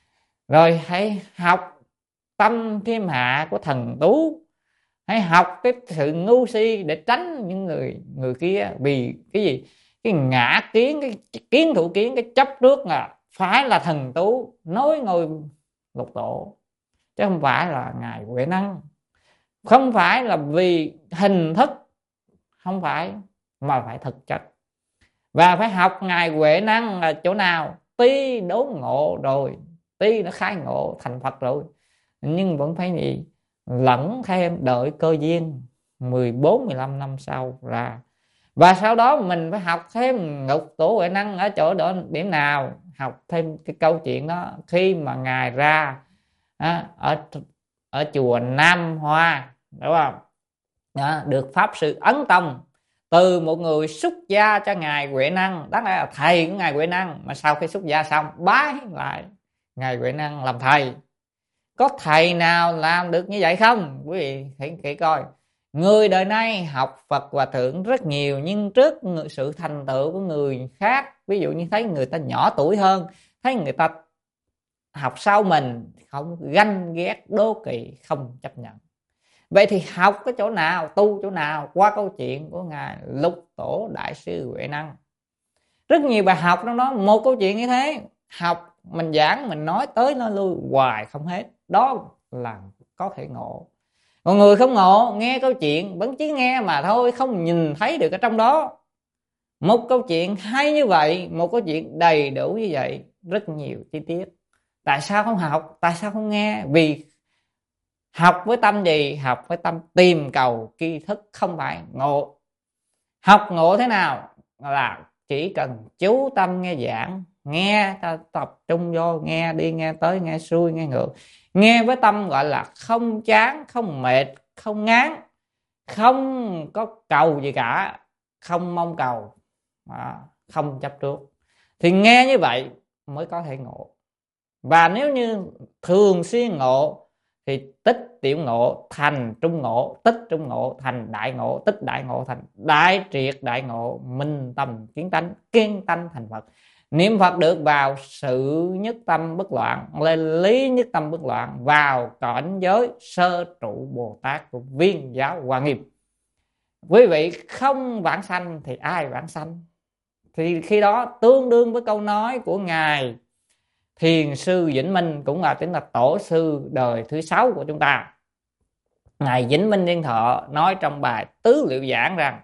S2: Rồi hãy học tâm thiên hạ của Thần Tú, hãy học cái sự ngu si để tránh những người người kia. Vì cái gì? Cái ngã kiến, cái kiến thủ kiến, cái chấp trước là phải là Thần Tú nối ngôi lục tổ, chứ không phải là ngài Huệ Năng. Không phải là vì hình thức, không phải, mà phải thực chất. Và phải học ngài Huệ Năng là chỗ nào? Tuy đốn ngộ rồi, tuy nó khai ngộ thành Phật rồi, nhưng vẫn phải gì? Lẫn thêm đợi cơ duyên mười bốn mười lăm năm sau ra. Và sau đó mình phải học thêm ngục tổ Huệ Năng ở chỗ đó điểm nào? Học thêm cái câu chuyện đó khi mà ngài ra à, ở ở chùa Nam Hoa, đúng không? Đó, được pháp sư Ấn Tông từ một người xuất gia cho ngài Huệ Năng, đó là thầy của ngài Huệ Năng, mà sau khi xuất gia xong bái lại ngài Huệ Năng làm thầy. Có thầy nào làm được như vậy không? Quý vị hãy kỹ coi. Người đời nay học Phật Hòa Thượng rất nhiều, nhưng trước sự thành tựu của người khác, ví dụ như thấy người ta nhỏ tuổi hơn, thấy người ta học sau mình, không ganh ghét đố kỵ, không chấp nhận. Vậy thì học cái chỗ nào, tu chỗ nào? Qua câu chuyện của ngài Lục Tổ Đại sư Huệ Năng. Rất nhiều bài học trong đó, một câu chuyện như thế, học mình giảng mình nói tới nó lui hoài không hết, đó là có thể ngộ. Còn người không ngộ, nghe câu chuyện vẫn chỉ nghe mà thôi, không nhìn thấy được ở trong đó. Một câu chuyện hay như vậy, một câu chuyện đầy đủ như vậy, rất nhiều chi tiết. Tại sao không học? Tại sao không nghe? Vì học với tâm gì? Học với tâm tìm cầu tri thức, không phải ngộ. Học ngộ thế nào? Là chỉ cần chú tâm nghe giảng, nghe tập trung vô, nghe đi nghe tới, nghe xuôi nghe ngược, nghe với tâm gọi là không chán, không mệt, không ngán, không có cầu gì cả, không mong cầu, không chấp trước, thì nghe như vậy mới có thể ngộ. Và nếu như thường xuyên ngộ thì tích tiểu ngộ thành trung ngộ, tích trung ngộ thành đại ngộ, tích đại ngộ thành đại triệt đại ngộ, minh tâm kiến tánh, kiến tánh thành Phật. Niệm Phật được vào sự nhất tâm bất loạn, lên lý nhất tâm bất loạn, vào cảnh giới sơ trụ Bồ Tát của Viên Giáo Hoa Nghiêm. Quý vị không vãng sanh thì ai vãng sanh? Thì khi đó tương đương với câu nói của ngài Thiền sư Vĩnh Minh, cũng là tính là tổ sư đời thứ sáu của chúng ta. Ngài Vĩnh Minh Niên Thọ nói trong bài Tứ Liệu Giảng rằng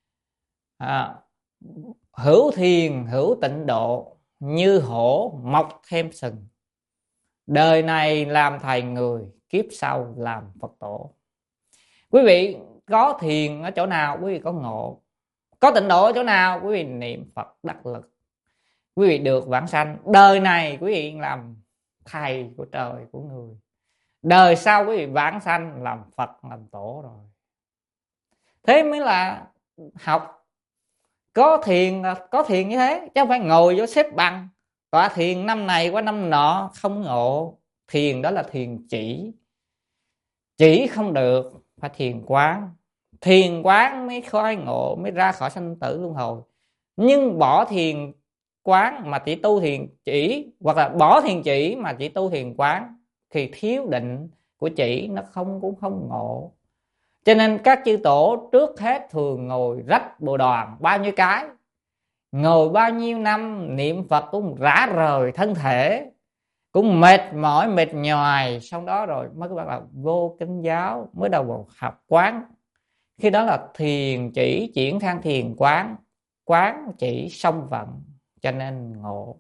S2: à, hữu thiền hữu tịnh độ, như hổ mọc thêm sừng. Đời này làm thầy người, kiếp sau làm Phật tổ. Quý vị có thiền ở chỗ nào, quý vị có ngộ. Có tịnh độ ở chỗ nào, quý vị niệm Phật đắc lực, quý vị được vãng sanh. Đời này quý vị làm thầy của trời của người, đời sau quý vị vãng sanh làm Phật làm tổ rồi. Thế mới là học. có thiền có thiền như thế, chứ không phải ngồi vô xếp bằng tọa thiền năm này qua năm nọ không ngộ. Thiền đó là thiền chỉ, chỉ không được, phải thiền quán. Thiền quán mới khai ngộ, mới ra khỏi sanh tử luân hồi. Nhưng bỏ thiền quán mà chỉ tu thiền chỉ, hoặc là bỏ thiền chỉ mà chỉ tu thiền quán, thì thiếu định của chỉ, nó không cũng không ngộ. Cho nên các chư tổ trước hết thường ngồi rách bộ đoàn bao nhiêu cái, ngồi bao nhiêu năm niệm Phật cũng rã rời thân thể, cũng mệt mỏi mệt nhoài, xong đó rồi mới bắt đầu vô Kinh giáo, mới đầu vào học quán. Khi đó là thiền chỉ chuyển sang thiền quán, quán chỉ song vận, cho nên ngộ.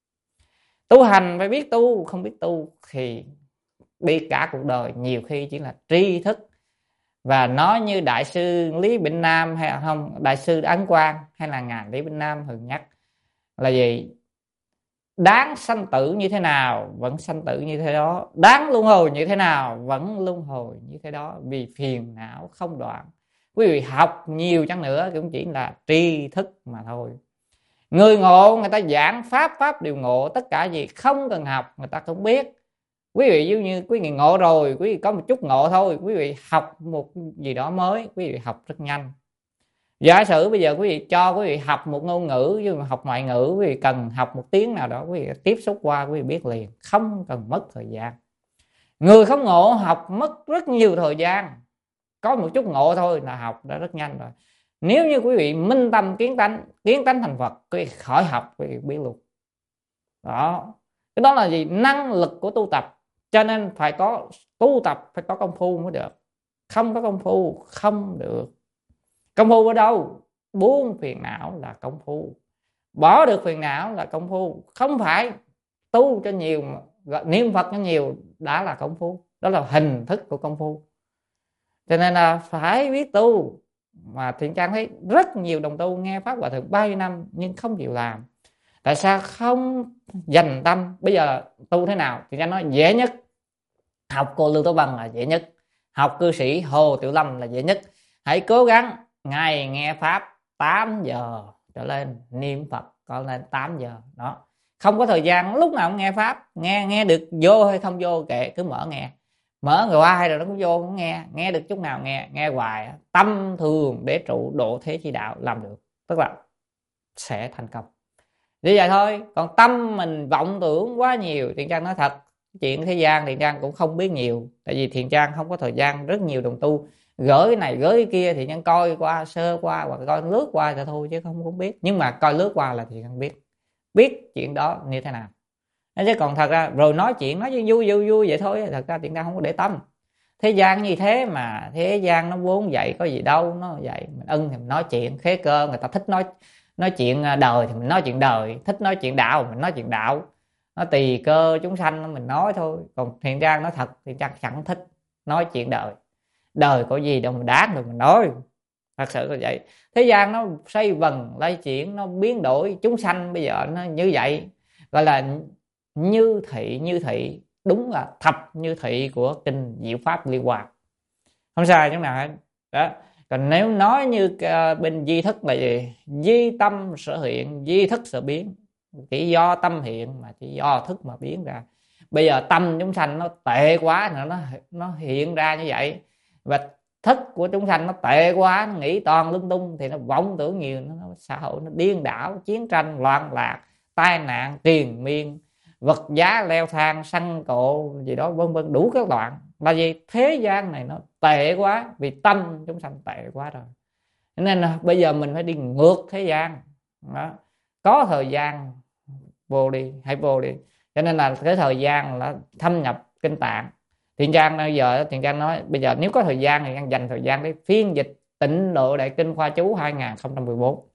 S2: Tu hành phải biết tu, không biết tu thì đi cả cuộc đời nhiều khi chỉ là tri thức. Và nói như Đại sư Lý Bỉnh Nam hay không, Đại sư Ấn Quang hay là ngài Lý Bỉnh Nam thường nhắc là gì? Đáng sanh tử như thế nào vẫn sanh tử như thế đó, đáng luân hồi như thế nào vẫn luân hồi như thế đó, vì phiền não không đoạn. Quý vị học nhiều chăng nữa cũng chỉ là tri thức mà thôi. Người ngộ người ta giảng pháp, pháp đều ngộ, tất cả gì không cần học người ta cũng biết. Quý vị giống như quý vị ngộ rồi, quý vị có một chút ngộ thôi, quý vị học một gì đó mới, quý vị học rất nhanh. Giả sử bây giờ quý vị cho quý vị học một ngôn ngữ, như học ngoại ngữ, quý vị cần học một tiếng nào đó, quý vị tiếp xúc qua quý vị biết liền, không cần mất thời gian. Người không ngộ học mất rất nhiều thời gian, có một chút ngộ thôi là học đã rất nhanh rồi. Nếu như quý vị minh tâm kiến tánh, kiến tánh thành Phật, quý vị khỏi học quý vị biết luôn. Đó, cái đó là gì? Năng lực của tu tập. Cho nên phải có tu tập, phải có công phu mới được. Không có công phu không được. Công phu ở đâu? Buông phiền não là công phu, bỏ được phiền não là công phu. Không phải tu cho nhiều, niệm Phật cho nhiều đã là công phu. Đó là hình thức của công phu. Cho nên là phải biết tu. Mà Thiện Trang thấy rất nhiều đồng tu nghe pháp Hòa Thượng bao nhiêu năm nhưng không chịu làm. Tại sao không dành tâm? Bây giờ tu thế nào? Thiện Trang nói dễ nhất học cô Lưu Tố Vân là dễ nhất, học cư sĩ Hồ Tiểu Lâm là dễ nhất. Hãy cố gắng ngày nghe pháp tám giờ trở lên, niệm Phật có lên tám giờ đó. Không có thời gian lúc nào cũng nghe pháp, nghe nghe được vô hay không vô kệ, cứ mở nghe, mở người hoài rồi nó cũng vô cũng nghe, nghe được chút nào nghe, nghe hoài. Tâm thường để trụ độ thế chi đạo làm được, tức là sẽ thành công. Như vậy thôi. Còn tâm mình vọng tưởng quá nhiều, Thiện Trang nói thật, chuyện thế gian Thiện Trang cũng không biết nhiều. Tại vì Thiện Trang không có thời gian, rất nhiều đồng tu gửi cái này gửi cái kia thì nhân coi qua sơ qua hoặc coi lướt qua thì thôi chứ không cũng biết. Nhưng mà coi lướt qua là Thiện Trang biết, biết chuyện đó như thế nào. Chứ còn thật ra rồi nói chuyện nói vui vui vui vậy thôi, thật ra Thiện Trang không có để tâm. Thế gian như thế mà, thế gian nó vốn vậy có gì đâu, nó vậy. Mình ưng thì mình nói chuyện khế cơ, người ta thích nói nói chuyện đời thì mình nói chuyện đời, thích nói chuyện đạo mình nói chuyện đạo. Nó tùy cơ chúng sanh mình nói thôi. Còn Thiện Trang nói thật, Thiện Trang chẳng thích nói chuyện đời. Đời có gì đâu mình đáng được mình nói. Thật sự là vậy. Thế gian nó xoay vần lay chuyển, nó biến đổi, chúng sanh bây giờ nó như vậy, gọi là như thị. Như thị đúng là thập như thị của kinh Diệu Pháp Liên Hoa, không sai chỗ nào hết đó. Còn nếu nói như uh, bên di thức là gì? Di tâm sở hiện, di thức sở biến. Chỉ do tâm hiện mà chỉ do thức mà biến ra. Bây giờ tâm chúng sanh nó tệ quá, nó nó hiện ra như vậy. Và thức của chúng sanh nó tệ quá, nó nghĩ toàn lung tung thì nó vọng tưởng nhiều, nó, nó xã hội nó điên đảo, chiến tranh loạn lạc, tai nạn triền miên, vật giá leo thang, săn cộ gì đó vân vân, đủ các đoạn. Là gì? Thế gian này nó tệ quá, vì tâm chúng sanh tệ quá rồi. Nên là bây giờ mình phải đi ngược thế gian đó. Có thời gian vô đi, hãy vô đi. Cho nên là cái thời gian là thâm nhập kinh tạng. Thiện Trang bây giờ Thiện Trang nói bây giờ nếu có thời gian thì dành thời gian để phiên dịch Tịnh Độ Đại Kinh Khoa Chú hai không một bốn.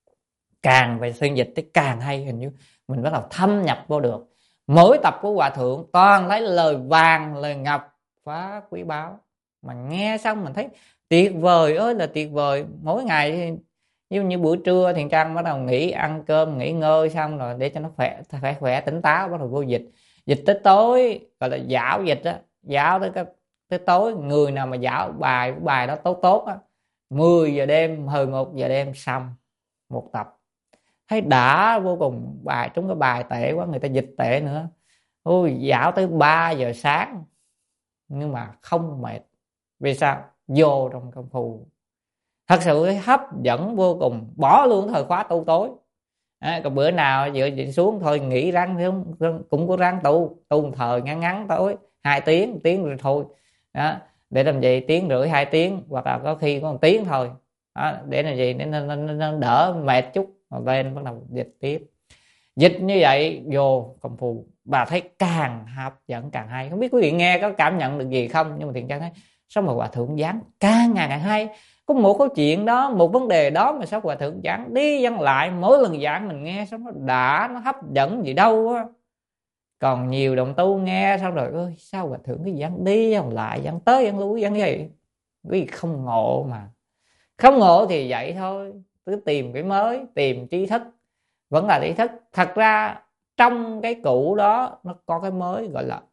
S2: Càng về phiên dịch thì càng hay, hình như mình bắt đầu thâm nhập vô được. Mỗi tập của Hòa Thượng toàn lấy lời vàng, lời ngọc quá quý báu. Mà nghe xong mình thấy tuyệt vời ơi là tuyệt vời. Mỗi ngày như, như buổi trưa Thiện Trang bắt đầu nghỉ, ăn cơm, nghỉ ngơi xong rồi để cho nó khỏe, khỏe, khỏe tỉnh táo, bắt đầu vô dịch. Dịch tới tối, gọi là dạo dịch á. Dạo tới, tới tối, người nào mà dạo bài bài đó tốt tốt á, mười giờ đêm, mười một giờ đêm xong. một tập. Thấy đã vô cùng, bài trúng cái bài tệ quá, người ta dịch tệ nữa. Ôi, dạo tới ba giờ sáng nhưng mà không mệt. Vì sao? Vô trong công phu thật sự hấp dẫn vô cùng, bỏ luôn thời khóa tu tối. À, còn bữa nào dựa dịnh xuống thôi nghỉ răng cũng có răng tu tu một thời ngắn ngắn tối hai tiếng tiếng rồi thôi đó, để làm gì tiếng rưỡi hai tiếng, hoặc là có khi có một tiếng thôi đó, để làm gì để nó, nó, nó đỡ mệt chút rồi lên bắt đầu dịch tiếp. Dịch như vậy vô công phu bà thấy càng hấp dẫn càng hay. Không biết quý vị nghe có cảm nhận được gì không, nhưng mà Thiện Trang thấy sao mà Hòa Thượng giảng càng ngày càng hay. Có một câu chuyện đó, một vấn đề đó mà sao Hòa Thượng giảng đi giảng lại, mỗi lần giảng mình nghe sao nó đã, nó hấp dẫn gì đâu á. Còn nhiều đồng tu nghe xong rồi ơi sao Hòa Thượng cái giảng đi giảng lại, giảng tới giảng lui, giảng gì, quý vị không ngộ mà. Không ngộ thì vậy thôi, cứ tìm cái mới, tìm tri thức, vẫn là tri thức. Thật ra trong cái cũ đó nó có cái mới, gọi là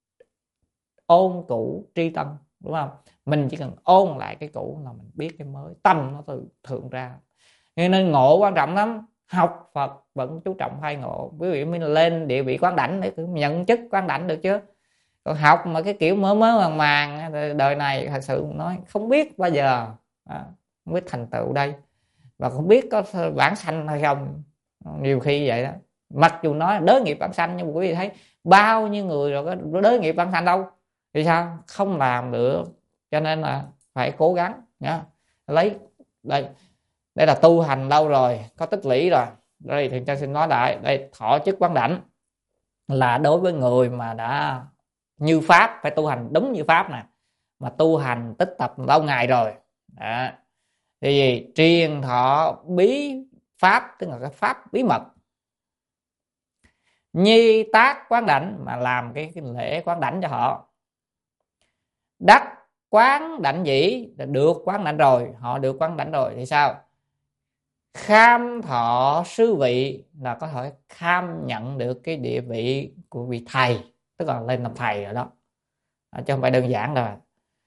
S2: ôn cũ tri tân, đúng không? Mình chỉ cần ôn lại cái cũ là mình biết cái mới, tâm nó từ thượng ra. Nên ngộ quan trọng lắm. Học Phật vẫn chú trọng khai ngộ. Quý vị mới lên địa vị quán đảnh để nhận chức quán đảnh được chứ. Còn học mà cái kiểu mơ mơ màng màng đời này thật sự nói không biết bao giờ à, không biết thành tựu đây, và không biết có bản sanh hay không. Nhiều khi vậy đó, mặc dù nói đới nghiệp bản sanh, nhưng mà quý vị thấy bao nhiêu người rồi có đới nghiệp bản sanh đâu, thì sao không làm được. Cho nên là phải cố gắng nhá. Lấy đây, đây là tu hành lâu rồi, có tích lũy rồi. Đây thì Trang xin nói lại, đây thọ chức quán đảnh là đối với người mà đã như pháp, phải tu hành đúng như pháp nè, mà tu hành tích tập lâu ngày rồi đó. Thì gì? Truyền thọ bí pháp, tức là cái pháp bí mật. Nhi tác quán đảnh, mà làm cái, cái lễ quán đảnh cho họ. Đắc quán đảnh dĩ, là được quán đảnh rồi, họ được quán đảnh rồi thì sao? Kham thọ sư vị, là có thể kham nhận được cái địa vị của vị thầy, tức là lên làm thầy rồi đó, à, chứ không phải đơn giản rồi.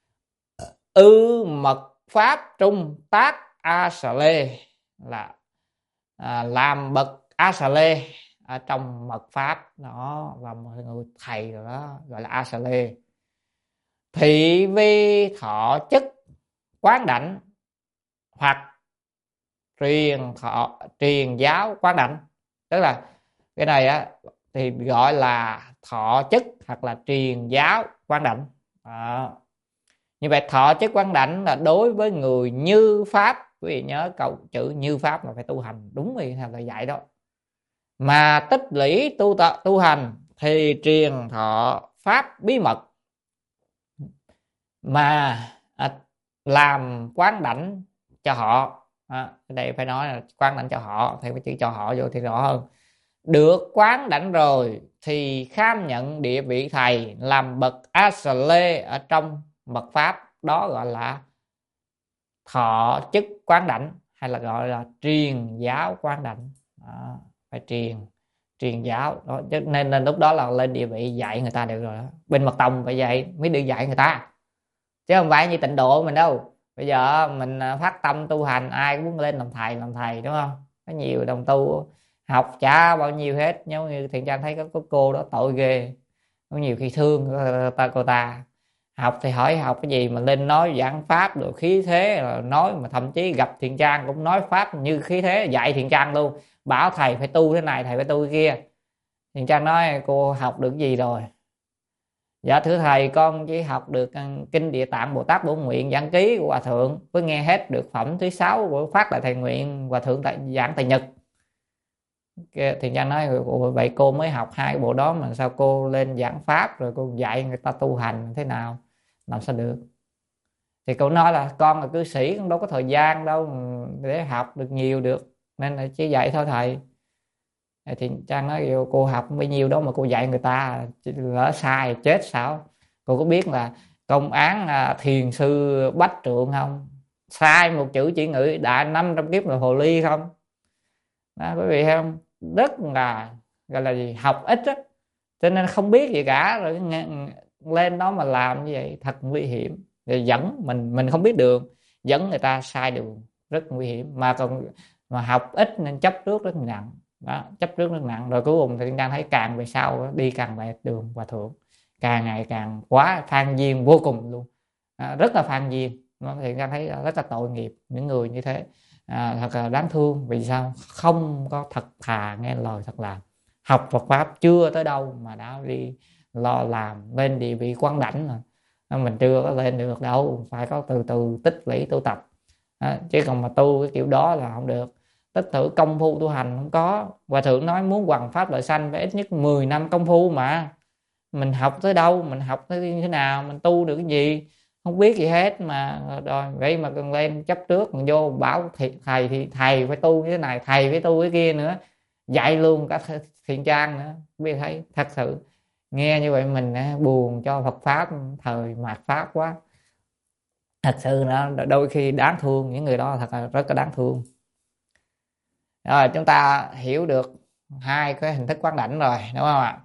S2: Ư mật pháp trung tác a xà lê, là à, làm bậc a xà lê ở trong mật pháp đó, là một người thầy rồi đó, gọi là a xà lê. Thị vi thọ chức quán đảnh, hoặc truyền thọ truyền giáo quán đảnh, tức là cái này á thì gọi là thọ chức hoặc là truyền giáo quán đảnh. Đó. Như vậy thọ chức quán đảnh là đối với người như pháp. Quý vị nhớ câu chữ như pháp là phải tu hành đúng như là dạy đó. Mà tích lũy tu tu hành thì truyền thọ pháp bí mật, mà à, làm quán đảnh cho họ. À, đây phải nói là quán đảnh cho họ, thì phải chữ cho họ vô thì rõ hơn. Được quán đảnh rồi thì kham nhận địa vị thầy, làm bậc a xà lê ở trong mật pháp, đó gọi là thọ chức quán đảnh, hay là gọi là truyền giáo quán đảnh. Đó, phải truyền truyền giáo đó. Nên, nên lúc đó là lên địa vị dạy người ta được rồi đó. Bên mật tông phải dạy mới được dạy người ta, chứ không phải như tịnh độ mình đâu. Bây giờ mình phát tâm tu hành, ai cũng muốn lên làm thầy làm thầy, đúng không? Có nhiều đồng tu học chả bao nhiêu hết. Giống như Thiện Trang thấy có, có cô đó tội ghê, có nhiều khi thương ta cô ta. Học thì hỏi học cái gì mà lên nói giảng pháp được khí thế, rồi nói mà thậm chí gặp Thiện Trang cũng nói pháp như khí thế, dạy Thiện Trang luôn, bảo thầy phải tu thế này, thầy phải tu cái kia. Thiện Trang nói cô học được gì rồi? Dạ thưa thầy, con chỉ học được kinh Địa Tạng Bồ Tát Bổ Nguyện Giảng Ký của Hòa Thượng, với nghe hết được phẩm thứ sáu của Phát Đại Thầy Nguyện Hòa Thượng tại giảng tại Nhật. Thì Trang nói vậy cô mới học hai cái bộ đó mà sao cô lên giảng pháp rồi cô dạy người ta tu hành thế nào, làm sao được? Thì cô nói là con là cư sĩ, con đâu có thời gian đâu để học được nhiều được, nên là chỉ dạy thôi thầy. Thì Trang nói cô học bấy nhiêu đó mà cô dạy người ta, lỡ sai chết sao? Cô có biết là công án thiền sư Bách Trượng không? Sai một chữ chỉ ngữ đại năm trăm kiếp là hồ ly không? Đó, quý vị thấy không? Rất là gọi là gì, học ít á, cho nên không biết gì cả, rồi lên đó mà làm như vậy thật nguy hiểm. Rồi dẫn mình mình không biết đường, dẫn người ta sai đường rất nguy hiểm. Mà còn mà học ít nên chấp trước rất nặng đó, chấp trước rất nặng. Rồi cuối cùng thì đang thấy càng về sau đi càng về đường hòa thượng, càng ngày càng quá phan duyên vô cùng luôn, à, rất là phan duyên. Nó thì đang thấy rất là tội nghiệp những người như thế, à, thật là đáng thương. Vì sao? Không có thật thà nghe lời thật làm, học Phật pháp chưa tới đâu mà đã đi lo làm lên địa vị quan đảnh rồi. Mình chưa có lên được đâu, phải có từ từ tích lũy tu tập, à, chứ còn mà tu cái kiểu đó là không được. Tích thử công phu tu hành không có. Hòa thượng nói muốn hoằng pháp lợi sanh phải ít nhất mười năm công phu, mà mình học tới đâu, mình học tới như thế nào, mình tu được cái gì, không biết gì hết mà. Rồi vậy mà cần lên chấp trước, còn vô bảo thì thầy thì thầy phải tu như thế này, thầy phải tu cái kia nữa, dạy luôn cả thiện trang nữa. Biết thấy thật sự nghe như vậy mình buồn cho Phật pháp thời mạt pháp quá. Thật sự nó đôi khi đáng thương, những người đó thật là rất là đáng thương. Rồi chúng ta hiểu được hai cái hình thức quán đảnh rồi đúng không ạ?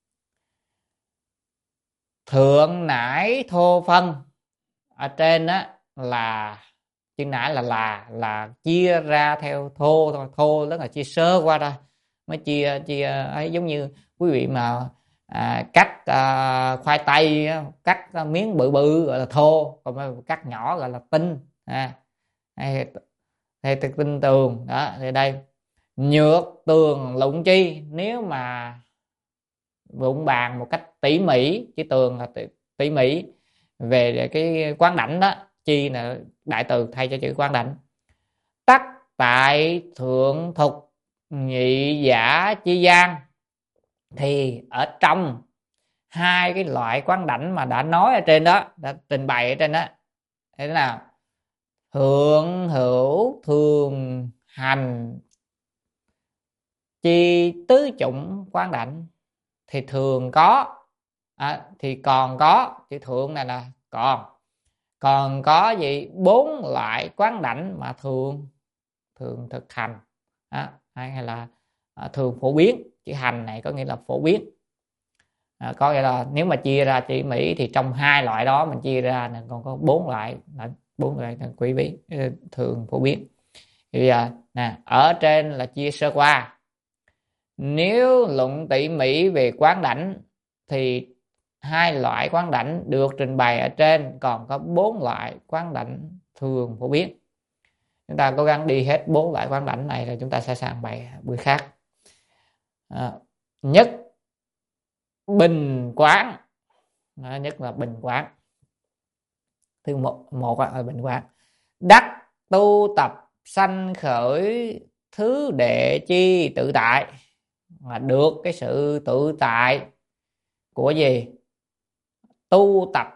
S2: Thượng nải thô phân ở trên đó là chữ nải là là là chia ra theo thô thôi, thô tức là chia sơ qua thôi, mới chia chia ấy. Giống như quý vị mà à, cắt à, khoai tây, cắt à, miếng bự bự gọi là thô, còn cắt nhỏ gọi là tinh, à, hay, hay tinh tường đó. Thì đây nhược tường lụng chi, nếu mà vụn bàn một cách tỉ mỉ, chứ tường là tỉ, tỉ mỉ về cái quán đảnh đó, chi là đại từ thay cho chữ quán đảnh. Tắc tại thượng thục nhị giả chi gian, thì ở trong hai cái loại quán đảnh mà đã nói ở trên đó, đã trình bày ở trên đó, thế nào? Thượng hữu thường hành chi tứ chủng quán đảnh, thì thường có, à, thì còn có, chữ thượng này là còn còn có gì? Bốn loại quán đảnh mà thường thường thực hành, à, hay là à, thường phổ biến. Chữ hành này có nghĩa là phổ biến, à, có nghĩa là nếu mà chia ra tỉ mỉ thì trong hai loại đó mình chia ra là còn có bốn loại, bốn loại là quý bí thường phổ biến. Thì à, nè, ở trên là chia sơ qua. Nếu luận tỉ mỉ về quán đảnh thì hai loại quán đảnh được trình bày ở trên, còn có bốn loại quán đảnh thường phổ biến. Chúng ta cố gắng đi hết bốn loại quán đảnh này rồi chúng ta sẽ sang bài bữa khác. À, nhất bình quán, à, nhất là bình quán. Thứ một, một là bình quán. Đắc tu tập sanh khởi thứ đệ chi tự tại, là được cái sự tự tại của gì? Tu tập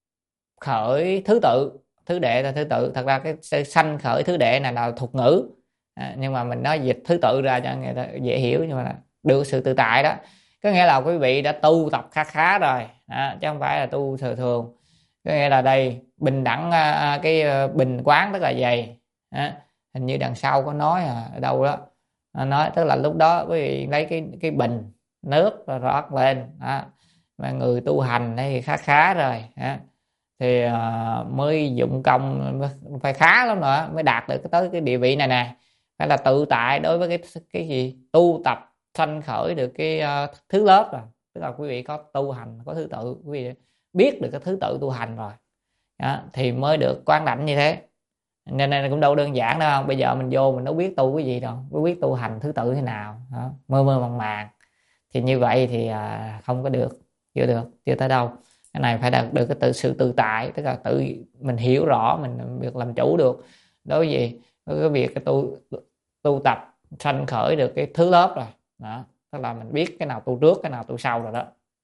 S2: khởi thứ tự, thứ đệ là thứ tự. Thật ra cái sanh khởi thứ đệ này là thuật ngữ, à, nhưng mà mình nói dịch thứ tự ra cho người ta dễ hiểu. Nhưng mà được sự tự tại đó có nghĩa là quý vị đã tu tập khá khá rồi, à, chứ không phải là tu thường thường. Có nghĩa là đây bình đẳng, cái bình quán tức là dày, à, hình như đằng sau có nói à, ở đâu đó nói, tức là lúc đó quý vị lấy cái cái bình nước rồi rót lên, à, mà người tu hành thì khá khá rồi, à, thì uh, mới dụng công phải khá lắm nữa mới đạt được tới cái địa vị này nè. Phải là tự tại đối với cái cái gì? Tu tập sanh khởi được cái uh, thứ lớp rồi, tức là quý vị có tu hành có thứ tự, quý vị biết được cái thứ tự tu hành rồi đó, thì mới được quán đảnh như thế. Nên này cũng đâu đơn giản đâu. Bây giờ mình vô mình đâu biết tu cái gì đâu, có biết tu hành thứ tự thế nào đó, mơ mơ màng màng thì như vậy thì à, không có được, chưa được, chưa tới đâu. Cái này phải đạt được cái tự sự tự tại, tức là tự mình hiểu rõ mình việc làm chủ được đối với gì cái việc cái tu tu tập sanh khởi được cái thứ lớp rồi đó, tức là mình biết cái nào tu trước cái nào tu sau rồi đó.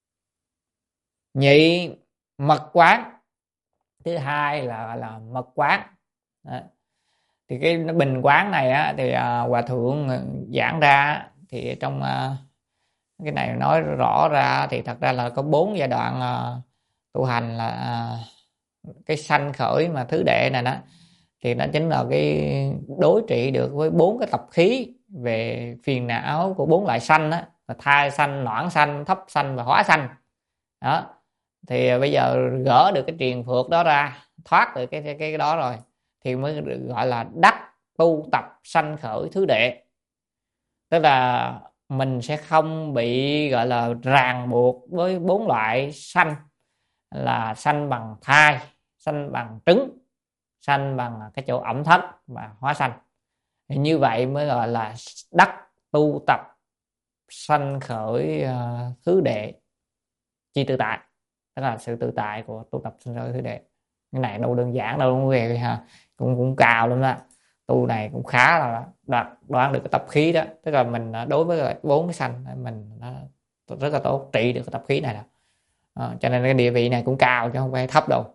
S2: Nhị mật quán, thứ hai là là mật quán đó. Thì cái bình quán này á, thì à, hòa thượng giảng ra thì trong à, cái này nói rõ ra thì thật ra là có bốn giai đoạn à, tu hành là à, cái sanh khởi mà thứ đệ này đó, thì nó chính là cái đối trị được với bốn cái tập khí về phiền não của bốn loại sanh đó, là thai sanh, noãn sanh, thấp sanh và hóa sanh đó. Thì bây giờ gỡ được cái triền phược đó ra, thoát được cái cái, cái đó rồi thì mới được gọi là đắc tu tập sanh khởi thứ đệ. Tức là mình sẽ không bị gọi là ràng buộc với bốn loại sanh, là sanh bằng thai, sanh bằng trứng, sanh bằng cái chỗ ẩm thấp và hóa sanh. Như vậy mới gọi là đắc tu tập sanh khởi uh, thứ đệ chi tự tại, tức là sự tự tại của tu tập sanh khởi thứ đệ. Cái này đâu đơn giản đâu, không về ha, cũng cũng cao lắm đó. Tu này cũng khá là đoán, đoán được cái tập khí đó, tức là mình đối với bốn cái sanh mình nó rất là tốt, trị được cái tập khí này đó. À, cho nên cái địa vị này cũng cao chứ không phải thấp đâu.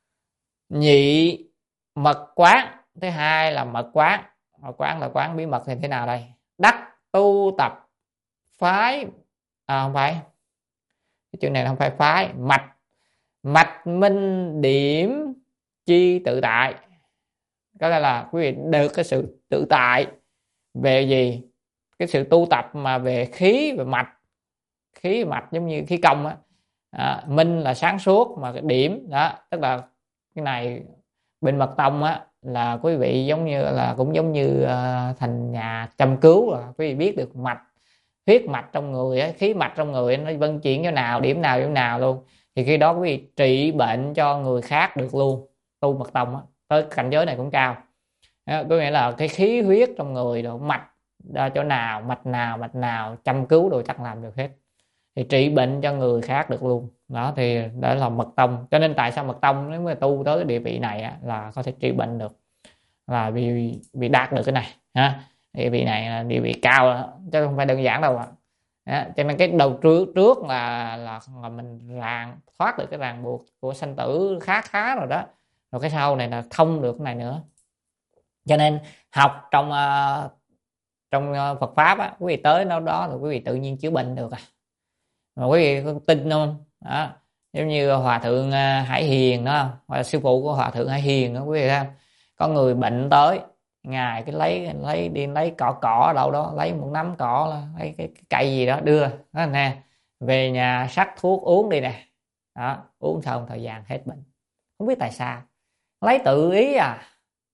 S2: Nhị mật quán, thứ hai là mật quán. Mật quán là quán bí mật thì thế nào đây? Đắc tu tập phái, à không phải, cái chữ này không phải phái, mạch mạch minh điểm chi tự tại. Có nghĩa là quý vị được cái sự tự tại về gì? Cái sự tu tập mà về khí và mạch. Khí và mạch giống như khí công á. À, minh là sáng suốt, mà cái điểm đó, tức là cái này bên mật tông á là quý vị giống như là cũng giống như uh, thành nhà chăm cứu, là quý vị biết được mạch, huyết mạch trong người á, khí mạch trong người nó vận chuyển chỗ nào, điểm nào điểm nào luôn, thì khi đó quý vị trị bệnh cho người khác được luôn. Tu mật tông á tới cảnh giới này cũng cao. Đó, có nghĩa là cái khí huyết trong người rồi mạch ra chỗ nào, mạch nào mạch nào chăm cứu đồ chắc làm được hết, thì trị bệnh cho người khác được luôn. Đó thì đó là mật tông. Cho nên tại sao mật tông nếu mà tu tới cái địa vị này á, là có thể trị bệnh được, là vì vì đạt được cái này ha. Địa vị này là địa vị cao đó, chứ không phải đơn giản đâu ạ. Đó, cho nên cái đầu trước trước là là, là mình ràng thoát được cái ràng buộc của sanh tử khá khá rồi đó, rồi cái sau này là thông được cái này nữa. Cho nên học trong uh, trong uh, Phật pháp á, quý vị tới đâu đó thì quý vị tự nhiên chữa bệnh được à. Mà quý vị có tin không? Đó, giống như Hòa thượng uh, Hải Hiền đó, hoặc là sư phụ của Hòa thượng Hải Hiền đó, quý vị thấy không? Có người bệnh tới, ngài cái lấy lấy đi lấy cỏ cỏ ở đâu đó, lấy một nắm cỏ, lấy cái, cái cây gì đó đưa đó nè, về nhà sắc thuốc uống đi nè. Đó, uống xong thời gian hết bệnh. Không biết tại sao, lấy tự ý à.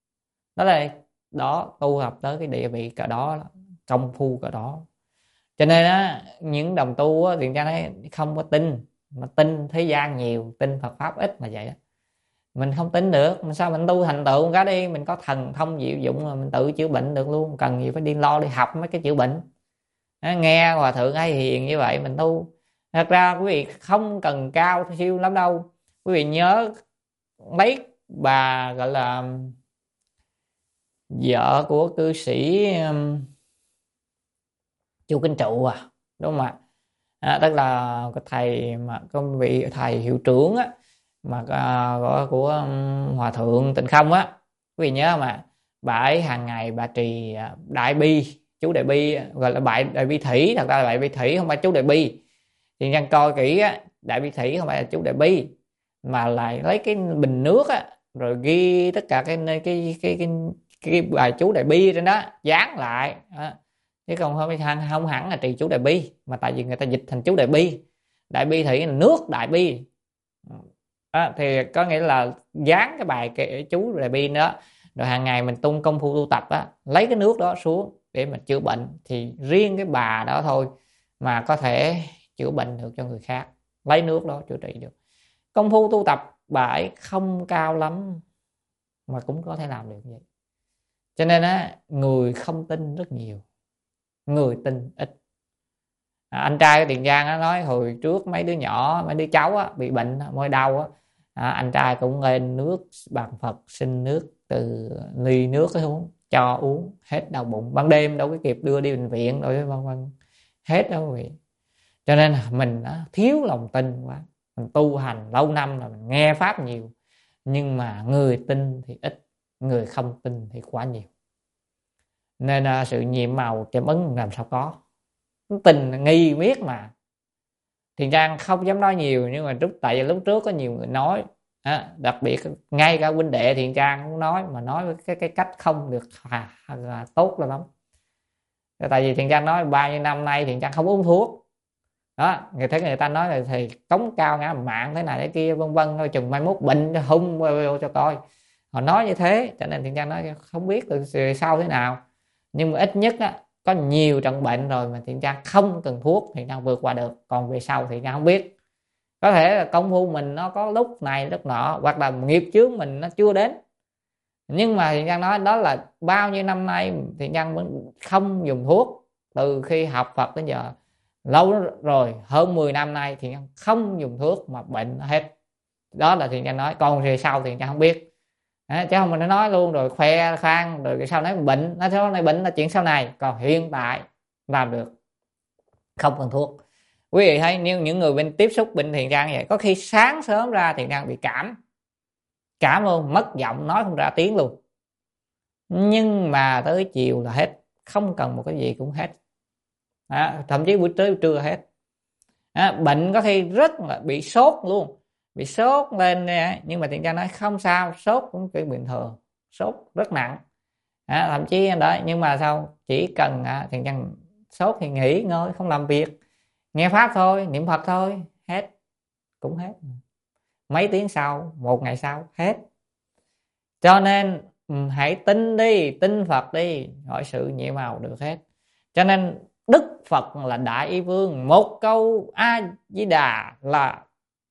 S2: Đó là đó, tu học tới cái địa vị cỡ đó, công phu cỡ đó. Cho nên á, những đồng tu á, thì ra nói không có tin, mà tin thế gian nhiều, tin Phật pháp ít mà vậy đó. Mình không tin được, mình sao mình tu thành tựu một cái đi, mình có thần thông diệu dụng mà mình tự chữa bệnh được luôn, cần gì phải đi lo đi học mấy cái chữa bệnh. Đó, nghe Hòa thượng Hay Hiền như vậy mình tu. Thật ra quý vị không cần cao siêu lắm đâu. Quý vị nhớ mấy bà gọi là vợ của cư sĩ um, Chu Kinh Trụ à, đúng không ạ? À, tức là cái thầy mà công vị thầy hiệu trưởng á, mà uh, của um, Hòa thượng Tịnh Không á, quý vị nhớ mà, bà ấy hàng ngày bà trì uh, đại bi, chú đại bi, gọi là đại đại bi thủy, thật ra là đại bi thủy không phải chú đại bi. Thì nhân coi kỹ á, đại bi thủy không phải là chú đại bi, mà lại lấy cái bình nước á, rồi ghi tất cả cái cái cái cái, cái, cái bài chú đại bi trên đó dán lại đó. Chứ không không không hẳn là trì chú đại bi, mà tại vì người ta dịch thành chú đại bi. Đại bi thủy là nước đại bi đó, thì có nghĩa là dán cái bài cái chú đại bi đó, rồi hàng ngày mình tung công phu tu tập á, lấy cái nước đó xuống để mà chữa bệnh. Thì riêng cái bà đó thôi mà có thể chữa bệnh được cho người khác, lấy nước đó chữa trị được. Công phu tu tập bà ấy không cao lắm mà cũng có thể làm được vậy. Cho nên á, người không tin rất nhiều, người tin ít. À, anh trai của Tiền Giang á, nói hồi trước mấy đứa nhỏ, mấy đứa cháu á, bị bệnh môi đau á, à, anh trai cũng lên nước bàn Phật, xin nước từ ly nước ấy uống, cho uống hết đau bụng. Ban đêm đâu có kịp đưa đi bệnh viện rồi, vân vân, hết đâu quý vị. Cho nên mình á, thiếu lòng tin quá. Mình tu hành lâu năm là mình nghe pháp nhiều, nhưng mà người tin thì ít, người không tin thì quá nhiều. Nên uh, sự nhiệm màu châm ứng làm sao có. Tình nghi biết mà. Thiền Trang không dám nói nhiều, nhưng mà lúc tại vì lúc trước có nhiều người nói, à, đặc biệt ngay cả huynh đệ Thiền Trang cũng nói, mà nói với cái, cái cách không được à, à, tốt lắm. Tại vì Thiền Trang nói bao nhiêu năm nay Thiền Trang không uống thuốc đó, người thấy người ta nói là thì cống cao ngã mạng thế này thế kia vân vân, thôi chừng mai mốt bệnh hung cho coi. họ nói như thế, cho nên Thiện Trang nói không biết từ sau thế nào, nhưng mà ít nhất á, có nhiều trận bệnh rồi mà Thiện Trang không cần thuốc Thiện Trang vượt qua được, còn về sau Thiện Trang không biết. Có thể là công phu mình nó có lúc này lúc nọ, hoặc là nghiệp chướng mình nó chưa đến, nhưng mà Thiện Trang nói đó là bao nhiêu năm nay Thiện Trang vẫn không dùng thuốc. Từ khi học Phật đến giờ lâu rồi, hơn mười năm nay Thiện Trang không dùng thuốc mà bệnh hết. Đó là Thiện Trang nói, còn về sau Thiện Trang không biết. À, chứ không mình nói luôn rồi khoe khoang rồi sau này bệnh, nó sau này bệnh là chuyện sau này, còn hiện tại làm được, không cần thuốc. Quý vị thấy nếu những người bên tiếp xúc bệnh Thiện Trang vậy, có khi sáng sớm ra Thiện Trang bị cảm cảm luôn, mất giọng, nói không ra tiếng luôn, nhưng mà tới chiều là hết, không cần một cái gì cũng hết. À, thậm chí buổi trưa trưa hết. À, bệnh có khi rất là bị sốt luôn, bị sốt lên nè, nhưng mà Thiện Trang nói không sao, sốt cũng cái bình thường, sốt rất nặng. À, thậm chí đó, nhưng mà sao chỉ cần à, Thiện Trang sốt thì nghỉ ngơi, không làm việc, nghe pháp thôi, niệm Phật thôi, hết, cũng hết. Mấy tiếng sau, một ngày sau hết. Cho nên hãy tin đi, tin Phật đi, mọi sự nhiệm màu được hết. Cho nên Đức Phật là Đại Y Vương, một câu A Di Đà là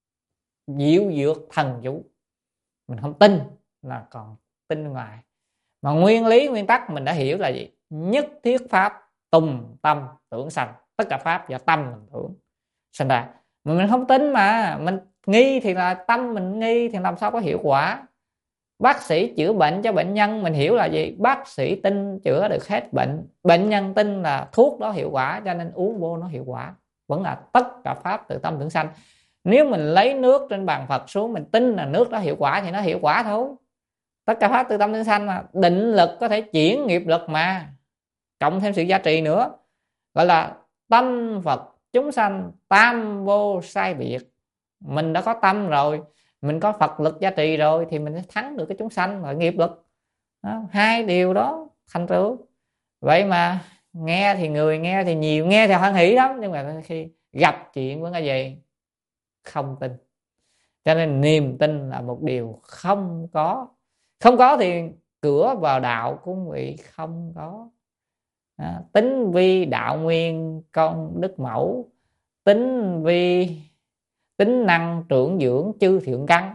S2: diệu dược thần chú. Mình không tin là còn tin ngoài. Mà nguyên lý nguyên tắc mình đã hiểu là gì? Nhất thiết pháp tùng tâm tưởng sanh. Tất cả pháp do tâm mình tưởng sanh ra. Mà mình không tin, mà mình nghi thì là tâm mình nghi thì làm sao có hiệu quả. Bác sĩ chữa bệnh cho bệnh nhân, mình hiểu là gì? Bác sĩ tin chữa được hết bệnh, bệnh nhân tin là thuốc đó hiệu quả, cho nên uống vô nó hiệu quả. Vẫn là tất cả pháp từ tâm tưởng sanh. Nếu mình lấy nước trên bàn Phật xuống, mình tin là nước đó hiệu quả thì nó hiệu quả thôi. Tất cả pháp từ tâm tưởng sanh mà. Định lực có thể chuyển nghiệp lực mà, cộng thêm sự gia trì nữa, gọi là tâm Phật chúng sanh tam vô sai biệt. Mình đã có tâm rồi, mình có Phật lực gia trì rồi, thì mình sẽ thắng được cái chúng sanh và nghiệp lực đó. Hai điều đó thành tựu. Vậy mà nghe thì người nghe thì nhiều, nghe thì hoan hỷ lắm, nhưng mà khi gặp chuyện với cái gì không tin. Cho nên niềm tin là một điều không có. Không có thì cửa vào đạo cũng bị không có. À, tính vi đạo nguyên con đức mẫu, tính vi tính năng trưởng dưỡng chư thiện căn,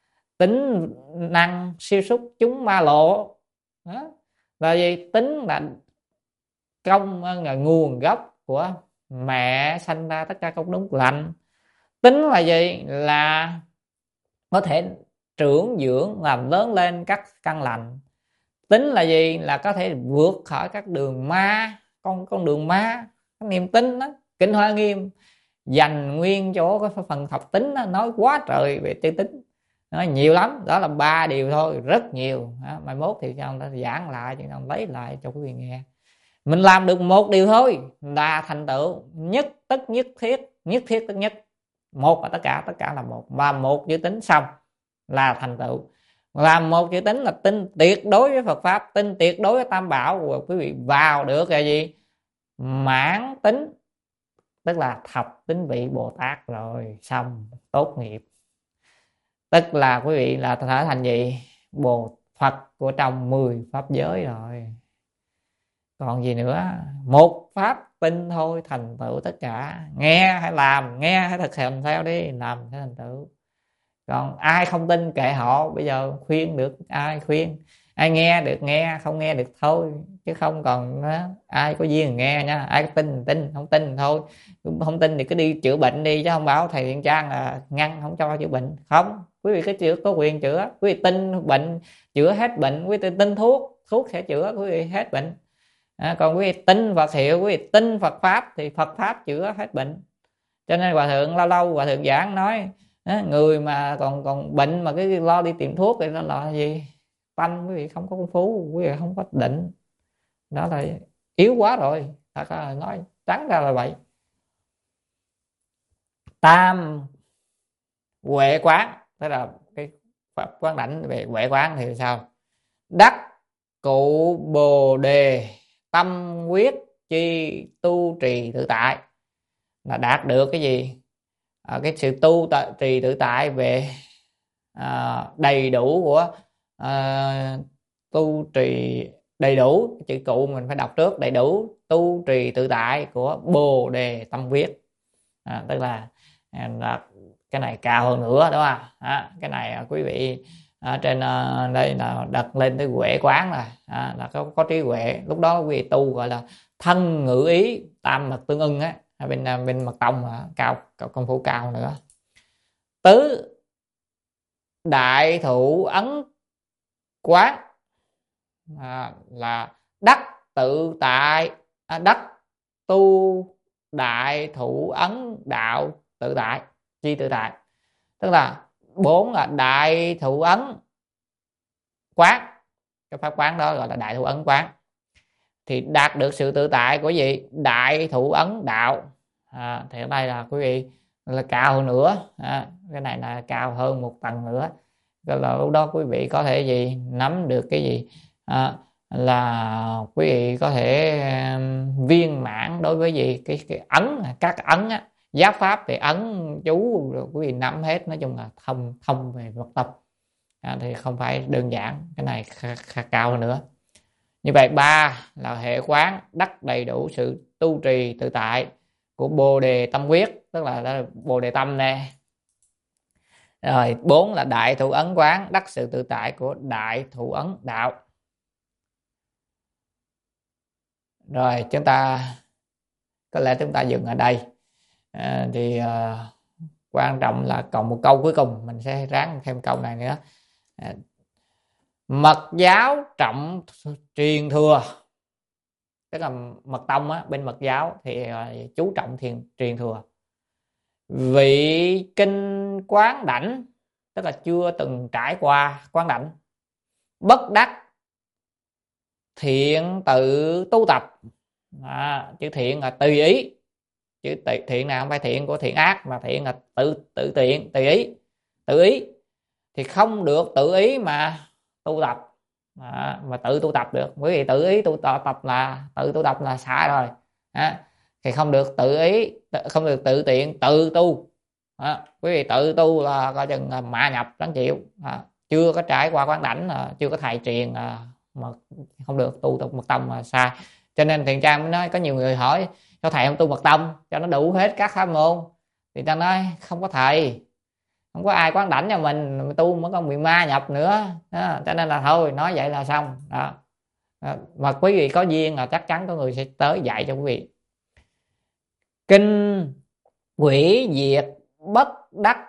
S2: tính năng siêu xúc chúng ma lộ. Đó là gì? Tính là công là nguồn gốc của mẹ sanh ra tất cả công đúng lành. Tính là gì? Là có thể trưởng dưỡng làm lớn lên các căn lành. Tính là gì? Là có thể vượt khỏi các đường ma, con con đường ma. Cái niềm tin đó, Kinh Hoa Nghiêm dành nguyên chỗ cái phần học tính đó, nói quá trời về tư tính, nói nhiều lắm. Đó là ba điều thôi, rất nhiều. Đó, mai mốt thì cho người ta giảng lại, cho người ta lấy lại cho quý vị nghe. Mình làm được một điều thôi là thành tựu. Nhất tất nhất thiết, nhất thiết tất nhất. Một là tất cả, tất cả là một. Và một chữ tính xong là thành tựu. Làm một chữ tính là tin tuyệt đối với Phật Pháp, tin tuyệt đối với Tam Bảo. Và quý vị vào được là gì? Mãn tính, tức là thập tính vị Bồ Tát rồi, xong tốt nghiệp. Tức là quý vị là trở thành gì? Bồ Phật của trong mười pháp giới rồi. Còn gì nữa? Một pháp tin thôi thành tựu tất cả. Nghe hay làm, nghe hay thực hiện theo đi, làm sẽ thành tựu. Còn ai không tin kệ họ, bây giờ khuyên được ai khuyên, ai nghe được nghe, không nghe được thôi, chứ không còn đó, ai có duyên nghe nha. Ai tin tin, không tin thôi. Không tin thì cứ đi chữa bệnh đi, chứ không bảo thầy Thiện Trang là ngăn không cho chữa bệnh. Không, quý vị cứ chữa, có quyền chữa. Quý vị tin bệnh chữa hết bệnh, quý vị tin thuốc, thuốc sẽ chữa quý vị hết bệnh. À, còn quý vị tin Phật hiệu, quý vị tin Phật Pháp thì Phật Pháp chữa hết bệnh. Cho nên Hòa Thượng lâu lâu Hòa Thượng giảng nói, à, người mà còn còn bệnh mà cái lo đi tìm thuốc thì nó là gì? Tâm quý vị không có công phu, quý vị không có định, đó là yếu quá rồi. Thật là nói trắng ra là vậy. Tam huệ quán, tức là cái pháp quán đảnh về huệ quán thì sao? Đắc cụ bồ đề tâm quyết chi tu trì tự tại, là đạt được cái gì? À, cái sự tu trì tự tại về à, đầy đủ của à, tu trì đầy đủ, chữ cụ mình phải đọc trước, đầy đủ tu trì tự tại của Bồ Đề Tâm Quyết. À, tức là, là cái này cao hơn nữa đúng không? À, cái này quý vị ở trên uh, đây là đặt lên tới huệ quán rồi, à, là có, có trí huệ. Lúc đó quý vị tu gọi là thân ngữ ý tam mật tương ưng á, bên bên mật tông là cao, cao công phu cao nữa. Tứ đại thụ ấn quán, à, là đắc tự tại, à, đắc tu đại thụ ấn đạo tự tại, chi tự tại. Tức là bốn là đại thụ ấn quán, cái pháp quán đó gọi là đại thụ ấn quán, thì đạt được sự tự tại của gì? Đại thụ ấn đạo. À, thì ở đây là quý vị là cao hơn nữa, à, cái này là cao hơn một tầng nữa. Cái là lúc đó quý vị có thể gì nắm được cái gì, à, là quý vị có thể um, viên mãn đối với gì cái, cái ấn, các ấn á, giáp pháp thì ấn chú rồi quý vị nắm hết, nói chung là thông thông về vật tập, à, thì không phải đơn giản, cái này khá, khá cao hơn nữa. Như vậy ba là hệ quán đắc đầy đủ sự tu trì tự tại của Bồ Đề Tâm Quyết, tức là, là Bồ Đề Tâm nè. Rồi bốn là đại thụ ấn quán đắc sự tự tại của đại thụ ấn đạo. Rồi chúng ta có lẽ chúng ta dừng ở đây, à, thì à, quan trọng là còn một câu cuối cùng, mình sẽ ráng thêm câu này nữa. à, Mật giáo trọng truyền thừa, tức là mật tông á, bên mật giáo thì uh, chú trọng thiền truyền thừa. Vị kinh quán đảnh, tức là chưa từng trải qua quán đảnh. Bất đắc thiện tự tu tập, à, chữ thiện là tùy ý, chữ thiện nào không phải thiện của thiện ác, mà thiện là tự tự tiện, tùy ý, tự ý thì không được tự ý mà tu tập. À, mà tự tu tập được, bởi vì tự ý tu tập là tự tu tập là sai rồi, à, thì không được tự ý, không được tự tiện tự tu. À, quý vị tự tu là coi chừng là mạ nhập đáng chịu, à, chưa có trải qua quán đảnh, à, chưa có thầy truyền, à, mà không được tu tập mật tông là sai. Cho nên Thiện Trang mới nói, có nhiều người hỏi cho thầy không tu mật tông cho nó đủ hết các pháp môn, thì ta nói không có thầy, không có ai quán đảnh cho mình, mình tu mới còn bị ma nhập nữa đó. Cho nên là thôi, nói vậy là xong đó. Đó. Mà quý vị có duyên là chắc chắn có người sẽ tới dạy cho quý vị. Kinh quỷ diệt bất đắc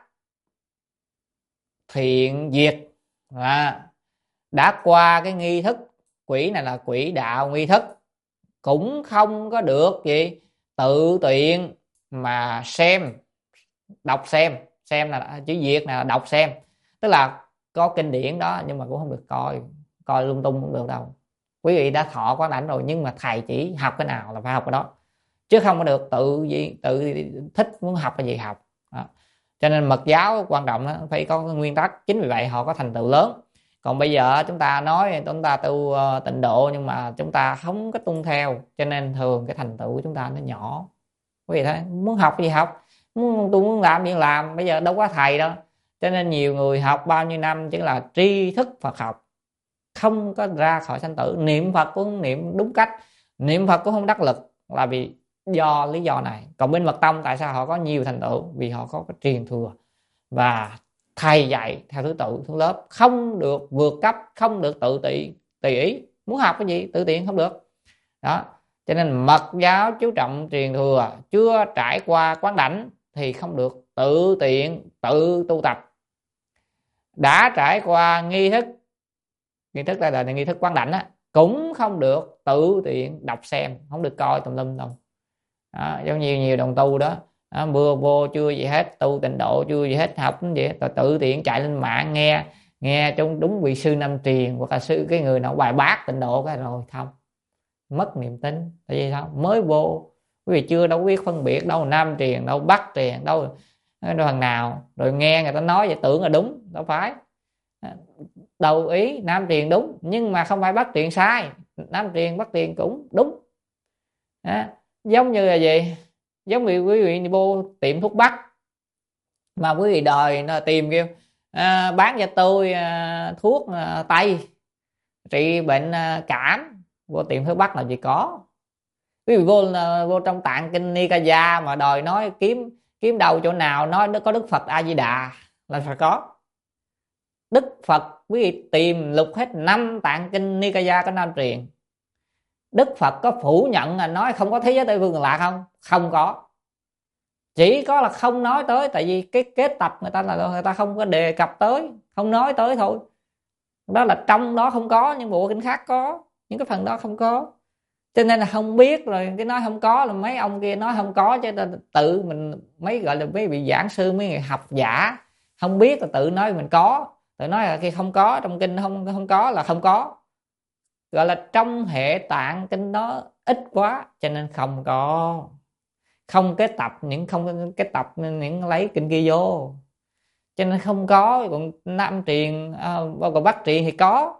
S2: thiện diệt, à, đã qua cái nghi thức quỷ này là quỷ đạo nghi thức, cũng không có được gì tự tiện mà xem, đọc xem, xem là chữ diệt là đọc xem, tức là có kinh điển đó nhưng mà cũng không được coi, coi lung tung cũng được đâu. Quý vị đã thọ quán đảnh rồi, nhưng mà thầy chỉ học cái nào là phải học cái đó, chứ không có được tự gì tự thích muốn học cái gì học đó. Cho nên mật giáo quan trọng đó, phải có cái nguyên tắc, chính vì vậy họ có thành tựu lớn. Còn bây giờ chúng ta nói chúng ta tu uh, tịnh độ, nhưng mà chúng ta không có tuân theo, cho nên thường cái thành tựu của chúng ta nó nhỏ. Quý vị thấy, muốn học cái gì học, muốn tu muốn làm gì làm, bây giờ đâu có thầy đâu. Cho nên nhiều người học bao nhiêu năm chỉ là tri thức Phật học, không có ra khỏi sanh tử. Niệm Phật cũng không niệm đúng cách, niệm Phật cũng không đắc lực, là vì do lý do này. Còn bên mật tông tại sao họ có nhiều thành tựu? Vì họ có cái truyền thừa và thầy dạy theo thứ tự thứ lớp, không được vượt cấp, không được tự tị tùy ý, muốn học cái gì tự tiện không được đó. Cho nên mật giáo chú trọng truyền thừa, chưa trải qua quán đảnh thì không được tự tiện tự tu tập. Đã trải qua nghi thức, nghi thức đây là nghi thức quán đảnh á, cũng không được tự tiện đọc xem, không được coi tùm lum đâu đó. Giống nhiều nhiều đồng tu đó, đó mưa vô chưa gì hết, tu tịnh độ chưa gì hết, học gì hết, tự tiện chạy lên mạng nghe nghe trong đúng vị sư Nam Truyền hoặc là sư cái người nào bài bác tịnh độ cái rồi không, mất niềm tin. Tại vì sao? Mới vô, quý vị chưa đâu biết phân biệt đâu Nam Truyền đâu Bắc Truyền đâu đâu thằng nào, rồi nghe người ta nói vậy tưởng là đúng, đâu phải. Đầu ý Nam Truyền đúng, nhưng mà không phải Bắc Truyền sai, Nam Truyền Bắc Truyền cũng đúng đó. Giống như là gì, giống như quý vị vô tiệm thuốc bắc mà quý vị đòi nó tìm kêu à, bán cho tôi à, thuốc à, tây trị bệnh à, cảm, vô tiệm thuốc bắc làm gì có. Ví dụ vô vô trong tạng kinh Nikaya mà đòi nói kiếm kiếm đâu chỗ nào nói có Đức Phật A Di Đà là phải có. Đức Phật quý vị tìm lục hết năm tạng kinh Nikaya có Nam truyền, Đức Phật có phủ nhận là nói không có thế giới Tây Phương Cực Lạc không? Không có. Chỉ có là không nói tới, tại vì cái kết tập người ta là người ta không có đề cập tới, không nói tới thôi. Đó là trong đó không có, nhưng bộ kinh khác có, những cái phần đó không có. Cho nên là không biết, rồi cái nói không có là mấy ông kia nói không có, cho nên tự mình mấy gọi là mấy vị giảng sư, mấy người học giả không biết là tự nói mình có, tự nói là khi không có trong kinh, không không có là không có, gọi là trong hệ tạng kinh đó ít quá cho nên không có, không cái tập những không cái tập những lấy kinh kia vô cho nên không có. Còn Nam truyền à, còn Bắc truyền thì có.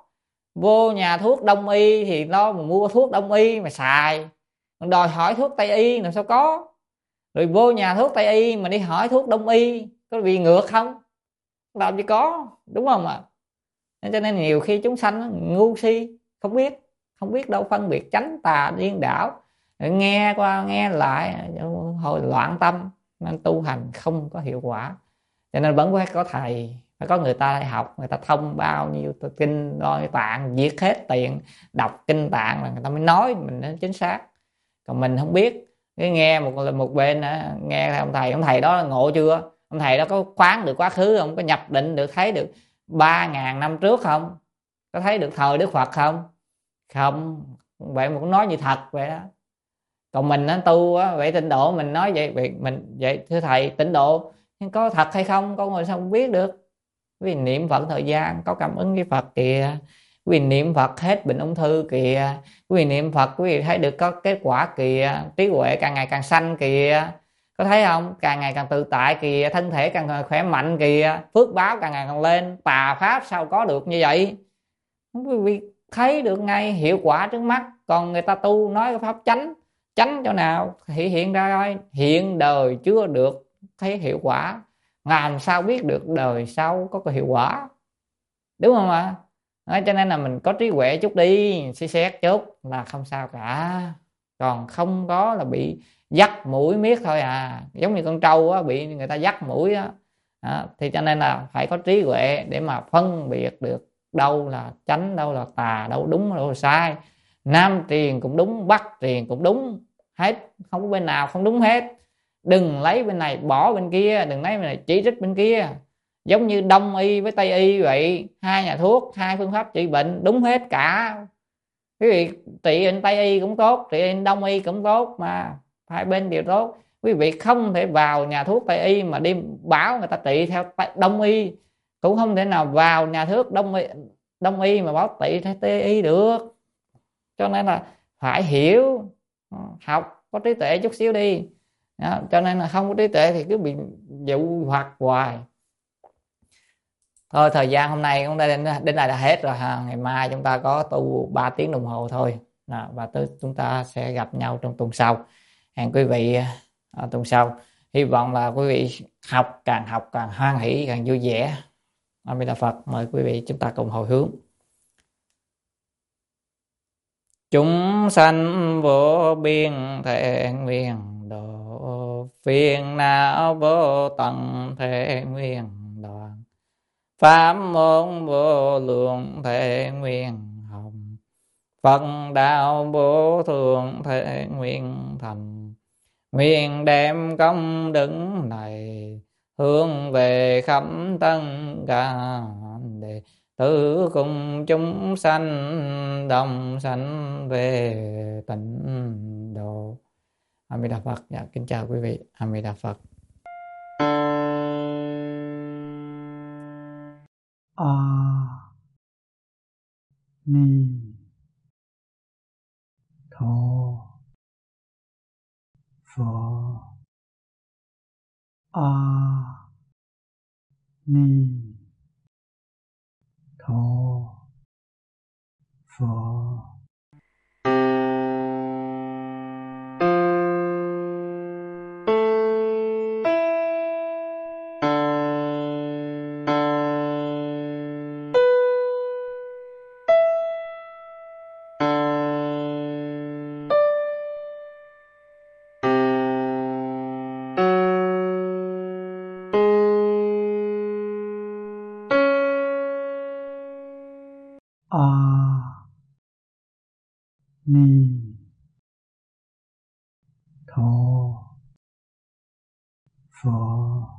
S2: Vô nhà thuốc đông y thì nó mà mua thuốc đông y mà xài, còn đòi hỏi thuốc tây y làm sao có. Rồi vô nhà thuốc tây y mà đi hỏi thuốc đông y có bị ngược không? Làm gì có, đúng không ạ? À? Cho nên nhiều khi chúng sanh ngu si, không biết không biết đâu phân biệt chánh tà điên đảo, nghe qua nghe lại hồi loạn tâm, nên tu hành không có hiệu quả. Cho nên vẫn phải có thầy, phải có người ta học, người ta thông bao nhiêu kinh đôi tạng, viết hết tiền đọc kinh tạng là người ta mới nói mình nó chính xác. Còn mình không biết, cái nghe một một bên nghe ông thầy, ông thầy đó là ngộ chưa? Ông thầy đó có khoáng được quá khứ không? Có nhập định được, thấy được ba ngàn năm trước không? Có thấy được thời Đức Phật không? Không. Vậy mà cũng nói như thật vậy đó. Còn mình nó tu á, vậy tịnh độ mình nói vậy, vậy mình vậy thưa thầy tịnh độ nhưng có thật hay không, con người sao không biết được? Vì niệm Phật thời gian có cảm ứng với Phật kìa, vì niệm Phật hết bệnh ung thư kìa, vì niệm Phật quý vị thấy được có kết quả kìa, trí huệ càng ngày càng xanh kìa, có thấy không? Càng ngày càng tự tại kìa, thân thể càng ngày khỏe mạnh kìa, phước báo càng ngày càng lên. Tà pháp sao có được như vậy? Quý vị thấy được ngay hiệu quả trước mắt. Còn người ta tu nói cái pháp chánh, chánh chỗ nào thể hiện ra thôi, hiện đời chưa được thấy hiệu quả, làm sao biết được đời sau có cái hiệu quả, đúng không ạ? À? Cho nên là mình có trí huệ chút đi, suy xét chút là không sao cả. Còn không có là bị dắt mũi miết thôi à, giống như con trâu á, bị người ta dắt mũi á. À, thì cho nên là phải có trí huệ để mà phân biệt được đâu là chánh, đâu là tà, đâu đúng, đâu là sai. Nam truyền cũng đúng, Bắc truyền cũng đúng hết, không có bên nào không đúng hết. Đừng lấy bên này bỏ bên kia, đừng lấy bên này chỉ trích bên kia. Giống như Đông y với Tây y vậy, hai nhà thuốc, hai phương pháp trị bệnh đúng hết cả. Quý vị trị bệnh Tây y cũng tốt, trị bệnh Đông y cũng tốt, mà hai bên đều tốt. Quý vị không thể vào nhà thuốc Tây y mà đi bảo người ta trị theo Đông y, cũng không thể nào vào nhà thuốc Đông y Đông y mà bảo trị theo Tây y được. Cho nên là phải hiểu, học có trí tuệ chút xíu đi. Đó, cho nên là không có trí tuệ thì cứ bị dụ hoặc hoài. Thôi thời gian hôm nay cũng đã đến, đến đây là hết rồi ha. Ngày mai chúng ta có tu ba tiếng đồng hồ thôi. Đó, và tới chúng ta sẽ gặp nhau trong tuần sau. Hẹn quý vị ở tuần sau. Hy vọng là quý vị học càng học càng hoan hỷ, càng vui vẻ. A Di Đà Phật. Mời quý vị chúng ta cùng hồi hướng. Chúng sanh vô biên thể nguyện độ, phiền não vô tận thể nguyện đoạn, pháp môn vô lượng thể nguyện hồng, Phật đạo vô thượng thể nguyện thành. Nguyện đem công đức này hướng về khắp tất cả đệ tử cùng chúng sanh đồng sanh về tịnh độ. A Di Đà Phật. Dạ, kính chào quý vị. A Di Đà Phật.
S1: A Ni Tho Phật. A Ni Tho Phật. Ni Tho Phở